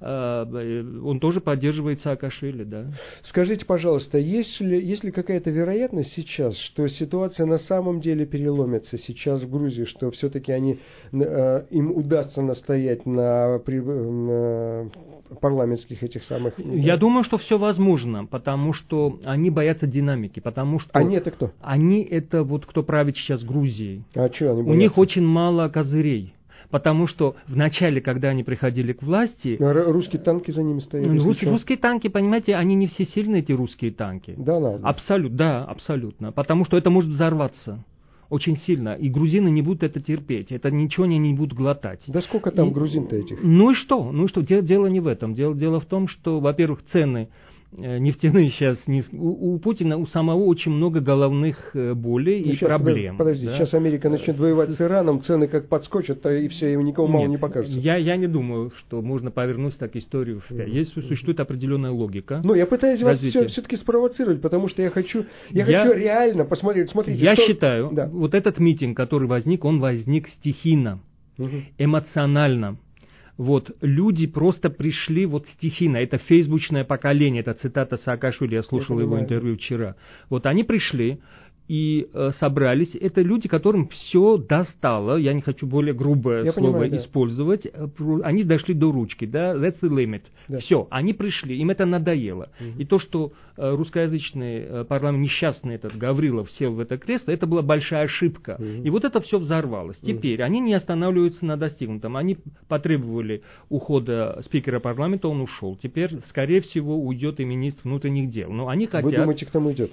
э, он тоже поддерживает Саакашвили, да. Скажите, пожалуйста, есть ли, есть ли какая-то вероятность сейчас, что ситуация на самом деле переломится сейчас в Грузии, что все-таки они, э, им удастся настоять на, при, на парламентских этих самых... Я думаю, что все возможно, потому что они боятся динамики, потому что... Они это кто? Они это вот кто правит сейчас Грузией. А что они боятся? У них очень мало козырей. Потому что в начале, когда они приходили к власти... А русские танки за ними стояли? Рус, русские танки, понимаете, они не всесильны, эти русские танки. Да, ладно. Абсолютно, да, абсолютно. Потому что это может взорваться. очень сильно. И грузины не будут это терпеть. Это ничего они не будут глотать. Да сколько там и, грузин-то этих? Ну и что? Ну и что? Дело, дело не в этом. Дело, дело в том, что, во-первых, цены нефтяные сейчас низ... у, у Путина у самого очень много головных болей ну, и сейчас, проблем. Подожди, да? Сейчас Америка начнет воевать с Ираном, цены как подскочат, и все, и никому мало не покажется. Я, я не думаю, что можно повернуть так историю. Mm-hmm. Есть, существует определенная логика. Ну, я пытаюсь развития. вас все, все-таки спровоцировать, потому что я хочу, я я, хочу реально посмотреть. Смотрите, я что... считаю, да. вот этот митинг, который возник, он возник стихийно, mm-hmm. эмоционально. Вот, люди просто пришли вот стихийно, это фейсбучное поколение, это цитата Саакашвили, я слушал я его интервью вчера. Вот они пришли и э, собрались, это люди, которым все достало, я не хочу более грубое я слово понимаю, использовать, да. Они дошли до ручки, да, that's the limit. Да. Все, они пришли, им это надоело. Угу. И то, что э, русскоязычный э, парламент, несчастный этот Гаврилов сел в это кресло, это была большая ошибка. Угу. И вот это все взорвалось. Угу. Теперь они не останавливаются на достигнутом, они потребовали ухода спикера парламента, он ушел. Теперь, скорее всего, уйдет и министр внутренних дел. Но они хотят... Вы думаете, кто уйдет?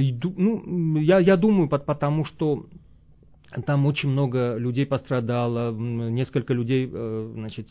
Ну, я, я думаю, потому что там очень много людей пострадало, несколько людей, значит,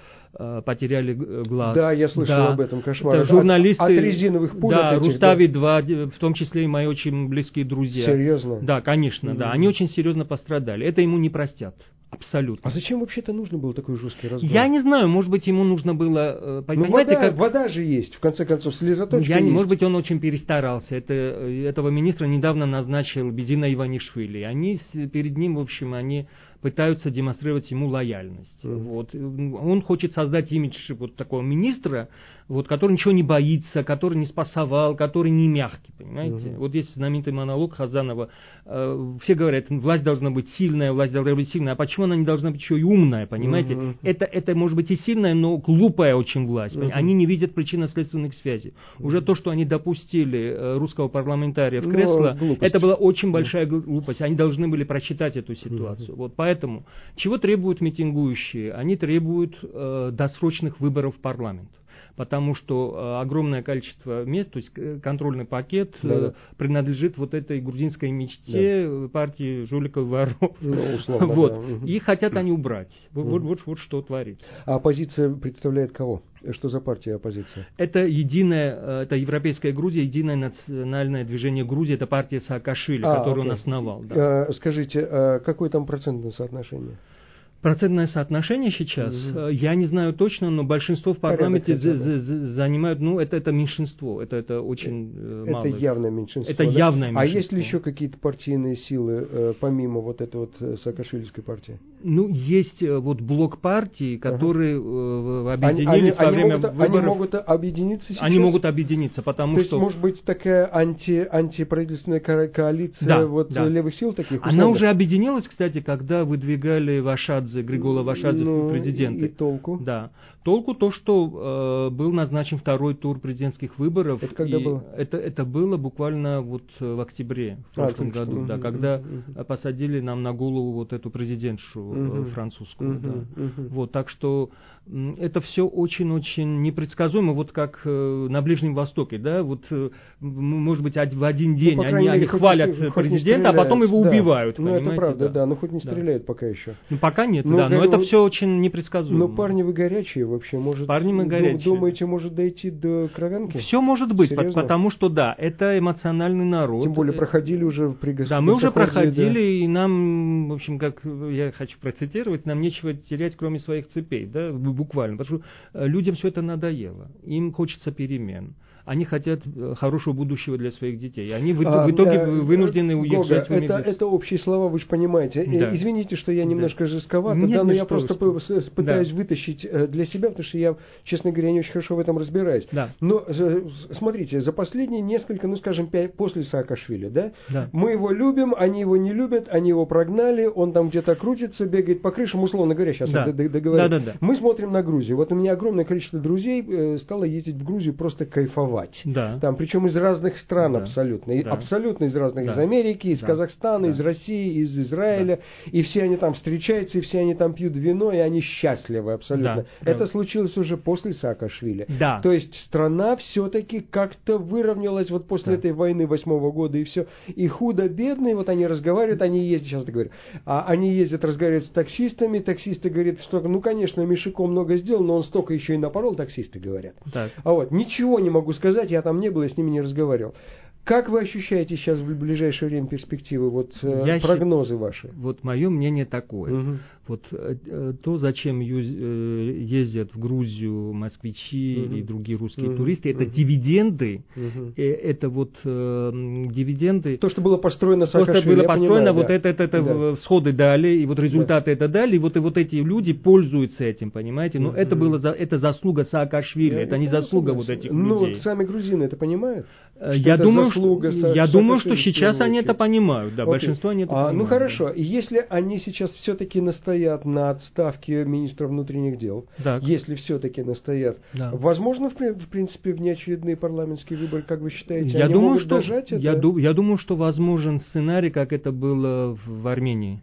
потеряли глаз. Да, я слышал да. об этом кошмаре. Журналисты, от, от резиновых пуль. Да, этих, Рустави два, в том числе и мои очень близкие друзья. Серьезно? Да, конечно, mm-hmm. да. Они очень серьезно пострадали. Это ему не простят. Абсолютно. А зачем вообще-то нужно было такой жесткий разбор? Я не знаю, может быть, ему нужно было... Ну, вода, как... вода же есть, в конце концов, слезоточка Я, есть. Может быть, он очень перестарался. Это, этого министра недавно назначил Бедина Иванишвили. Они перед ним, в общем, они пытаются демонстрировать ему лояльность. Mm. Вот. Он хочет создать имидж вот такого министра, вот, который ничего не боится, который не спасовал, который не мягкий, понимаете? Mm-hmm. Вот есть знаменитый монолог Хазанова. Э, все говорят, власть должна быть сильная, власть должна быть сильная. А почему она не должна быть еще и умная, понимаете? Mm-hmm. Это, это может быть и сильная, но глупая очень власть. Mm-hmm. Они не видят причинно-следственных связей. Mm-hmm. Уже то, что они допустили э, русского парламентария в кресло, no, это была очень большая mm-hmm. глупость. Они должны были просчитать эту ситуацию. Mm-hmm. Вот поэтому, чего требуют митингующие? Они требуют э, досрочных выборов в парламент. Потому что э, огромное количество мест, то есть контрольный пакет да, э, да. принадлежит вот этой грузинской мечте да. партии жуликов и воров. Ну, условно, вот. Да. И хотят они убрать. Вот, вот, вот, вот что творится. А оппозиция представляет кого? Что за партия оппозиция? Это единая, это Европейская Грузия, единое национальное движение Грузии, это партия Саакашвили, а, которую окей. он основал. Да. А, скажите, а какое там процентное соотношение? Процентное соотношение сейчас, угу. я не знаю точно, но большинство в парламенте за, за, за, занимают, ну, это, это меньшинство, это, это очень это мало. Это явное меньшинство. Это да? явное меньшинство. А есть ли еще какие-то партийные силы, э, помимо вот этой вот Саакашвилевской партии? Ну, есть вот блок партий, которые ага. э, объединились они, во они время могут, выборов. Они могут объединиться сейчас? Они могут объединиться, потому То что... есть, может быть, такая анти, антиправительственная коалиция да, вот да. левых сил таких? Она условно? Уже объединилась, кстати, когда выдвигали Вашадзе, Григола Вашадзе, ну, президенты. И, и толку? Да. Толку то, что э, был назначен второй тур президентских выборов. Это когда было? Это, это было буквально вот в октябре в прошлом а, году, угу, да, угу, когда угу. посадили нам на голову вот эту президентшу угу. французскую. Угу, да. угу. Вот, так что э, это все очень-очень непредсказуемо, вот как э, на Ближнем Востоке, да, вот э, может быть в один день ну, они, мере, они хвалят не, президента, а потом его да. убивают. Ну это правда, да. да, но хоть не стреляют да. пока еще. Ну пока нет, ну, да, но это все очень непредсказуемо. Но парни вы горячие вообще, может, парни мы горячие. Думаете, может дойти до кровянки? Все может быть, Серьезно? Потому что да, это эмоциональный народ. Тем более проходили уже при государстве. Да, мы уже проходили, да. и нам, в общем, как я хочу процитировать, нам нечего терять, кроме своих цепей, да, буквально, потому что людям все это надоело, им хочется перемен. Они хотят хорошего будущего для своих детей. Они в, а, в итоге а, вынуждены уезжать Гога, в это, это общие слова, вы же понимаете. Да. Извините, что я немножко да. жестковато, Нет, да, но я просто что. пытаюсь да. вытащить для себя, потому что я, честно говоря, не очень хорошо в этом разбираюсь. Да. Но смотрите, за последние несколько, ну скажем, пять, после Саакашвили, да, да, мы его любим, они его не любят, они его прогнали, он там где-то крутится, бегает по крышам, условно говоря, сейчас да. я договорю. Да, да, да. Мы смотрим на Грузию. Вот у меня огромное количество друзей стало ездить в Грузию, просто кайфовать. торговать. Да. Там, причем из разных стран да. абсолютно. Да. Абсолютно из разных. Да. Из Америки, из да. Казахстана, да. из России, из Израиля. Да. И все они там встречаются, и все они там пьют вино, и они счастливы абсолютно. Да. Это да. случилось уже после Саакашвили. Да. То есть страна все-таки как-то выровнялась вот после да. этой войны восьмого года, и все. И худо-бедные, вот они разговаривают, они ездят, сейчас я говорю, а они ездят, разговаривают с таксистами, таксисты говорят, что, ну, конечно, Мишико много сделал, но он столько еще и напорол, таксисты говорят. Так. А вот, ничего не могу сказать, я там не был, я с ними не разговаривал. Как вы ощущаете сейчас в ближайшее время перспективы, вот я прогнозы щ... ваши? Вот мое мнение такое. Угу. Вот э, то, зачем ю... ездят в Грузию москвичи угу. и другие русские угу. туристы, это угу. дивиденды, угу. э, это вот э, дивиденды. То, что было построено Саакашвили, то, что было построено, понимаю, вот да. это, это, это да. всходы дали, и вот результаты да. это дали, и вот, и вот эти люди пользуются этим, понимаете? Но угу. это было за... это заслуга Саакашвили, я это не заслуга вот этих ну, людей. Ну, вот сами грузины это понимают? Я думаю, что, я думаю, что сейчас они это понимают, да, Окей. большинство они это а, понимают. Ну хорошо, да. Если они сейчас все-таки настоят на отставке министра внутренних дел, так. если все-таки настоят, да. возможно, в, в принципе, внеочередные парламентские выборы, как вы считаете, я они думаю, могут что, дожать это? Я, ду, я думаю, что возможен сценарий, как это было в, в Армении.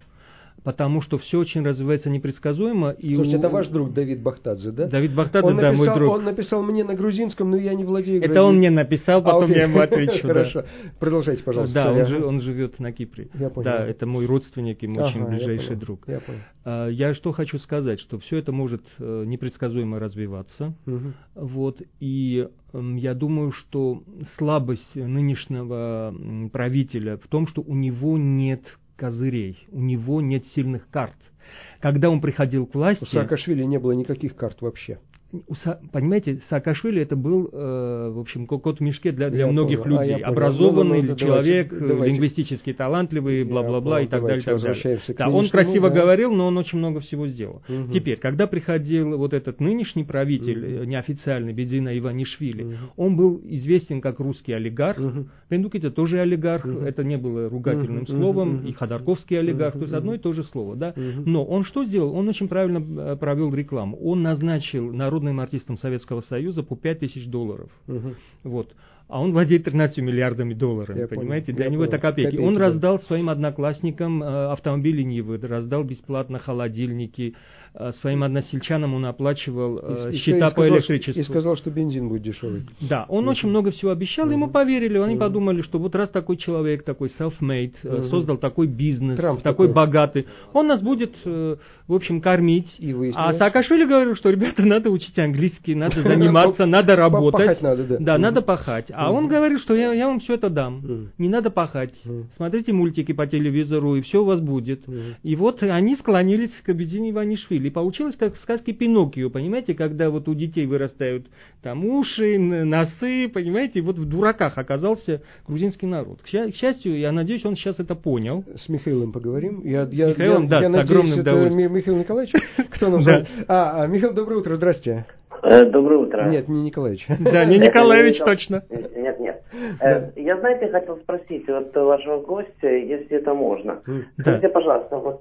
Потому что все очень развивается непредсказуемо. И Слушайте, у... это ваш друг Давид Бахтадзе, да? Давид Бахтадзе, он да, написал, мой друг. Он написал мне на грузинском, но я не владею грузинским. Это он мне написал, потом а, я ему отвечу. Хорошо, продолжайте, пожалуйста. Да, он, жив, он живет на Кипре. Я понял. Да, это мой родственник и мой ага, очень ближайший я друг. Я понял. А, я что хочу сказать, что все это может э, непредсказуемо развиваться. Угу. Вот, и э, я думаю, что слабость нынешнего правителя в том, что у него нет козырей, у него нет сильных карт. Когда он приходил к власти... У Саакашвили не было никаких карт вообще. У Са, понимаете, Саакашвили это был, э, в общем, кот в мешке для, для я многих понял. людей. А, Образованный ну, ну, ну, человек, давайте, давайте. лингвистически талантливый, бла-бла-бла и так далее. И так далее. Да, нынешнему, он красиво да. говорил, но он очень много всего сделал. Угу. Теперь, когда приходил вот этот нынешний правитель, угу. неофициальный, Бедзина Иванишвили, угу. он был известен как русский олигарх. Угу. Пендук это тоже олигарх, угу. это не было ругательным угу. словом, угу. и Ходорковский олигарх, угу. то есть одно и то же слово. Да? Угу. Но он что сделал? Он очень правильно провел рекламу. Он назначил народным артистом Советского Союза по пять тысяч долларов. Угу. Вот. А он владеет тринадцатью миллиардами долларов, я понимаете? Понял. Для я него понял. Это копейки. копейки он да. раздал своим одноклассникам э, автомобили Нивы, раздал бесплатно холодильники, э, своим односельчанам он оплачивал э, и, счета и по сказал, электричеству. И сказал, что бензин будет дешевый. Да, он uh-huh. очень много всего обещал, uh-huh. ему поверили. Они uh-huh. подумали, что вот раз такой человек, такой self-made, uh-huh. создал такой бизнес, Трамп такой, такой богатый, он нас будет, э, в общем, кормить. И а Саакашвили говорил, что, ребята, надо учить английский, надо заниматься, надо работать. Пахать надо, да. Да, надо пахать. А он говорит, что я, я вам все это дам. Mm. Не надо пахать. Mm. Смотрите мультики по телевизору, и все у вас будет. Mm. И вот они склонились к Бедзине Иванишвили. И получилось как в сказке Пиноккио, понимаете, когда вот у детей вырастают там уши, носы, понимаете, и вот в дураках оказался грузинский народ. К счастью, я надеюсь, он сейчас это понял. С Михаилом поговорим. Я, я, Михаилом, я, да, я с надеюсь, огромным это удовольствием. Михаил Николаевич? Кто нам звонит? А, Михаил, доброе утро, здрасте. Доброе утро. Нет, не Николаевич. Да, не Николаевич, точно. Нет, нет. Я, знаете, хотел спросить вот вашего гостя, если это можно. Скажите, пожалуйста, вот,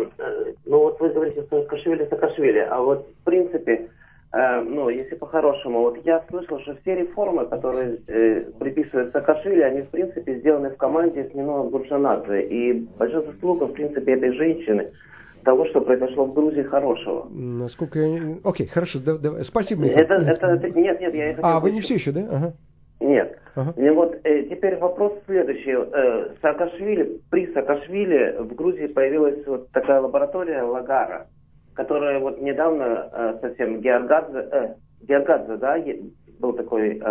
ну вот вы говорите Саакашвили, Саакашвили, а вот в принципе, ну, если по-хорошему, вот я слышал, что все реформы, которые приписывают Саакашвили, они в принципе сделаны в команде с Нино Бурджанадзе, и большая заслуга, в принципе, этой женщины, того, что произошло в Грузии хорошего. Насколько я... Окей, хорошо, да, да. Спасибо, Михаил. Это, это, это... Нет, нет, я... А, вы не все еще, да? Ага. Нет. Ага. И вот э, теперь вопрос следующий. Э, Саакашвили, при Саакашвили в Грузии появилась вот такая лаборатория Лагара, которая вот недавно э, совсем Георгадзе, э, Георгадзе, да, был такой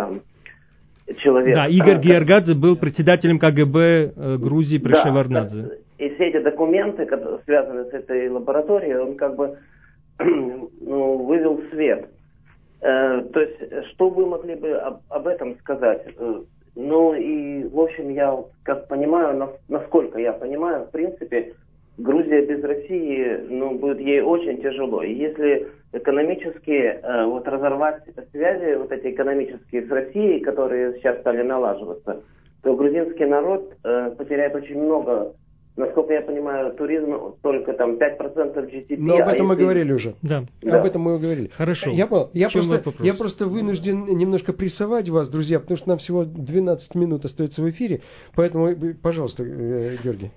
э, человек. Да, Игорь а, Георгадзе был председателем КГБ э, Грузии при да, Шеварднадзе. И все эти документы, которые связаны с этой лабораторией, он как бы ну, вывел в свет. Э, то есть, что вы могли бы об, об этом сказать? Э, ну и, в общем, я как понимаю, на, насколько я понимаю, в принципе, Грузия без России, ну, будет ей очень тяжело. И если экономически э, вот разорвать связи, вот эти экономические с Россией, которые сейчас стали налаживаться, то грузинский народ э, потеряет очень много насколько я понимаю, туризм только там пять процентов джи ди пи. Но об этом а если... мы говорили уже. Да. да. Об этом мы говорили. Хорошо. Я, я, просто, вопрос? я просто вынужден немножко прессовать вас, друзья, потому что нам всего двенадцать минут остается в эфире. Поэтому, пожалуйста, Георгий.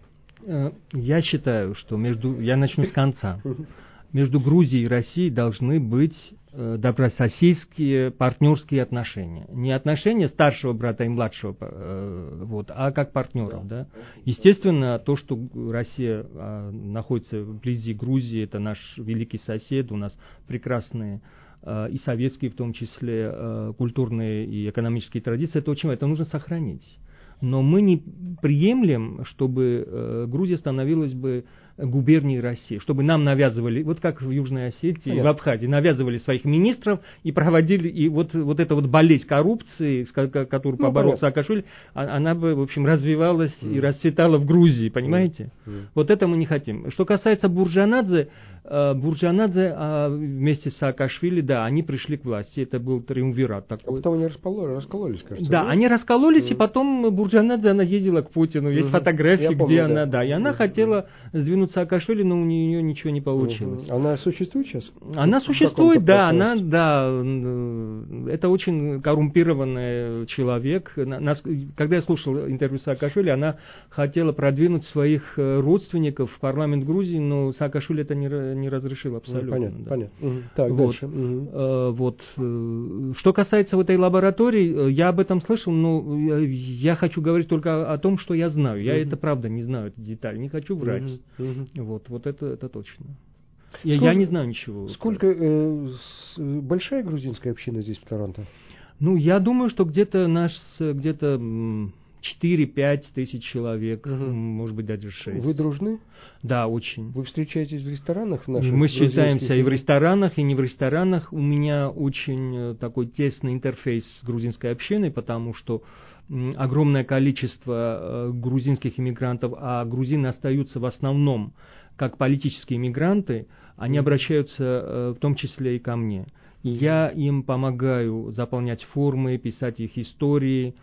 Я считаю, что между... Я начну с конца. Между Грузией и Россией должны быть э, добрососедские партнерские отношения. Не отношения старшего брата и младшего, э, вот, а как партнеров. Да. Естественно, то, что Россия э, находится вблизи Грузии, это наш великий сосед, у нас прекрасные э, и советские, в том числе, э, культурные и экономические традиции, это очень это нужно сохранить. Но мы не приемлем, чтобы э, Грузия становилась бы губернии России, чтобы нам навязывали, вот как в Южной Осетии, Понятно. В Абхазии, навязывали своих министров и проводили, и вот, вот эта вот болезнь коррупции, с которой ну, поборол Саакашвили, она бы, в общем, развивалась mm. и расцветала в Грузии, понимаете? Mm. Mm. Вот это мы не хотим. Что касается Бурджанадзе, Бурджанадзе вместе с Саакашвили, да, они пришли к власти, это был триумвират такой. А потом они раскололись, кажется. Да, да? они раскололись, mm. и потом Бурджанадзе, она ездила к Путину, есть mm-hmm. фотографии, Я где помню, она, да, да и она mm-hmm. хотела сдвинуть Саакашвили, но у нее ничего не получилось. Mm-hmm. Она существует сейчас? Она существует, да, она, да, это очень коррумпированный человек. Нас, когда я слушал интервью Саакашвили, она хотела продвинуть своих родственников в парламент Грузии, но Саакашвили это не не разрешил абсолютно. Ну, понятно, да. понятно. Угу. Так, вот. дальше. Угу. Э, вот. Что касается вот этой лаборатории, я об этом слышал, но я, я хочу говорить только о том, что я знаю. Я угу. это правда не знаю, это деталь, не хочу врать. Угу. Угу. Вот, вот это, это точно. Я, сколько, я не знаю ничего. Сколько э, с, большая грузинская община здесь в Торонто? Ну, я думаю, что где-то наш где-то четыре-пять тысяч человек, угу. может быть, даже шесть. Вы дружны? Да, очень. Вы встречаетесь в ресторанах? В наших Мы встречаемся и в ресторанах, и не в ресторанах. У меня очень такой тесный интерфейс с грузинской общиной, потому что огромное количество грузинских иммигрантов, а грузины остаются в основном как политические иммигранты, они обращаются в том числе и ко мне. И я им помогаю заполнять формы, писать их истории.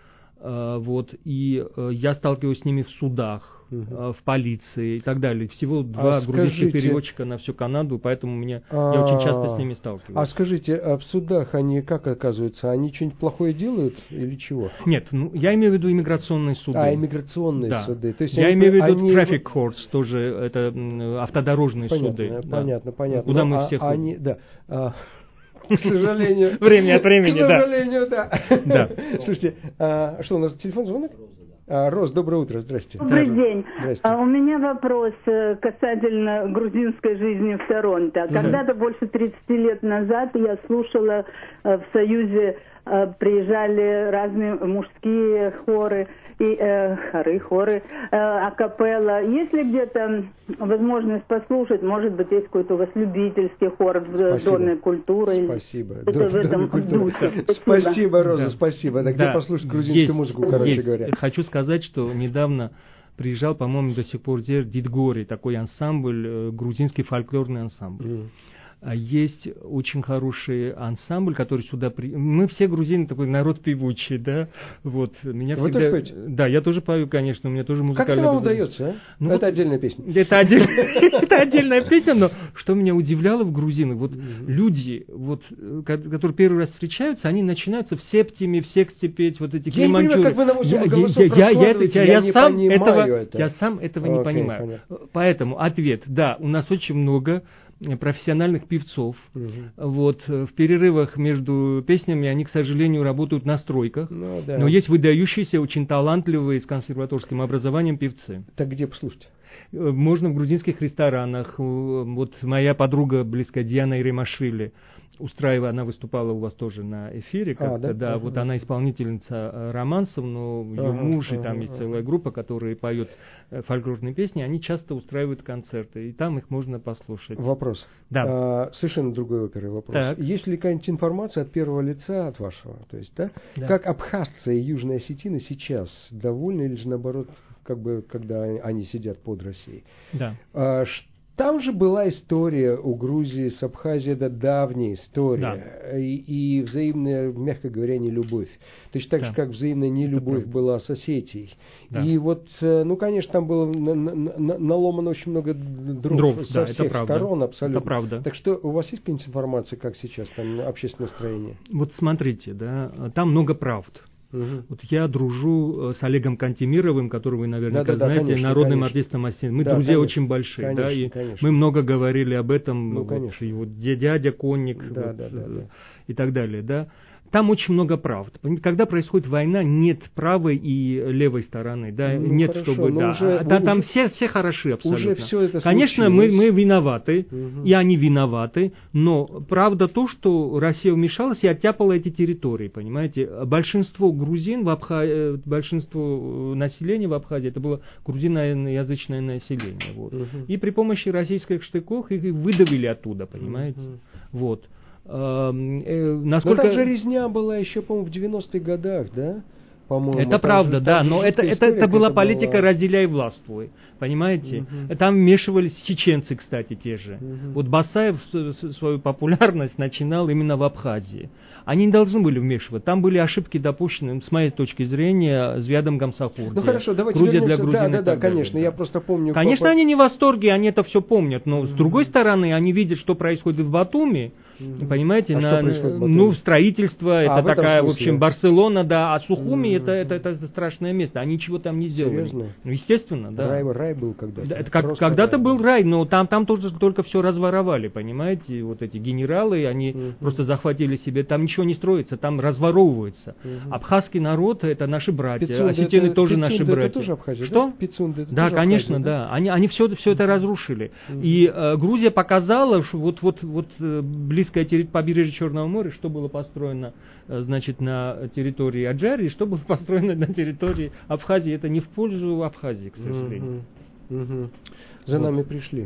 Вот, и я сталкиваюсь с ними в судах, uh-huh. в полиции и так далее. Всего два а грузинских скажите, переводчика на всю Канаду, поэтому мне, а, я очень часто с ними сталкиваюсь. А скажите, а в судах они как оказываются? Они что-нибудь плохое делают или чего? Нет, ну, я имею в виду иммиграционные суды. А, иммиграционные да. суды. То есть я они, имею в виду они... traffic courts, тоже это автодорожные понятно, суды. Понятно, да. понятно. Куда ну, мы а, все ходим. Они, да, а... К сожалению. Время от времени, да. К сожалению, да. да. Слушайте, а, что у нас, телефон звонок? А, Рос, доброе утро, здрасте. Добрый да, день. Здрасте. А, у меня вопрос касательно грузинской жизни в Торонто. Угу. Когда-то больше тридцати лет назад я слушала в Союзе, приезжали разные мужские хоры, и э, хоры, хоры, э, акапелла. Есть ли где-то возможность послушать, может быть, есть какой-то у вас любительский хор в Доме культуры? Спасибо. Это в этом духе. Спасибо, спасибо Роза, да. спасибо. Да, где да. послушать грузинскую есть, музыку, короче есть. говоря? Хочу сказать, что недавно приезжал, по-моему, до сих пор Дидгори, такой ансамбль, грузинский фольклорный ансамбль. Mm. Есть очень хороший ансамбль, который сюда при... Мы все грузины такой народ певучий, да. Вот меня Вы всегда... тоже поете? Да, я тоже пою, конечно, у меня тоже музыкальная. Как это вам удается, а? Ну, это вот... отдельная песня. Это отдельная песня, но что меня удивляло в грузинах, вот люди, вот, которые первый раз встречаются, они начинаются в септиме, в секте петь, вот эти климанчуры. Я не понимаю, как вы на восемь голосов раскладываете, я не понимаю это. Я сам этого не понимаю. Поэтому ответ, да, у нас очень много профессиональных певцов. Угу. Вот, в перерывах между песнями они, к сожалению, работают на стройках. Ну, да. Но есть выдающиеся, очень талантливые с консерваторским образованием певцы. Так где послушать? Можно в грузинских ресторанах. Вот моя подруга близкая Диана Иремашвили устраивая, она выступала у вас тоже на эфире, как-то, а, да, да, ага. Вот она исполнительница романсов, но ее ага, муж, ага, и там ага. есть целая группа, которые поют фольклорные песни, они часто устраивают концерты, и там их можно послушать. Вопрос. Да. А, совершенно другой оперы вопрос. Так. Есть ли какая-нибудь информация от первого лица, от вашего, то есть, да? Да. Как абхазцы и Южные Осетины сейчас довольны, или же наоборот, как бы, когда они сидят под Россией? Да. А, Там же была история у Грузии с Абхазией, это давняя история, да. и, и взаимная, мягко говоря, нелюбовь. Точно так да. же, как взаимная нелюбовь была с Осетией. Да. И вот, ну, конечно, там было на, на, на, наломано очень много дров, дров со да, всех это правда. сторон абсолютно. Это правда. Так что у вас есть какая-нибудь информация, как сейчас там общественное настроение? Вот смотрите, да, там много правд. Угу. Вот я дружу с Олегом Кантемировым, которого вы наверняка да, да, знаете, да, конечно, народным конечно. артистом Осетии. Мы да, друзья конечно, очень большие, конечно, да, и конечно. мы много говорили об этом. Ну, вот, конечно. и вот дядя Конник да, вот, да, да, да. и так далее, да. Там очень много правд. Когда происходит война, нет правой и левой стороны, да, ну, нет, хорошо, чтобы, да, уже, а, там, уже, там все, все хороши абсолютно. Уже все это Конечно, мы, мы виноваты, угу. и они виноваты, но правда то, что Россия вмешалась и оттяпала эти территории, понимаете. Большинство грузин, в Абха... большинство населения в Абхазии, это было грузиноязычное население, вот. Угу. И при помощи российских штыков их выдавили оттуда, понимаете, угу. вот. Э, э, насколько... Но там же резня была еще, по-моему, в девяностых годах, да? По-моему, это правда, же, да, но это, это, это была политика была... «разделяй властвуй», понимаете? Угу. Там вмешивались чеченцы, кстати, те же. Угу. Вот Басаев свою популярность начинал именно в Абхазии. Они не должны были вмешиваться. Там были ошибки допущены, с моей точки зрения, Звядом Гамсахурди. Ну хорошо, давайте Грузия вернемся. для грузин. Да, да, да, конечно, далее, я да. просто помню. Конечно, по... они не в восторге, они это все помнят, но mm-hmm. с другой стороны, они видят, что происходит в Батуми, mm-hmm. понимаете, а на, что происходит в Батуми? Ну, строительство, а, это в такая, в смысле? общем, Барселона, да, а Сухуми mm-hmm. это, это, это страшное место, они ничего там не сделали. Серьезно? Ну, естественно, да. Рай, рай был когда-то. Да, это как, когда-то рай. был рай, но там, там тоже только все разворовали, понимаете, вот эти генералы, они mm-hmm. просто захватили себе, там ничего не строится, там разворовывается. Угу. Абхазский народ это наши братья, Пицунды осетины это, тоже Пицунды наши это братья. Тоже Абхазия, что? Да, Пицунды это да тоже конечно, Абхазия, да. да. Они, они все, все это разрушили. Угу. И э, Грузия показала, что вот, вот, вот э, близкое территория побережье Черного моря, что было построено э, значит, на территории Аджарии, что было построено на территории Абхазии. Это не в пользу Абхазии, к сожалению. Угу. Угу. За вот. Нами пришли.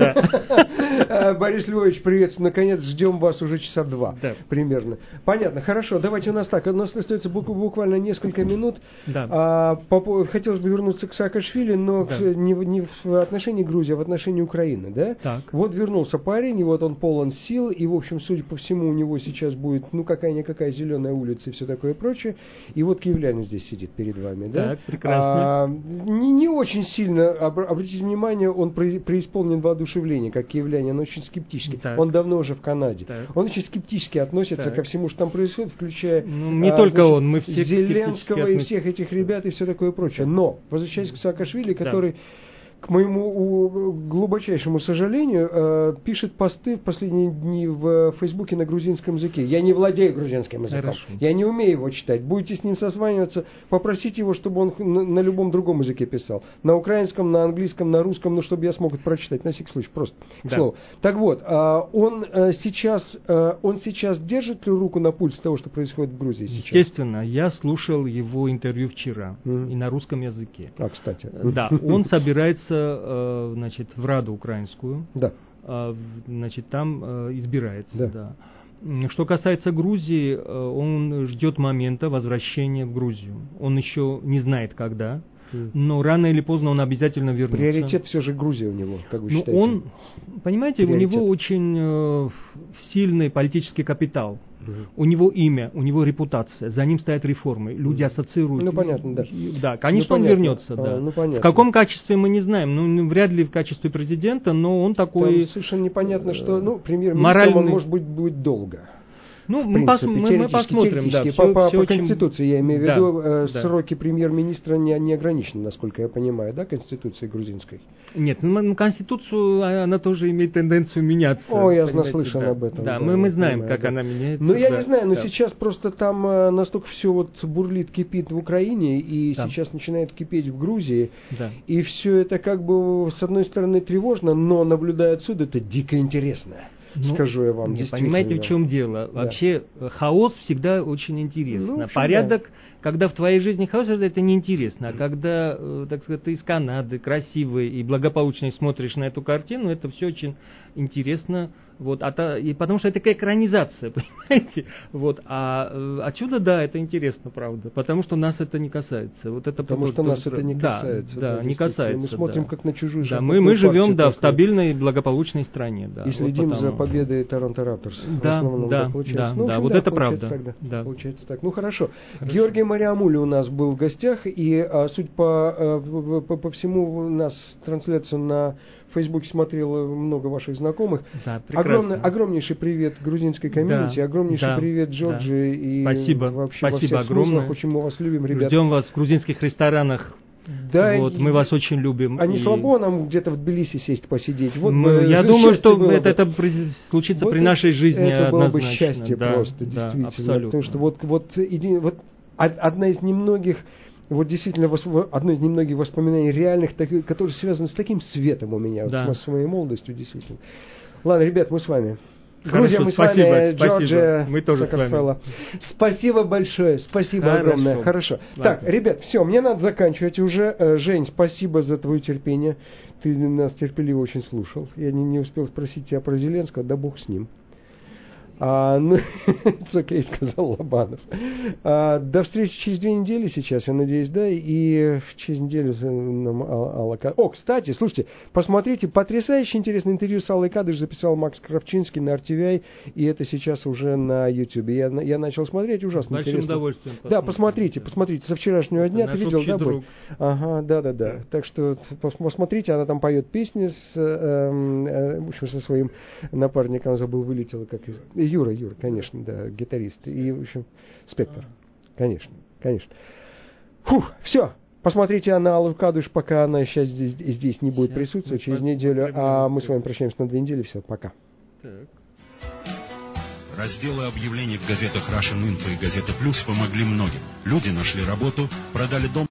Да. Борис Львович, приветствую. Наконец, ждем вас уже часа два. Да. Примерно. Понятно. Хорошо. Давайте у нас так. У нас остается буквально несколько минут. Да. А, по, хотелось бы вернуться к Саакашвили, но да. к, не, не в отношении Грузии, а в отношении Украины. Да? Так. Вот вернулся парень, и вот он полон сил. И, в общем, судя по всему, у него сейчас будет, ну, какая-никакая зеленая улица и все такое прочее. И вот киевлянин здесь сидит перед вами. Да? Так, прекрасно. А, не, не очень сильно, обратите внимание, он преисполнен воодушевления, как киевлянин, он очень скептически. Так. Он давно уже в Канаде. Так. Он очень скептически относится так. ко всему, что там происходит, включая ну, не а, только значит, он, мы все Зеленского и всех этих ребят и все такое прочее. Но, возвращаясь к Саакашвили, который... Да. К моему глубочайшему сожалению, э, пишет посты в последние дни в Фейсбуке на грузинском языке. Я не владею грузинским языком. Хорошо. Я не умею его читать. Будете с ним созваниваться, попросите его, чтобы он на, на любом другом языке писал. На украинском, на английском, на русском, ну, чтобы я смог это прочитать. На всякий случай, просто к да. слову. Так вот, э, он, э, сейчас, э, он сейчас держит ли руку на пульс того, что происходит в Грузии сейчас? Естественно. Я слушал его интервью вчера. Mm-hmm. И на русском языке. А, кстати. Да, он собирается значит, в Раду украинскую, да. значит, там избирается. Да. Да. Что касается Грузии, он ждет момента возвращения в Грузию. Он еще не знает, когда, но рано или поздно он обязательно вернется. Приоритет все же Грузия у него, как вы ну, считаете? Он, понимаете, Приоритет. У него очень э, сильный политический капитал. У него имя, у него репутация, за ним стоят реформы, люди ассоциируют. Ну понятно, да. Да, конечно, ну, он вернется, а, да. Ну, понятно. В каком качестве мы не знаем, ну вряд ли в качестве президента, но он такой. Там совершенно непонятно, что, ну, премьер-министром моральный... он может быть будет долго. Ну, принципе, мы, пос, мы, мы посмотрим, да. По, все, по, все по очень... Конституции, я имею в да, виду, э, да. сроки премьер-министра не, не ограничены, насколько я понимаю, да, Конституции грузинской? Нет, ну, Конституцию, она тоже имеет тенденцию меняться. О, я наслышан да. об этом. Да, да, мы, мы знаем, понимаю, как да. она меняется. Ну, я да, не знаю, но да. сейчас просто там э, настолько все вот бурлит, кипит в Украине, и да. сейчас начинает кипеть в Грузии, да. и все это как бы, с одной стороны, тревожно, но, наблюдая отсюда, это дико интересно. Ну, скажу я вам, не, понимаете, в чем дело? Да. Вообще, хаос всегда очень интересно. Ну, общем, порядок, да. Когда в твоей жизни хаос, это неинтересно. А когда, так сказать, ты из Канады, красивый и благополучный смотришь на эту картину, это все очень интересно Вот, а то, и потому что это такая экранизация, понимаете? Вот, а э, отсюда, да, это интересно, правда, потому что нас это не касается. Вот это потому что нас это не касается. Да, да, да, не касается. Мы смотрим да. как на чужую да, мы, мы живем, да, в стабильной, благополучной стране. Да, и следим вот за победой Торонто Рапторс. Да, да, да, ну, да, вот да, это правда. Так, да. Да. Получается так. Ну хорошо. хорошо. Георгий Мариамули у нас был в гостях, и а, суть по, а, по, по всему у нас трансляцию на в Фейсбуке смотрело много ваших знакомых. Да, Огромный, огромнейший привет грузинской комьюнити, да, огромнейший да, привет Джорджи. Да. И спасибо, вообще спасибо во всех огромное. Смыслах. Очень мы вас любим, ребята. Ждем вас в грузинских ресторанах. Да, вот, и... мы вас очень любим. А не и... слабо нам где-то в Тбилиси сесть посидеть? Вот мы, бы, я думаю, что это, это случится вот при нашей жизни это было бы однозначно. счастье да, просто, да, действительно. абсолютно. Потому что вот, вот, иди, вот одна из немногих, вот действительно одно из немногих воспоминаний реальных, так, которые связаны с таким светом у меня, да. с, с моей молодостью, действительно. Ладно, ребят, мы с вами. Хорошо, Друзья, мы спасибо, с вами, спасибо. Джорджия Мы тоже Сакарфелло. с вами. Спасибо большое, спасибо Хорошо. огромное. Хорошо. Ладно. Так, ребят, все, мне надо заканчивать уже. Жень, спасибо за твое терпение. Ты нас терпеливо очень слушал. Я не, не успел спросить тебя про Зеленского, да бог с ним. А, ну, it's okay, сказал Лобанов. А, до встречи через две недели сейчас, я надеюсь, да, и через неделю нам Алла Кадыш. О, кстати, слушайте, посмотрите, потрясающе интересное интервью с Аллой Кадыш записал Макс Кравчинский на ар ти ви, и это сейчас уже на YouTube. Я, я начал смотреть, ужасно Большим интересно. удовольствием. Да, посмотрите, посмотрите, со вчерашнего это дня, ты видел, да, друг. Ага, да, да, да. Так что посмотрите, она там поет песни с, э, э, в общем, со своим напарником, забыл, вылетела как из... Юра, Юра, конечно, да, гитарист. И, в общем, Спектр. Конечно, конечно. Фух, все. Посмотрите на Аллу Кадыш, пока она сейчас здесь, здесь не будет сейчас присутствовать, через неделю. А мы с вами прощаемся на две недели. Все, пока. Так. Разделы объявлений в газетах Russian Info и Газета Плюс помогли многим. Люди нашли работу, продали дом.